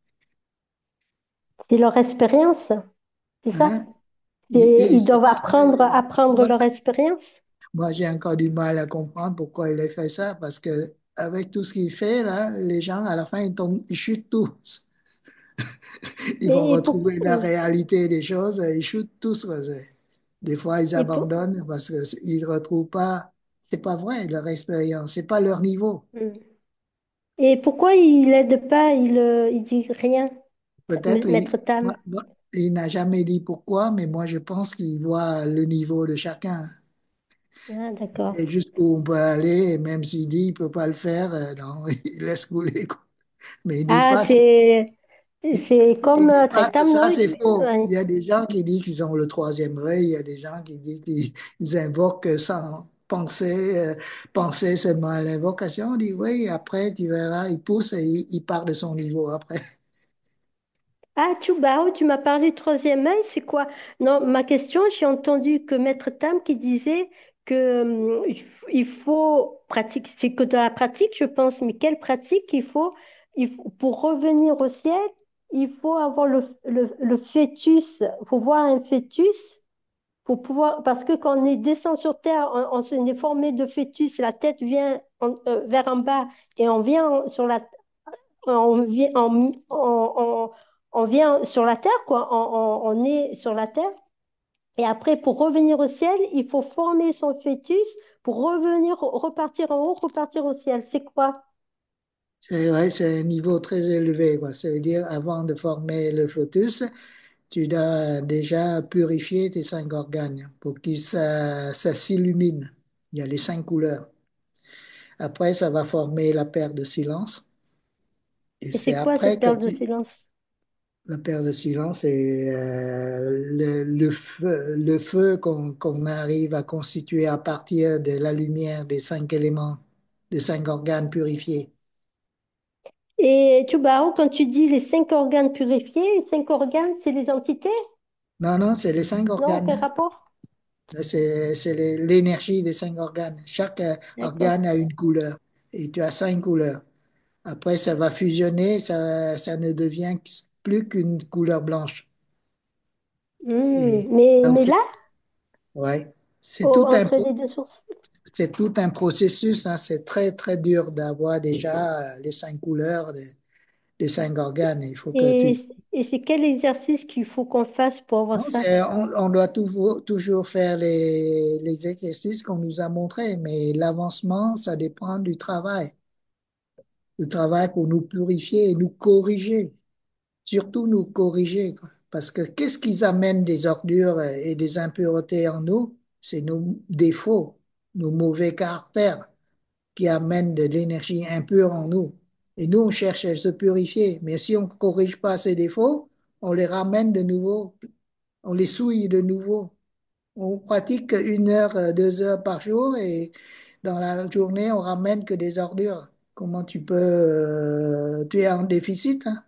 C'est leur expérience, c'est ça? Hein? Il- C'est- il- Ils je sais doivent pas, apprendre, euh, apprendre moi, leur expérience. moi, j'ai encore du mal à comprendre pourquoi il a fait ça, parce que avec tout ce qu'il fait, là, les gens, à la fin, ils tombent, ils chutent tous. Ils vont Et, et pour, retrouver la réalité des choses, et ils chutent tous. Quoi. C'est- Des fois, ils et pour, abandonnent parce qu'ils ne retrouvent pas, c'est pas vrai, leur expérience, c'est pas leur niveau. Mm. Et pourquoi il aide pas, il, euh, il dit rien, Peut-être, M- il, Maître Tam? moi- moi, il n'a jamais dit pourquoi, mais moi, je pense qu'il voit le niveau de chacun. Ah, d'accord. Et jusqu'où on peut aller, et même s'il dit qu'il peut pas le faire, euh, non, il laisse couler, quoi. Mais il dit Ah, pas, c'est- c'est, il, c'est il comme dit euh, pas que Traitam, non? ça, c'est faux. Ouais. Il y a des gens qui disent qu'ils ont le troisième œil, il y a des gens qui disent qu'ils ils invoquent sans penser, euh, penser seulement à l'invocation. On dit oui, après, tu verras, il pousse et il, il part de son niveau après. Ah, tu, bah, oui, tu m'as parlé de troisième œil, c'est quoi? Non, ma question, j'ai entendu que Maître Tam qui disait que hum, il f- il faut pratiquer, c'est que de la pratique, je pense, mais quelle pratique il faut, il faut- pour revenir au ciel, il faut avoir le, le, le fœtus, il faut voir un fœtus pour pouvoir, parce que quand on est descend sur Terre, on, on se- on est formé de fœtus, la tête vient en- euh, vers en bas et on vient en- sur la, on vient, on, on- on- on vient sur la Terre, quoi, on, on on est sur la Terre. Et après, pour revenir au ciel, il faut former son fœtus pour revenir, repartir en haut, repartir au ciel. C'est quoi? C'est vrai, c'est un niveau très élevé, quoi. Ça veut dire, avant de former le fœtus, tu dois déjà purifier tes cinq organes pour que ça, ça s'illumine. Il y a les cinq couleurs. Après, ça va former la paire de silence. Et Et c'est c'est quoi après cette que perle de tu... silence? La paire de silence est euh, le, le feu, le feu qu'on qu'on arrive à constituer à partir de la lumière des cinq éléments, des cinq organes purifiés. Et Tchoubao, quand tu dis les cinq organes purifiés, les cinq organes, c'est les entités? Non, non, c'est les cinq Non, aucun organes. rapport? C'est c'est les- l'énergie des cinq organes. Chaque euh, D'accord. organe a une couleur et tu as cinq couleurs. Après, ça va fusionner, ça, ça ne devient plus qu'une couleur blanche. Hmm. Et Mais, mais donc, là, ouais, c'est au- tout un, entre pro- les deux sources. c'est tout un processus, hein. C'est très, très dur d'avoir déjà euh, les cinq couleurs des, des cinq organes. Il faut que tu... Et, et c'est quel exercice qu'il faut qu'on fasse pour avoir Non, ça? c'est- on, on doit toujours, toujours faire les, les exercices qu'on nous a montrés, mais l'avancement, ça dépend du travail. Le travail pour nous purifier et nous corriger, surtout nous corriger, quoi. Parce que qu'est-ce qui amène des ordures et des impuretés en nous? C'est nos défauts, nos mauvais caractères qui amènent de l'énergie impure en nous. Et nous, on cherche à se purifier. Mais si on ne corrige pas ces défauts, on les ramène de nouveau, on les souille de nouveau. On pratique une heure, euh, deux heures par jour et dans la journée, on ramène que des ordures. Comment tu peux... euh, tu es en déficit, hein?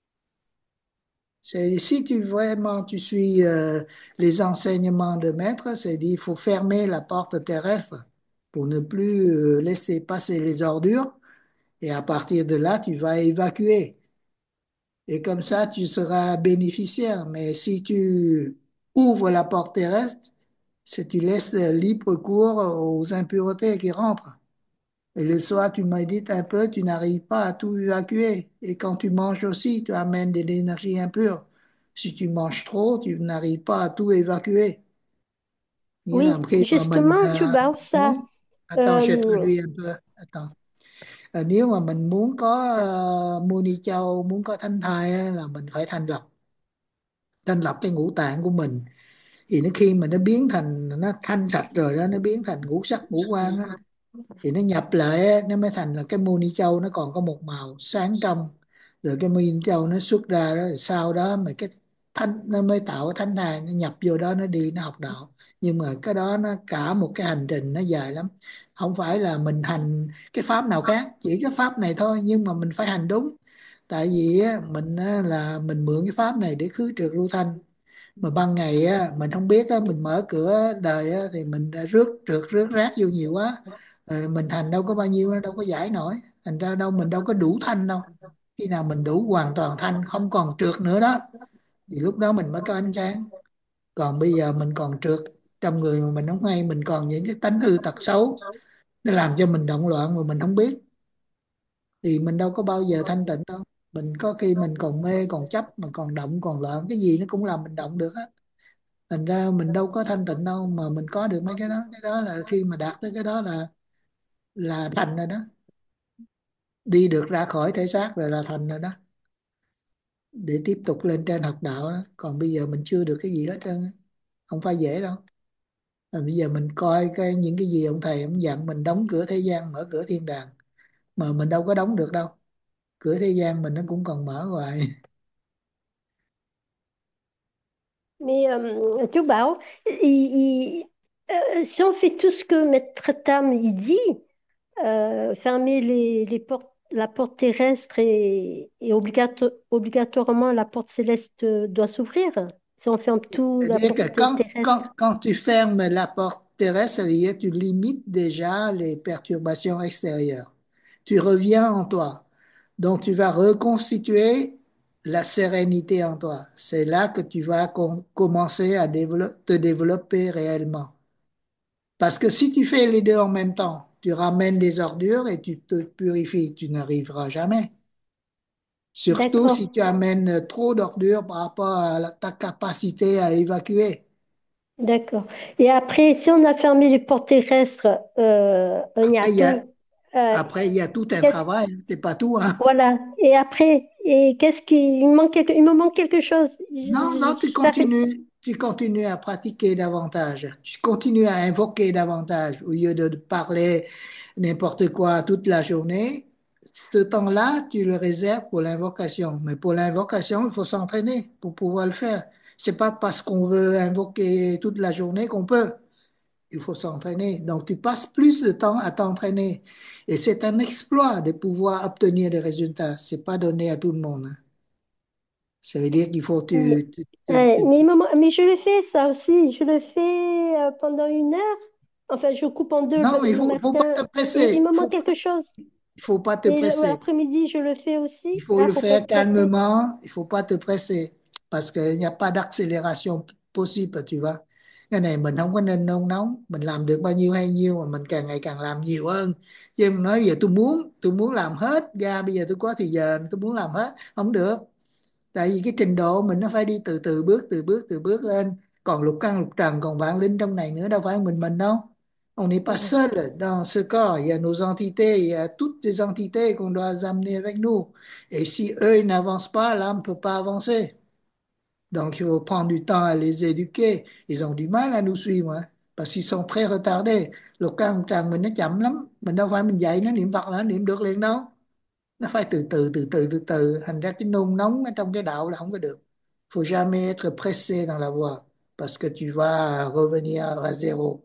C'est, si tu vraiment tu suis euh, les enseignements de maître, c'est dit il faut fermer la porte terrestre pour ne plus euh, laisser passer les ordures et à partir de là, tu vas évacuer. Et comme ça, tu seras bénéficiaire. Mais si tu ouvres la porte terrestre, c'est tu laisses libre cours aux impuretés qui rentrent. Et le soir, tu médites un peu, tu n'arrives pas à tout évacuer. Et quand tu manges aussi, tu amènes de l'énergie impure. Si tu manges trop, tu n'arrives pas à tout évacuer. Nghĩa là Oui, khi mà mình justement, à, Tchoubao, ça. muốn, attends, je euh, traduis un peu. Attends. À, nếu mà mình muốn có uh, Muni Châu, muốn có thánh thai á, là mình phải thanh lọc, thanh lọc cái ngũ tạng của mình. Thì nó khi mà nó biến thành, nó thanh sạch rồi đó, nó biến thành ngũ sắc ngũ quan á, thì nó nhập lại á, nó mới thành là cái mô ni châu, nó còn có một màu sáng trong, rồi cái mô ni châu nó xuất ra đó, rồi sau đó mà cái thánh nó mới tạo cái thánh thai, nó nhập vô đó, nó đi nó học đạo. Nhưng mà cái đó nó cả một cái hành trình nó dài lắm, không phải là mình hành cái pháp nào khác, chỉ cái pháp này thôi, nhưng mà mình phải hành đúng. Tại vì á, mình á, là mình mượn cái pháp này để khứ trượt lưu thanh, mà ban ngày á mình không biết á, mình mở cửa đời á, thì mình đã rước trượt rước rác vô nhiều quá. Ờ, mình hành đâu có bao nhiêu, nó đâu có giải nổi, thành ra đâu mình đâu có đủ thanh đâu. Khi nào mình đủ hoàn toàn thanh, không còn trượt nữa đó, thì lúc đó mình mới có ánh sáng. Còn bây giờ mình còn trượt trong người mà mình không hay, mình còn những cái tánh hư tật xấu, nó làm cho mình động loạn mà mình không biết, thì mình đâu có bao giờ thanh tịnh đâu. Mình có khi mình còn mê còn chấp, mà còn động còn loạn, cái gì nó cũng làm mình động được á. Thành ra mình đâu có thanh tịnh đâu mà mình có được mấy cái đó. Cái đó là khi mà đạt tới cái đó là là thành rồi đó, đi được ra khỏi thể xác rồi là thành rồi đó, để tiếp tục lên trên học đạo đó. Còn bây giờ mình chưa được cái gì hết trơn á. Không phải dễ đâu. Mà bây giờ mình coi cái những cái gì ông thầy ông dặn mình đóng cửa thế gian mở cửa thiên đàng, mà mình đâu có đóng được đâu, cửa thế gian mình nó cũng còn mở hoài. mais euh, Tchoubao, il, il- euh, si on fait tout ce que Maître Tam il dit, euh, fermer les, les portes, la porte terrestre et, et obligato- obligatoirement la porte céleste doit s'ouvrir. Si on ferme tout la C'est-à-dire que porte quand, quand, terrestre. quand tu fermes la porte terrestre, ça veut dire que tu limites déjà les perturbations extérieures. Tu reviens en toi. Donc, tu vas reconstituer la sérénité en toi. C'est là que tu vas com- commencer à dévelop- te développer réellement. Parce que si tu fais les deux en même temps, tu ramènes des ordures et tu te purifies, tu n'arriveras jamais. Surtout si D'accord, tu amènes trop d'ordures par rapport à la- ta capacité à évacuer. d'accord. Et après, si on a fermé les portes terrestres, euh, on y a Après, il y a, tout. Euh, après, il y a tout un qu'est-ce, travail, hein, c'est pas tout, hein. voilà. Et après, et qu'est-ce qui, il me manque quelque, il me manque quelque chose. Non, Je- non, tu je- J'arrive. continues, tu continues à pratiquer davantage. Tu continues à invoquer davantage au lieu de parler n'importe quoi toute la journée. Ce temps-là, tu le réserves pour l'invocation. Mais pour l'invocation, il faut s'entraîner pour pouvoir le faire. C'est pas parce qu'on veut invoquer toute la journée qu'on peut. Il faut s'entraîner. Donc, tu passes plus de temps à t'entraîner. Et c'est un exploit de pouvoir obtenir des résultats. C'est pas donné à tout le monde, hein. Ça veut dire qu'il faut Mais, tu, tu- tu- ouais, tu- mais, maman- mais je le fais ça aussi. Je le fais euh, pendant une heure. Enfin, je coupe en deux Non, le, mais il le faut, faut pas matin. te Et il presser. me Faut manque pas, quelque chose. il faut pas te Et le- presser. l'après-midi, je le fais Il aussi. faut Ah, le faut pas faire se presser. calmement. Il faut pas te presser parce qu'il n'y a pas d'accélération possible, tu vois. Cái này mình không có nên nôn nóng. Mình làm được bao nhiêu hay nhiêu mà mình càng ngày càng làm nhiều hơn. Chứ mình nói giờ tôi muốn, tôi muốn làm hết ra, bây giờ tôi có thì giờ tôi muốn làm hết, không được. Tại vì cái trình độ mình nó phải đi từ từ bước từ bước từ bước lên, còn lục căn lục trần còn vạn linh trong này nữa, đâu phải mình mình đâu. On n'est pas Mhm. seul dans ce corps, il y a nos entités, il y a toutes les entités qu'on doit amener avec nous. Et si eux ils n'avancent pas, l'âme ne peut pas avancer. Donc il faut prendre du temps à les éduquer. Ils ont du mal à nous suivre, hein, parce qu'ils sont très retardés. Lục căn lục trần mình nó chậm lắm, mình đâu phải mình dạy nó niệm Phật là nó niệm được liền đâu. Nó phải từ từ từ từ từ từ, thành ra cái nôn nóng ở trong cái đạo là không có được. Faut jamais être pressé dans la voie parce que tu vas revenir à zéro.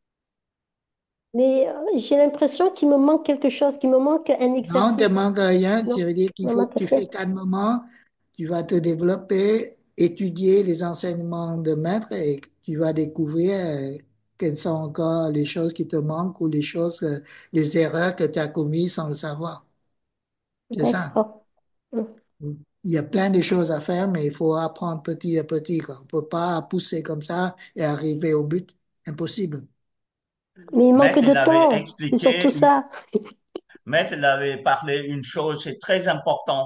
Mais euh, j'ai l'impression qu'il me manque quelque chose, qu'il me manque un Non, te exercice. manque rien, Non, ça veut dire il qu'il me faut que manque tu rien. fais calmement, tu vas te développer, étudier les enseignements de maître et tu vas découvrir euh, quelles sont encore les choses qui te manquent ou les choses, euh, les erreurs que tu as commises sans le savoir. C'est ça. D'accord. Mm. Il y a plein de choses à faire, mais il faut apprendre petit à petit, quoi. On ne peut pas pousser comme ça et arriver au but. Impossible. Mais il manque Maître, de il avait temps. C'est surtout expliqué, ça. Maître, il avait parlé une chose, c'est très important.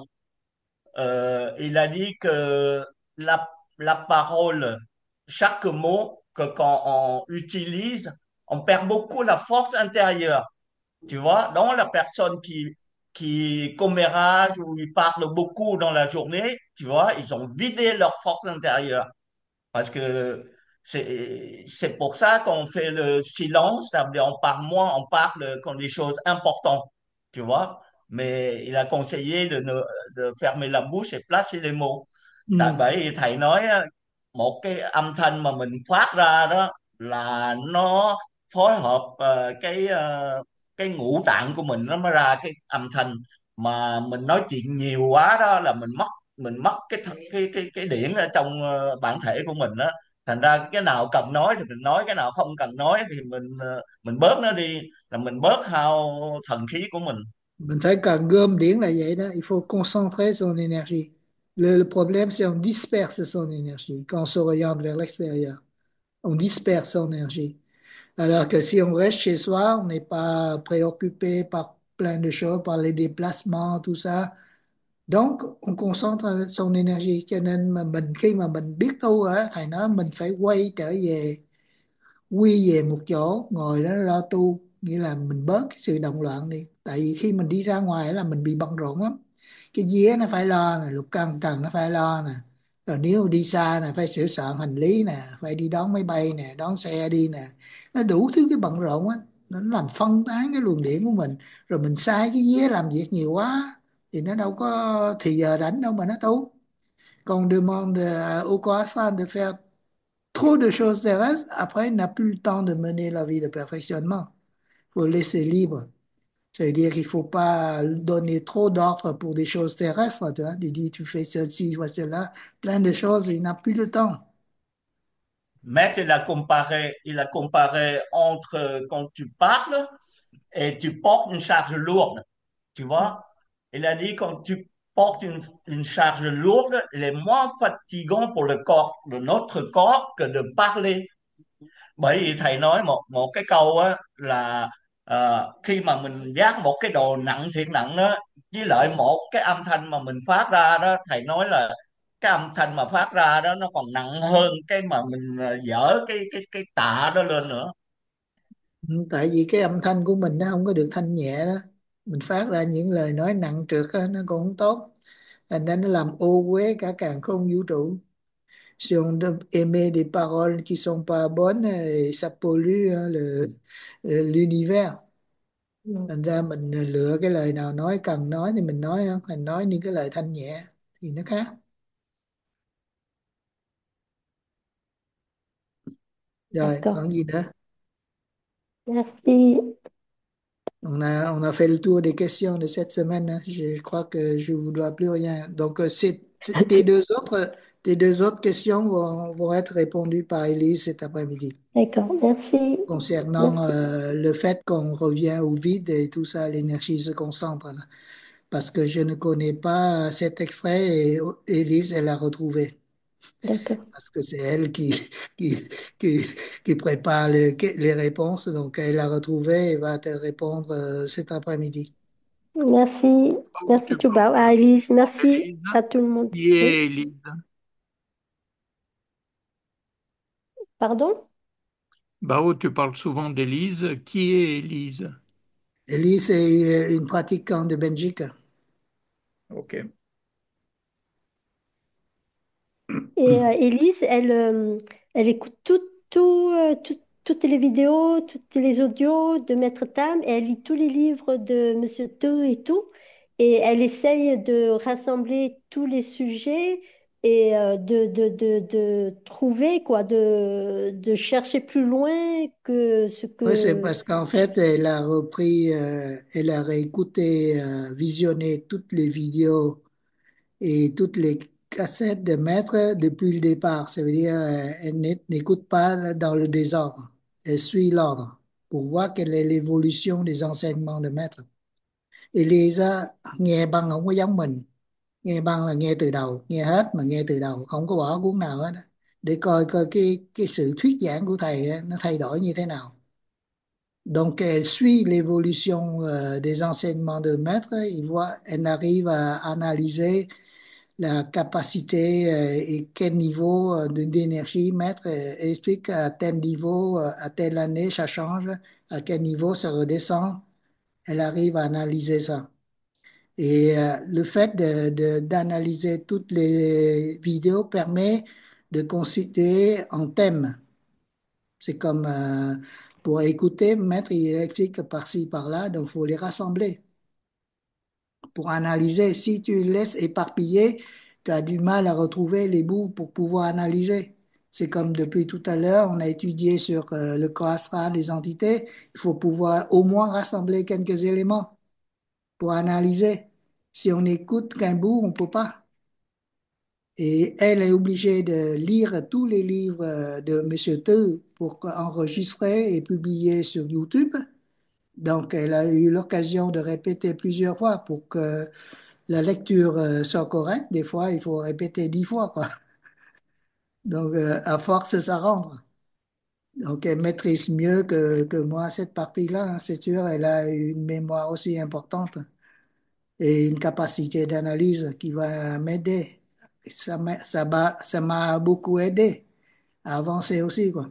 Euh, il a dit que la, la parole, chaque mot que quand on utilise, on perd beaucoup la force intérieure. Tu vois, dans la personne qui, qui commérage ou ils parlent beaucoup dans la journée, tu vois, ils ont vidé leur force intérieure. Parce que c'est, c'est pour ça qu'on fait le silence, c'est-à-dire on parle moins, on parle quand des choses importantes, tu vois. Mais il a conseillé de, ne, de fermer la bouche et placer les mots. Tại Ừ. bởi vì thầy nói á, một cái âm thanh mà mình phát ra đó là nó phối hợp ờ, cái ờ, cái ngũ tạng của mình nó mới ra cái âm thanh, mà mình nói chuyện nhiều quá đó là mình mất mình mất cái th- cái cái cái điểm ở trong ờ, bản thể của mình đó. Thành ra cái nào cần nói thì mình nói, cái nào không cần nói thì mình ờ, mình bớt nó đi, là mình bớt hao thần khí của mình. Mình phải cần gom điển là vậy đó. Il faut concentrer son énergie. Le, le problème, c'est on disperse son énergie quand on s'oriente vers l'extérieur. On disperse son énergie. Alors que si on reste chez soi, on n'est pas préoccupé par plein de choses, par les déplacements, tout ça. Donc, on concentre son énergie. Cho nên mà mình khi mà mình biết tu á, thầy nói mình phải quay trở về, quy về một chỗ, ngồi đó lo tu. Nghĩa là mình bớt cái sự động loạn đi. Tại vì khi mình đi ra ngoài là mình bị bận rộn lắm. Cái vía nó phải lo nè, lục căn trần nó phải lo nè. Rồi nếu đi xa nè, phải sửa soạn hành lý nè, phải đi đón máy bay nè, đón xe đi nè. Nó đủ thứ cái bận rộn á. Nó làm phân tán cái luồng điển của mình. Rồi mình sai cái vía làm việc nhiều quá thì nó đâu có thì giờ rảnh đâu mà nó tu. Quand on demande au croissant de faire trop de choses terrestres, après, il n'a plus le temps de mener la vie de perfectionnement. Il faut laisser libre. Ça veut dire qu'il ne faut pas donner trop d'ordres pour des choses terrestres. Tu vois. Il dit, tu fais ceci, tu fais cela, plein de choses, il n'a plus le temps. Maître, il a comparé, il a comparé entre quand tu parles et tu portes une charge lourde, tu vois. Il a dit quand tu portes une, une charge lourde, il est moins fatigant pour le corps, de notre corps que de parler. Bởi vì thầy nói một một cái câu á là ờ, khi mà mình vác một cái đồ nặng thiệt nặng đó, với lại một cái âm thanh mà mình phát ra đó, thầy nói là cái âm thanh mà phát ra đó nó còn nặng hơn cái mà mình ờ, dỡ cái cái cái tạ đó lên nữa. Ừ, tại vì cái âm thanh của mình nó không có được thanh nhẹ đó, mình phát ra những lời nói nặng trược á, nó cũng không tốt, thành ra nó làm ô uế cả càn khôn vũ trụ. Si on de- émet des paroles qui sont pas bonnes, et ça pollue hein, le l'univers. Ừ. Thành ra mình lựa cái lời nào nói cần nói thì mình nói, không mình nói những cái lời thanh nhẹ thì nó khác. Rồi D'accord. còn gì nữa? Merci. On a, on a fait le tour des questions de cette semaine, hein. Je crois que je vous dois plus rien. Donc, euh, c'est, tes deux autres, tes deux autres questions vont, vont être répondues par Élise cet après-midi. D'accord, merci. Concernant Merci. euh, le fait qu'on revient au vide et tout ça, l'énergie se concentre, là. Parce que je ne connais pas cet extrait et Élise, elle l'a retrouvé. D'accord. Parce que c'est elle qui, qui, qui, qui prépare les, les réponses. Donc, elle l'a retrouvé et va te répondre euh, cet après-midi. Merci. Merci Tu Tchouba. parles À Alice, merci d'Élise. à tout le monde. Qui Oui, est Élise? pardon? Bao, tu parles souvent d'Élise. Qui est Élise? Élise est une pratiquante de Belgique. Ok. Et euh, Élise, elle, euh, elle écoute tout, tout, euh, tout- toutes les vidéos, toutes les audios de Maître Tam, et elle lit tous les livres de Monsieur Te et tout. Et elle essaye de rassembler tous les sujets et euh, de, de, de, de trouver, quoi, de, de chercher plus loin que ce Oui, c'est que... parce qu'en fait, elle a repris, euh, elle a réécouté, euh, visionné toutes les vidéos et toutes les cassettes de Maître depuis le départ. Ça veut dire, euh, elle n'é- n'écoute pas dans le désordre. Elle suit l'ordre pour voir quelle est l'évolution des enseignements de Maître. Elisa nghe băng không có giống mình, nghe băng là nghe từ đầu, nghe hết mà nghe từ đầu, không có bỏ cuốn nào hết á. Để coi coi cái cái sự thuyết giảng của thầy á, nó thay đổi như thế nào. Donc elle suit l'évolution euh, des enseignements de maître, il voit, elle arrive à analyser la capacité euh, et quel niveau euh, de- d'énergie maître euh, explique à tel niveau, euh, à telle année ça change, à quel niveau ça redescend. Elle arrive à analyser ça. Et euh, le fait de, de- d'analyser toutes les vidéos permet de considérer en thème. C'est comme euh, pour écouter, mettre, il explique par-ci, par-là, donc il faut les rassembler pour analyser. Si tu laisses éparpiller, tu as du mal à retrouver les bouts pour pouvoir analyser. C'est comme depuis tout à l'heure, on a étudié sur euh, le corps astral, les entités. Il faut pouvoir au moins rassembler quelques éléments pour analyser. Si on n'écoute qu'un bout, on ne peut pas. Et elle est obligée de lire tous les livres euh, de Monsieur Te pour enregistrer et publier sur YouTube. Donc, elle a eu l'occasion de répéter plusieurs fois pour que la lecture euh, soit correcte. Des fois, il faut répéter dix fois, quoi. Donc, euh, à force, ça rentre. Donc, elle maîtrise mieux que, que moi cette partie-là, hein, c'est sûr. Elle a une mémoire aussi importante et une capacité d'analyse qui va m'aider. Ça m'a, ça m'a, ça m'a beaucoup aidé à avancer aussi, quoi.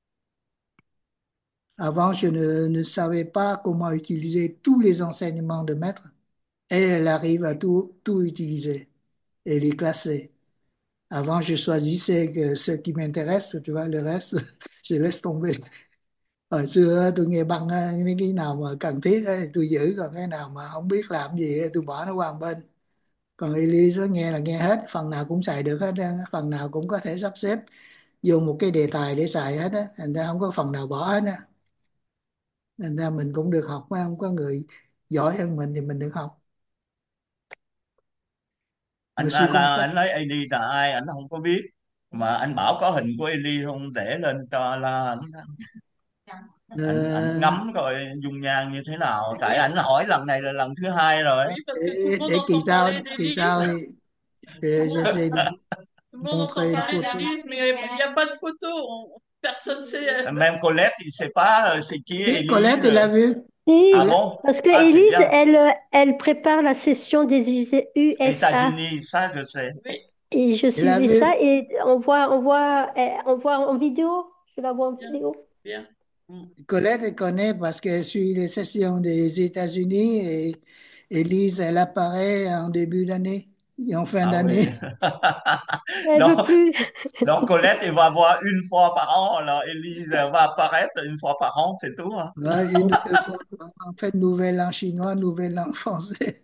Avant, je ne, ne savais pas comment utiliser tous les enseignements de maître. Elle, elle arrive à tout, tout utiliser et les classer. Avant, je choisissais que ce qui m'intéresse, tu vois, le reste, je laisse tomber. Hồi xưa tôi nghe băng á, mấy cái nào mà cần thiết á, thì tôi giữ, còn cái nào mà không biết làm gì á, tôi bỏ nó qua một bên. Còn Elise á, nghe là nghe hết, phần nào cũng xài được hết á, phần nào cũng có thể sắp xếp vô một cái đề tài để xài hết á, thành ra không có phần nào bỏ hết á. Thành ra mình cũng được học, phải không? Có người giỏi hơn mình thì mình được học. Je anh suis anh content. anh nói a đê là ai anh không có biết, mà anh bảo có hình của Eli không, để lên cho là anh anh anh Ờ, ngắm coi dung nhan như thế nào, tại anh hỏi lần này là lần thứ hai rồi. Oui, parce que tout le để, monde để kỳ entend sau parler kỳ d'Élise. sau thì je- j'essaie de Tout le monde entend montrer une parler photo. d'Élise, mais il n'y a pas de photo. On- Personne sait. euh, Même Colette, il sait pas euh, c'est qui Si, Élise. Colette, il l'a vu. Ah Si, Colette, bon? parce que Ah, c'est Élise, bien. elle, euh, elle prépare la session des U S A. États-Unis, ça je sais. Oui, Et je il l'a suivais vu. ça et on voit, on voit, eh, on voit en vidéo. Je la vois en bien, vidéo. bien. Mm. Colette, elle connaît parce qu'elle suit les sessions des États-Unis et Élise, elle apparaît en début d'année et en fin Ah oui. d'année. Elle veut Non, plus. non, Colette, il va voir une fois par an. Alors, Élise elle va apparaître une fois par an, c'est tout, hein. Ouais, une ou deux fois. En fait, nouvelle en chinois, nouvelle en français.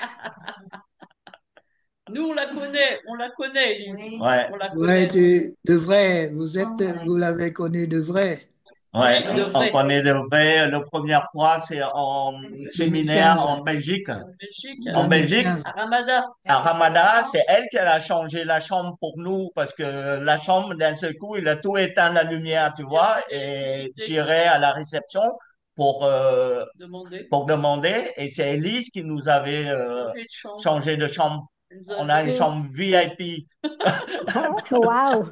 Nous, on la connaît, on la connaît, Élise. Ouais, On la Ouais, connaît. tu, de vrai, vous êtes, vous l'avez connu de vrai. ouais, Oui, de on vrai. connaît le vrai. La première fois, c'est en séminaire deux mille quinze. en Belgique. En Belgique, En Belgique, deux mille quinze. à Ramada. à Ramada, c'est elle qui a changé la chambre pour nous parce que la chambre, d'un seul coup, il a tout éteint la lumière, tu vois, et j'irai à la réception pour, euh, Demander. pour demander. Et c'est Elise qui nous avait euh, Changé de chambre. changé de chambre. Elle nous a On a une donné- chambre V I P. Waouh.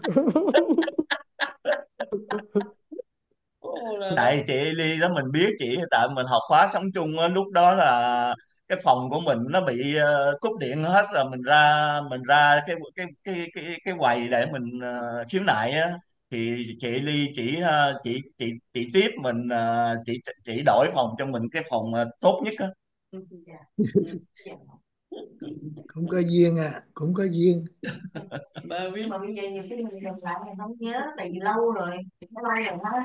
Oh là là. Tại chị Ellie đó mình biết chị, tại mình học khóa sống chung á, lúc đó là cái phòng của mình nó bị ờ, cúp điện hết rồi, mình ra mình ra cái cái cái cái cái quầy để mình ờ, khiếu nại á, thì chị Ellie chỉ ờ, chị chị chị tiếp mình, ờ, chị chị đổi phòng cho mình cái phòng ờ, tốt nhất á. Cũng có duyên à, cũng có duyên. Bah oui. Nhưng mà bây giờ nhiều khi mình gặp lại mình không nhớ tại vì lâu rồi, nó lâu rồi hết.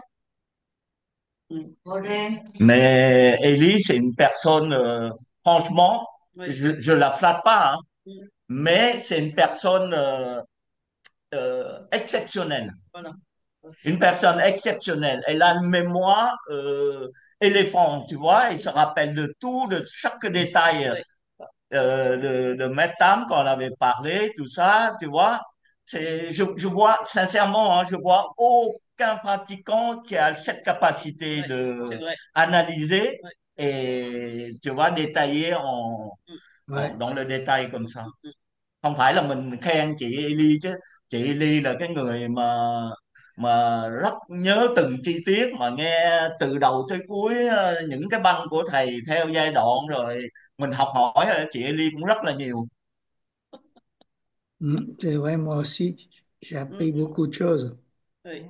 Mais Ellie, c'est une personne, euh, franchement, Oui. je, je la flatte pas, hein, Mm. mais c'est une personne euh, euh, exceptionnelle. Voilà. Une personne exceptionnelle. Elle a une mémoire euh, éléphant, tu vois, elle se rappelle de tout, de chaque détail Oui. euh, de, de Maître Tam qu'on avait parlé, tout ça, tu vois. C'est, je, je vois, sincèrement, hein, je vois aucun pratiquant qui a cette capacité Ouais, de c'est vrai. analyser Ouais. et, tu vois, détailler en, Ouais. en- dans le détail comme ça. Không phải là mình khen chị Ly chứ, chị Ly là cái người mà mà rất nhớ từng chi tiết, mà nghe từ đầu tới cuối ờ, những cái băng của thầy theo giai đoạn, rồi mình học hỏi ở chị Ly cũng rất là nhiều. Mm, c'est vrai, moi aussi, j'ai appris Mm. beaucoup de choses. Oui.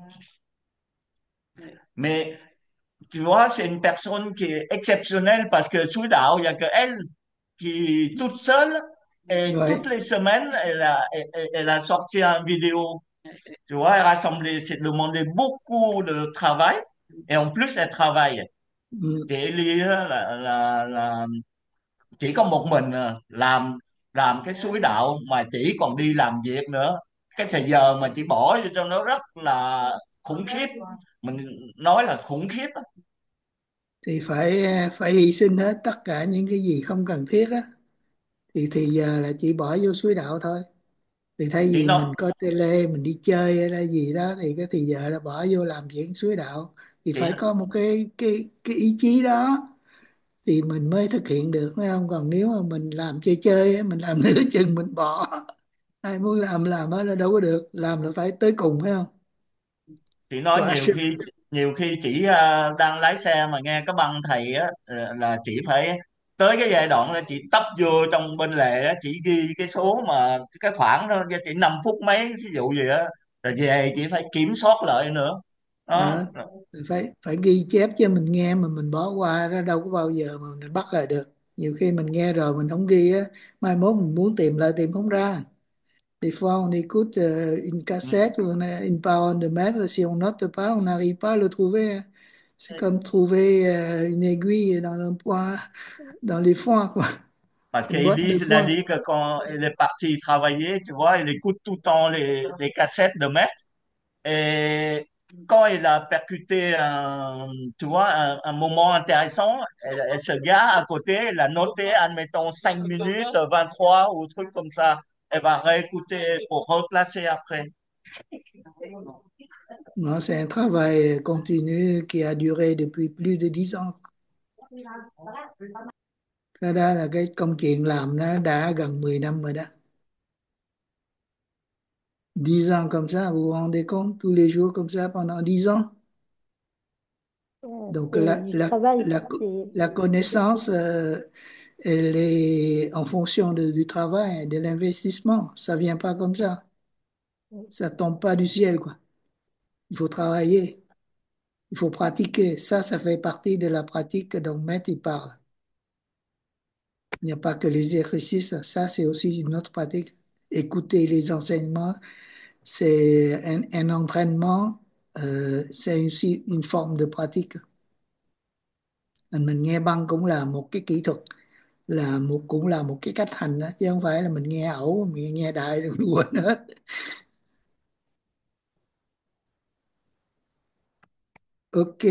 Mais tu vois, c'est une personne qui est exceptionnelle parce que sous đạo, il n'y a que elle qui toute seule, et Ouais. toutes les semaines, elle a, elle, elle a sorti une vidéo. Tu vois, elle rassemblait, c'est demandé beaucoup de travail, et en plus, elle travaille. Mm. Chị Ly á, là, là, là chỉ có một mình à, làm làm cái suối đạo, mà chỉ còn đi làm việc nữa. Cái thời giờ mà chị bỏ vô cho nó rất là khủng khiếp, mình nói là khủng khiếp á. Thì phải phải hy sinh hết tất cả những cái gì không cần thiết á, thì thì giờ là chỉ bỏ vô suối đạo thôi. Thì thay Chị vì mình nói coi tele, mình đi chơi hay là gì đó, thì cái thì giờ là bỏ vô làm chuyện suối đạo. Thì chị phải có một cái cái cái ý chí đó thì mình mới thực hiện được, phải không? Còn nếu mà mình làm chơi chơi á, mình làm nửa chừng mình bỏ, ai muốn làm làm á là đâu có được, làm là phải tới cùng, phải không? chị nói Quả nhiều sự. khi nhiều khi chị à, đang lái xe mà nghe cái băng thầy á, là là chị phải tới cái giai đoạn là chị tấp vô trong bên lề á, chị ghi cái số mà cái khoảng đó chỉ năm phút mấy, ví dụ gì á, rồi về chị phải kiểm soát lại nữa đó. Đó, phải phải ghi chép cho mình nghe, mà mình bỏ qua đó đâu có bao giờ mà mình bắt lại được. Nhiều khi mình nghe rồi mình không ghi á, mai mốt mình muốn tìm lại tìm không ra. Des fois on écoute euh, une cassette ou on a une parole de maître, si on note pas on n'arrive pas à le trouver, hein. C'est comme trouver euh, une aiguille dans un point, dans les foins, quoi. Parce Une boîte de qu'Élise, il a foin. dit que quand elle est partie travailler, tu vois, elle écoute tout le temps les, les cassettes de maître. Et quand elle a percuté un, tu vois, un, un moment intéressant, elle, elle se gare à côté, elle a noté, admettons, cinq minutes, vingt-trois ou truc comme ça. Elle va réécouter pour reclasser après. Non, c'est un travail continu qui a duré depuis plus de dix ans. Cái đó là cái công chuyện làm nó đã gần mười năm rồi đó. Dix ans comme ça, vous vous rendez compte, tous les jours comme ça pendant dix ans. Ouais, Donc c'est la, du la, travail, la, c'est... la connaissance, euh, elle est en fonction de- du travail, de l'investissement. Ça vient pas comme ça. Ça tombe pas du ciel, quoi. Il faut travailler, il faut pratiquer. Ça, ça fait partie de la pratique dont Maître il parle. Il n'y a pas que les exercices, ça c'est aussi une autre pratique. Écouter les enseignements, c'est un, un entraînement, euh, c'est aussi une forme de pratique. Mình nghe băng cũng là một cái kỹ thuật, là một cũng là một cái cách hành đó, chứ không phải là mình nghe ẩu, mình nghe đại rồi quên hết. Ok,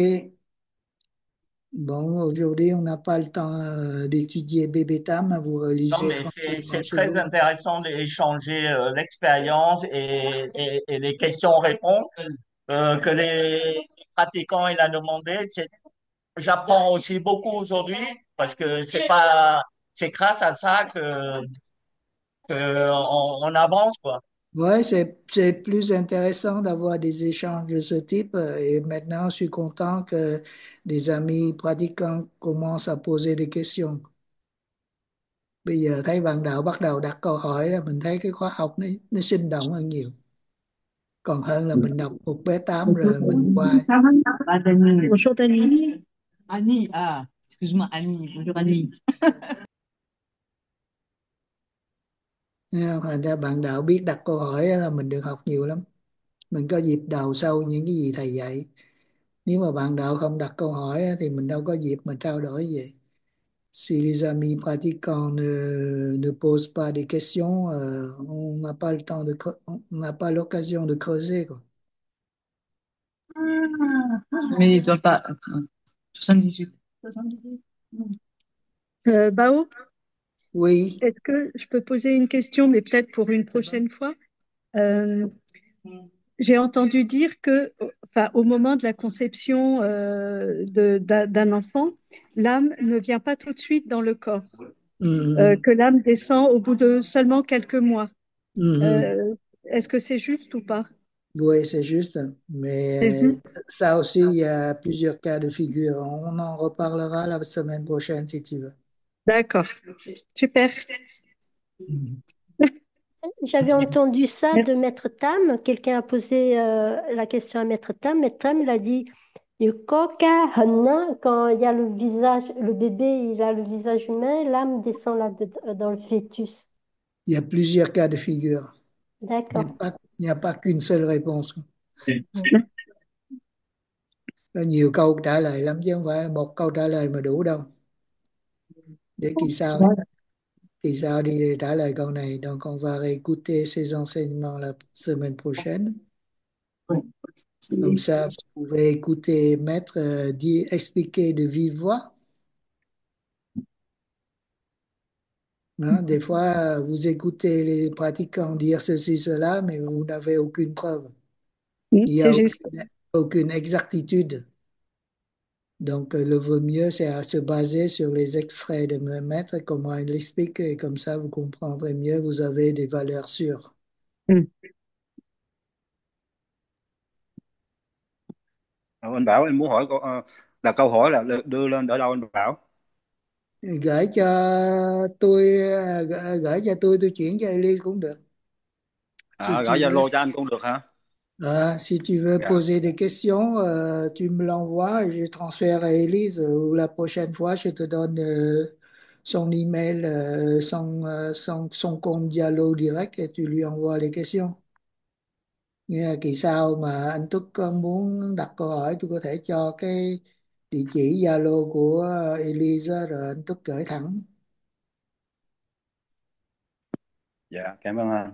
bon, aujourd'hui on n'a pas le temps euh, d'étudier Bébé Tam, vous Non, relisez mais c'est tranquillement c'est chez très vous. intéressant d'échanger euh, l'expérience et, et, et les questions-réponses euh, que les pratiquants il a demandé. C'est, j'apprends aussi beaucoup aujourd'hui parce que c'est pas, c'est grâce à ça que, que on, on avance, quoi. Ouais, c'est, c'est plus intéressant d'avoir des échanges de ce type euh, et maintenant je suis content que des amis pratiquants commencent à poser des questions. Bây giờ thấy bạn đạo bắt đầu đặt câu hỏi là mình thấy cái khóa học nó, nó sinh động hơn nhiều. Còn hơn là mình đọc một bé tám rồi mình qua. Ah, Dani. Bonjour, Dani. Annie, ah, excuse-moi, Annie. Bonjour, Annie. Thấy không? Thành ra bạn đạo biết đặt câu hỏi là mình được học nhiều lắm. Mình có dịp đào sâu những cái gì thầy dạy. Nếu mà bạn đạo không đặt câu hỏi thì mình đâu có dịp mà trao đổi gì. Si les amis pratiquants ne, ne posent pas des questions, euh, on n'a pas le temps de, creu- on n'a pas l'occasion de creuser, quoi. Mais ils ont pas. soixante-dix-huit. soixante-dix-huit. Euh, Bao, Oui. est-ce que je peux poser une question, mais peut-être pour une prochaine fois? Euh, j'ai entendu dire que, enfin, au moment de la conception euh, de- d'un d'un enfant, l'âme ne vient pas tout de suite dans le corps, euh, Mhm. que l'âme descend au bout de seulement quelques mois. Mhm. Euh, est-ce que c'est juste ou pas? Oui, c'est juste. C'est Mais juste. euh, ça aussi, il y a plusieurs cas de figure. On en reparlera la semaine prochaine si tu veux. D'accord. Super. Mhm. J'avais entendu ça de Merci. Maître Tam. Quelqu'un a posé euh, la question à Maître Tam. Maître Tam, il a dit "Yu koka hana", quand il y a le visage, le bébé, il a le visage humain, l'âme descend là dans le fœtus. Il y a plusieurs cas de figure. Il n'y a D'accord. pas, il n'y a pas qu'une seule réponse. Mm. Có nhiều câu trả lời lắm chứ không phải là một câu trả lời mà đủ đâu. Để kỳ sau, kỳ sau đi trả lời câu này. Donc on va réécouter ces enseignements la semaine prochaine. Comme ça, vous pouvez écouter Maître euh, dire, expliquer de vive voix. Hein, des fois, vous écoutez les pratiquants dire ceci, cela, mais vous n'avez aucune preuve. Mm, Il n'y c'est a juste. aucune, aucune exactitude. Donc, euh, le vaut mieux, c'est à se baser sur les extraits de me maître, comment il l'explique, et comme ça, vous comprendrez mieux, vous avez des valeurs sûres. Mm. Ờ, anh Bảo, em muốn hỏi câu ờ, là câu hỏi là đưa lên ở đâu anh Bảo? Gửi cho tôi, ờ, gửi, gửi cho tôi, tôi chuyển cho Eli cũng được. Si À, tu gửi veux, Zalo cho anh cũng được hả? euh, si tu veux Dạ. poser des questions, euh, tu me l'envoies et je transfère à Elise, euh, ou la prochaine fois, je te donne euh, son email, euh, son, euh, son, son compte Diallo direct et tu lui envoies les questions. Nghe kỳ sau mà anh Tuấn có muốn đặt câu hỏi, tôi có thể cho cái địa chỉ Zalo của Elise á, rồi anh Tuấn gửi thẳng. Dạ, cảm ơn anh.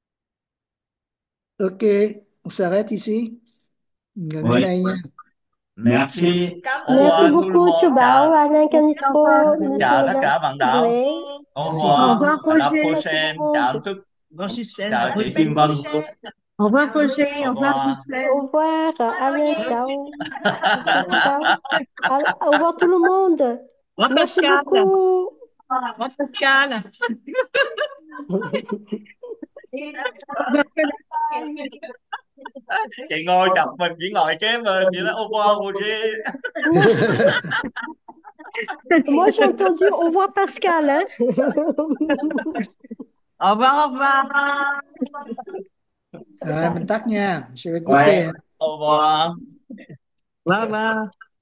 Ok, on s'arrête ici. Ngừng ở Oui. đây nha. Merci. Au Merci revoir tout le beaucoup, monde. chú Bảo, Chào, Alain Canico, chào tất Monsieur cả bạn đạo. Duệ. Au Merci revoir. beaucoup. Au revoir, À la Roger. prochaine. Chào anh Thức. Au revoir, Gisèle. Chào À la chị semaine Kim Vân. prochaine. Au revoir, Roger. Au Au revoir, revoir. Gisèle. Au revoir, Alain, ciao. Ciao. Al- Au revoir tout le monde. Au revoir, Merci Pascal. beaucoup. Au revoir, Pascal. Chị ngồi cặp mình chỉ ngồi kế bên vậy đó. Au revoir Roger. Moi, j'ai entendu au revoir Pascal. Hein. Au revoir, au revoir. Rồi mình tắt nha. Sẽ Right. Au revoir. Au revoir.